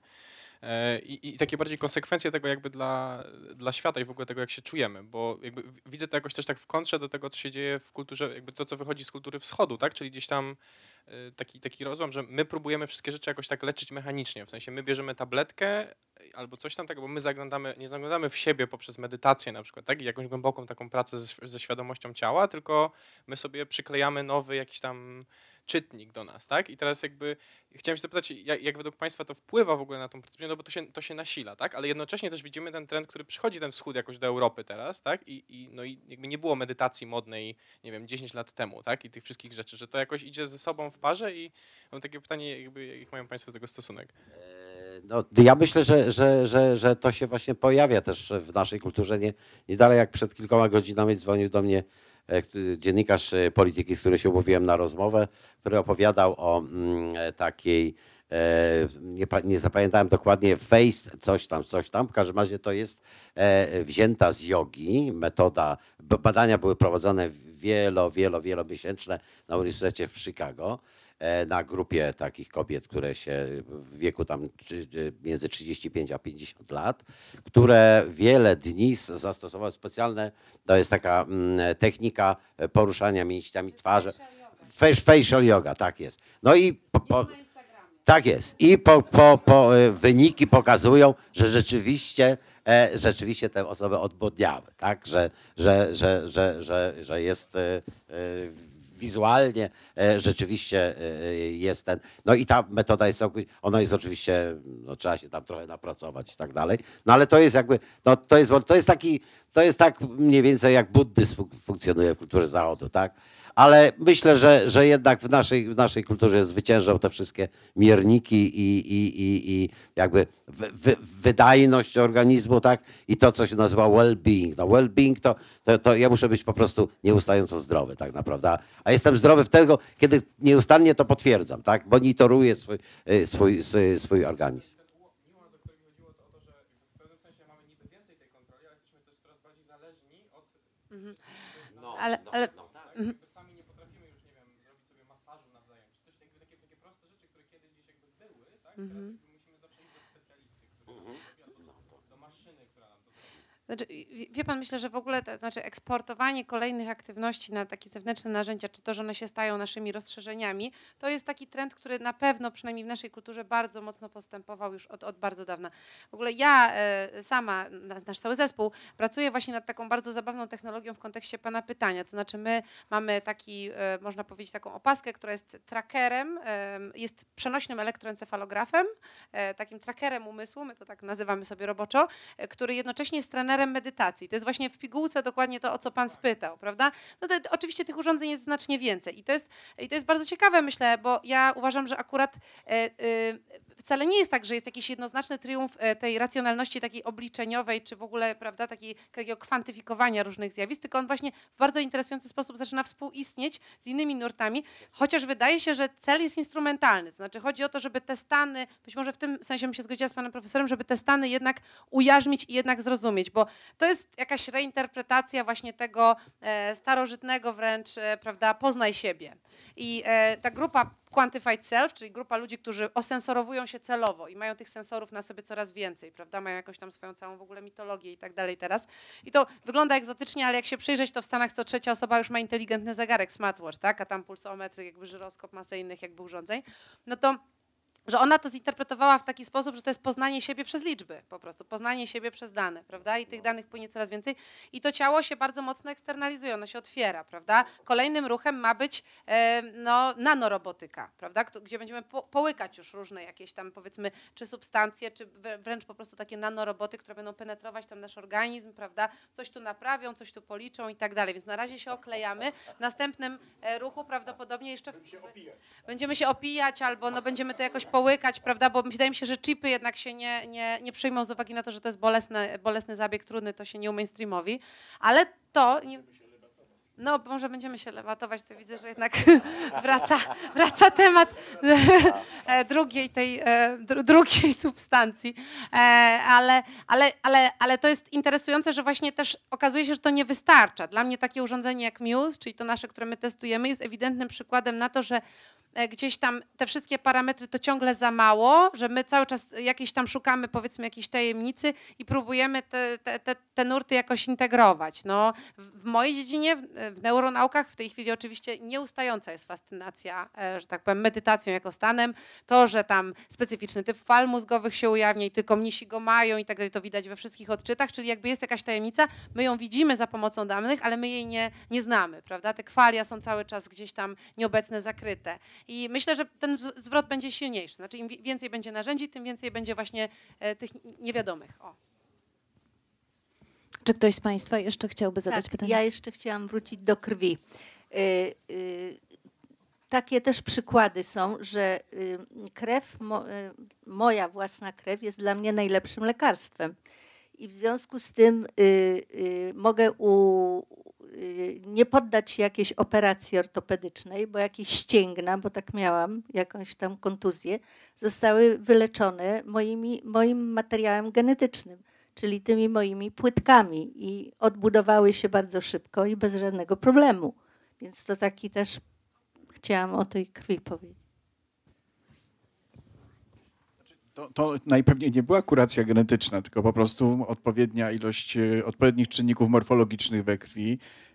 E, I, I takie bardziej konsekwencje tego jakby dla, dla świata i w ogóle tego, jak się czujemy, bo jakby w- widzę to jakoś też tak w kontrze do tego, co się dzieje w kulturze, jakby to, co wychodzi z kultury wschodu, tak? Czyli gdzieś tam e, taki, taki rozłam, że my próbujemy wszystkie rzeczy jakoś tak leczyć mechanicznie, w sensie my bierzemy tabletkę albo coś tam takiego, bo my zaglądamy, nie zaglądamy w siebie poprzez medytację na przykład, tak? I jakąś głęboką taką pracę ze, ze świadomością ciała, tylko my sobie przyklejamy nowy jakiś tam czytnik do nas, tak? I teraz jakby chciałem się zapytać, jak, jak według Państwa to wpływa w ogóle na tą pracę, no bo to się, to się nasila, tak? Ale jednocześnie też widzimy ten trend, który przychodzi ten wschód jakoś do Europy teraz, tak? I, i, no i jakby nie było medytacji modnej, nie wiem, dziesięć lat temu, tak? I tych wszystkich rzeczy, że to jakoś idzie ze sobą w parze i mam takie pytanie, jakby, jak mają Państwo do tego stosunek? No, ja myślę, że, że, że, że to się właśnie pojawia też w naszej kulturze. Nie, nie dalej jak przed kilkoma godzinami dzwonił do mnie e, który- dziennikarz e, polityki, z którym się umówiłem na rozmowę, który opowiadał o mm, e, takiej, e, nie, pa- nie zapamiętałem dokładnie, face coś tam, coś tam. W każdym razie to jest e, wzięta z jogi, metoda, b- badania były prowadzone wielo, wielo, wielomiesięczne na Uniwersytecie w Chicago. e, Na grupie takich kobiet, które się w wieku tam trzy- między trzydzieści pięć a pięćdziesiąt lat, które wiele dni s- zastosowały specjalne, to jest taka mm, technika e, poruszania mięśniami twarzy. Face- Facial yoga, tak jest. No i po, po, tak jest. I po, po, po e, wyniki pokazują, że rzeczywiście, e, rzeczywiście te osoby odmłodniały, tak? Że, że, że, że, że, że jest e, e, wizualnie e, rzeczywiście e, jest ten. No i ta metoda jest całkowicie, ona jest oczywiście, no trzeba się tam trochę napracować i tak dalej. No ale to jest jakby, no to jest, to jest taki, to jest tak mniej więcej jak buddyzm fuk- funkcjonuje w kulturze zachodu, tak? Ale myślę, że, że jednak w naszej, w naszej kulturze zwyciężą te wszystkie mierniki i, i, i, i jakby wy, wy, wydajność organizmu, tak? I to, co się nazywa well-being. No well-being to, to, to ja muszę być po prostu nieustająco zdrowy, tak naprawdę. A jestem zdrowy wtedy, kiedy nieustannie to potwierdzam, tak? Monitoruję swój, y, swój, swój, swój organizm. Niuans, o który mi chodziło, to o to, że w pewnym sensie mamy niby więcej tej kontroli, ale jesteśmy też coraz bardziej zależni od... Mhm. No, Ale, no, ale no, tak. mhm. Jakby sami nie potrafimy już, nie wiem, zrobić sobie masażu nawzajem, czy coś jakby takie, takie proste rzeczy, które kiedyś gdzieś jakby były, tak? Teraz Mhm. jakby musimy zawsze iść do specjalisty, który nam to zrobi, albo do maszyny, która nam to zrobi. Znaczy, wie- wie pan, myślę, że w ogóle to znaczy eksportowanie kolejnych aktywności na takie zewnętrzne narzędzia, czy to, że one się stają naszymi rozszerzeniami, to jest taki trend, który na pewno, przynajmniej w naszej kulturze, bardzo mocno postępował już od, od bardzo dawna. W ogóle ja e, sama, na- nasz cały zespół, pracuje właśnie nad taką bardzo zabawną technologią w kontekście pana pytania. To znaczy my mamy taki, e, można powiedzieć, taką opaskę, która jest trackerem, e, jest przenośnym elektroencefalografem, e, takim trackerem umysłu, my to tak nazywamy sobie roboczo, e, który jednocześnie jest trenerem medytacji. To jest właśnie w pigułce dokładnie to, o co pan spytał, prawda? No to, oczywiście tych urządzeń jest znacznie więcej i to jest, i to jest bardzo ciekawe, myślę, bo ja uważam, że akurat e, e, wcale nie jest tak, że jest jakiś jednoznaczny triumf tej racjonalności takiej obliczeniowej, czy w ogóle, prawda, takiej, takiego kwantyfikowania różnych zjawisk, tylko on właśnie w bardzo interesujący sposób zaczyna współistnieć z innymi nurtami, chociaż wydaje się, że cel jest instrumentalny. To znaczy chodzi o to, żeby te stany, być może w tym sensie bym się zgodziła z panem profesorem, żeby te stany jednak ujarzmić i jednak zrozumieć, bo to jest jakaś reinterpretacja właśnie tego e, starożytnego wręcz, e, prawda, poznaj siebie. I e, ta grupa Quantified Self, czyli grupa ludzi, którzy osensorowują się celowo i mają tych sensorów na sobie coraz więcej, prawda, mają jakąś tam swoją całą w ogóle mitologię i tak dalej teraz. I to wygląda egzotycznie, ale jak się przyjrzeć, to w Stanach co trzecia osoba już ma inteligentny zegarek, smartwatch, tak, a tam pulsometry, jakby żyroskop, masę innych jakby urządzeń, no to że ona to zinterpretowała w taki sposób, że to jest poznanie siebie przez liczby, po prostu poznanie siebie przez dane, prawda? I tych danych płynie coraz więcej i to ciało się bardzo mocno eksternalizuje, ono się otwiera, prawda? Kolejnym ruchem ma być e, no, nanorobotyka, prawda? Gdzie będziemy po, połykać już różne jakieś tam, powiedzmy, czy substancje, czy wręcz po prostu takie nanoroboty, które będą penetrować tam nasz organizm, prawda? Coś tu naprawią, coś tu policzą i tak dalej, więc na razie się oklejamy. W następnym e, ruchu prawdopodobnie jeszcze w, będziemy się opijać albo no, będziemy to jakoś połykać, prawda, bo wydaje mi się, że chipy jednak się nie, nie, nie przyjmą z uwagi na to, że to jest bolesny, bolesny zabieg, trudny, to się nie umainstreamowi, ale to... Nie, no, może będziemy się lewatować, to widzę, że jednak wraca, wraca temat drugiej tej, drugiej substancji, ale, ale, ale, ale to jest interesujące, że właśnie też okazuje się, że to nie wystarcza. Dla mnie takie urządzenie jak Muse, czyli to nasze, które my testujemy, jest ewidentnym przykładem na to, że gdzieś tam te wszystkie parametry to ciągle za mało, że my cały czas jakieś tam szukamy, powiedzmy, jakiejś tajemnicy i próbujemy te, te, te, te nurty jakoś integrować. No, w mojej dziedzinie, w neuronaukach w tej chwili oczywiście nieustająca jest fascynacja, że tak powiem, medytacją jako stanem. To, że tam specyficzny typ fal mózgowych się ujawnia i tylko mnisi go mają i tak dalej, to widać we wszystkich odczytach, czyli jakby jest jakaś tajemnica, my ją widzimy za pomocą danych, ale my jej nie, nie znamy, prawda? Te kwalia są cały czas gdzieś tam nieobecne, zakryte. I myślę, że ten zwrot będzie silniejszy. Znaczy im więcej będzie narzędzi, tym więcej będzie właśnie e, tych niewiadomych. O. Czy ktoś z państwa jeszcze chciałby zadać tak, pytanie? Ja jeszcze chciałam wrócić do krwi. Y, y, takie też przykłady są, że y, krew, mo, y, moja własna krew jest dla mnie najlepszym lekarstwem. I w związku z tym y, y, mogę u, y, nie poddać się jakiejś operacji ortopedycznej, bo jakieś ścięgna, bo tak miałam, jakąś tam kontuzję, zostały wyleczone moimi, moim materiałem genetycznym, czyli tymi moimi płytkami i odbudowały się bardzo szybko i bez żadnego problemu. Więc to taki też chciałam o tej krwi powiedzieć. To, to najpewniej nie była kuracja genetyczna, tylko po prostu odpowiednia ilość odpowiednich czynników morfologicznych we krwi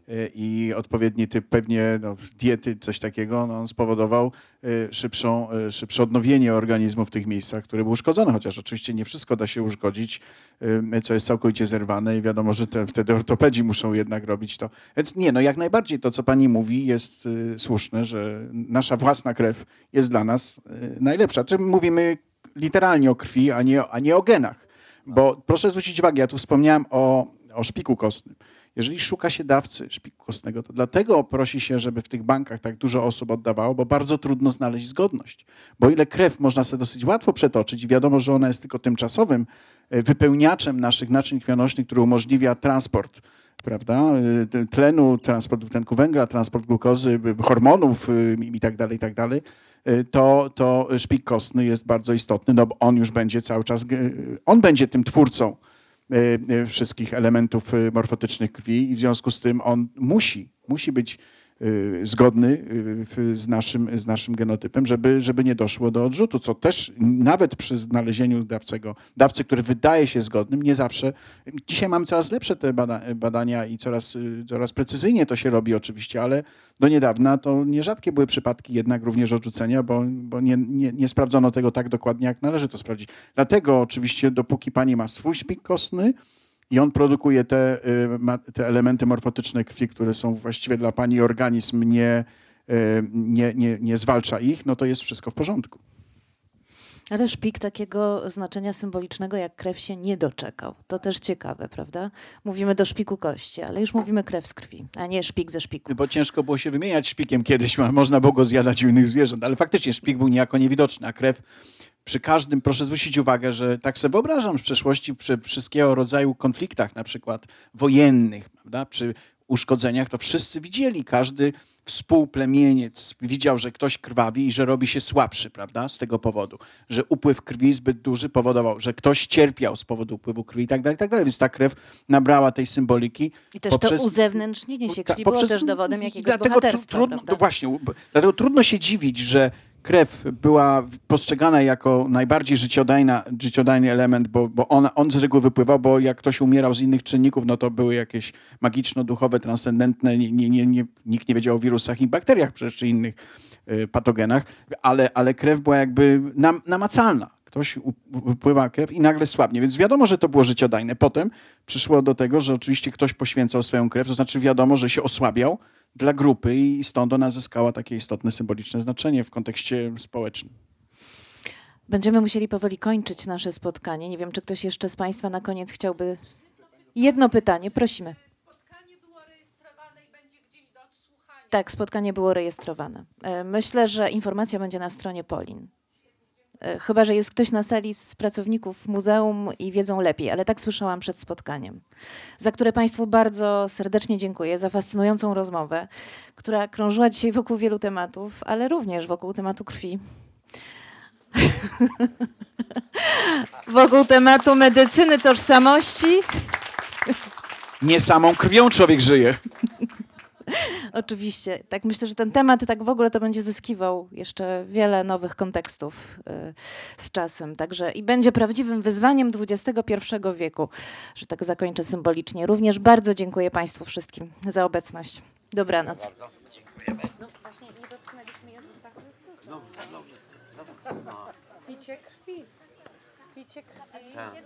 i odpowiedni typ pewnie no, diety, coś takiego, no, spowodował szybszą, szybsze odnowienie organizmu w tych miejscach, które były uszkodzone, chociaż oczywiście nie wszystko da się uszkodzić, co jest całkowicie zerwane i wiadomo, że te, wtedy ortopedzi muszą jednak robić to. Więc nie, no jak najbardziej to, co pani mówi, jest słuszne, że nasza własna krew jest dla nas najlepsza. Czy mówimy literalnie o krwi, a nie, a nie o genach. Bo proszę zwrócić uwagę, ja tu wspomniałem o, o szpiku kostnym. Jeżeli szuka się dawcy szpiku kostnego, to dlatego prosi się, żeby w tych bankach tak dużo osób oddawało, bo bardzo trudno znaleźć zgodność. Bo ile krew można sobie dosyć łatwo przetoczyć i wiadomo, że ona jest tylko tymczasowym wypełniaczem naszych naczyń krwionośnych, który umożliwia transport, prawda, tlenu, transport dwutlenku węgla, transport glukozy, hormonów i tak dalej, i tak dalej, to, to szpik kostny jest bardzo istotny, no bo on już będzie cały czas, on będzie tym twórcą wszystkich elementów morfotycznych krwi i w związku z tym on musi, musi być zgodny z naszym, z naszym genotypem, żeby, żeby nie doszło do odrzutu, co też nawet przy znalezieniu dawcego, dawcy, który wydaje się zgodnym, nie zawsze. Dzisiaj mamy coraz lepsze te badania i coraz, coraz precyzyjnie to się robi oczywiście, ale do niedawna to nierzadkie były przypadki jednak również odrzucenia, bo, bo nie, nie, nie sprawdzono tego tak dokładnie, jak należy to sprawdzić. Dlatego oczywiście, dopóki pani ma swój szpik kostny, i on produkuje te, te elementy morfotyczne krwi, które są właściwie dla pani, organizm nie, nie, nie, nie zwalcza ich, no to jest wszystko w porządku. Ale szpik takiego znaczenia symbolicznego jak krew się nie doczekał. To też ciekawe, prawda? Mówimy do szpiku kości, ale już mówimy krew z krwi, a nie szpik ze szpiku. Bo ciężko było się wymieniać szpikiem kiedyś, można było go zjadać u innych zwierząt, ale faktycznie szpik był niejako niewidoczny, a krew przy każdym, proszę zwrócić uwagę, że tak sobie wyobrażam w przeszłości przy wszystkiego rodzaju konfliktach, na przykład wojennych, prawda, przy uszkodzeniach, to wszyscy widzieli, każdy współplemieniec widział, że ktoś krwawi i że robi się słabszy, prawda, z tego powodu, że upływ krwi zbyt duży powodował, że ktoś cierpiał z powodu upływu krwi i tak dalej, i tak dalej. Więc ta krew nabrała tej symboliki. I też poprzez, to uzewnętrznienie się krwi ta, było poprzez, też dowodem jakiegoś dlatego bohaterstwa, trudno, prawda? no właśnie, dlatego trudno się dziwić, że krew była postrzegana jako najbardziej życiodajna, życiodajny element, bo, bo on, on z reguły wypływał, bo jak ktoś umierał z innych czynników, no to były jakieś magiczno-duchowe, transcendentne, nie, nie, nie, nie, nikt nie wiedział o wirusach i bakteriach przecież, czy innych y, patogenach, ale, ale krew była jakby nam, namacalna. Ktoś wypływa krew i nagle słabnie, więc wiadomo, że to było życiodajne. Potem przyszło do tego, że oczywiście ktoś poświęcał swoją krew, to znaczy wiadomo, że się osłabiał dla grupy i stąd ona zyskała takie istotne symboliczne znaczenie w kontekście społecznym. Będziemy musieli powoli kończyć nasze spotkanie. Nie wiem, czy ktoś jeszcze z Państwa na koniec chciałby... Jedno pytanie, prosimy. Spotkanie było rejestrowane i będzie gdzieś do odsłuchania. Tak, spotkanie było rejestrowane. E, Myślę, że informacja będzie na stronie Polin. E, Chyba że jest ktoś na sali z pracowników muzeum i wiedzą lepiej, ale tak słyszałam przed spotkaniem. Za które Państwu bardzo serdecznie dziękuję, za fascynującą rozmowę, która krążyła dzisiaj wokół wielu tematów, ale również wokół tematu krwi. Wokół tematu medycyny tożsamości. Nie samą krwią człowiek żyje. Oczywiście. Tak myślę, że ten temat tak w ogóle to będzie zyskiwał jeszcze wiele nowych kontekstów y, z czasem. Także i będzie prawdziwym wyzwaniem dwudziestego pierwszego wieku, że tak zakończę symbolicznie. Również bardzo dziękuję Państwu wszystkim za obecność. Dobranoc. No właśnie nie dotknęliśmy Jezusa Chrystusa. Picie krwi. Picie krwi.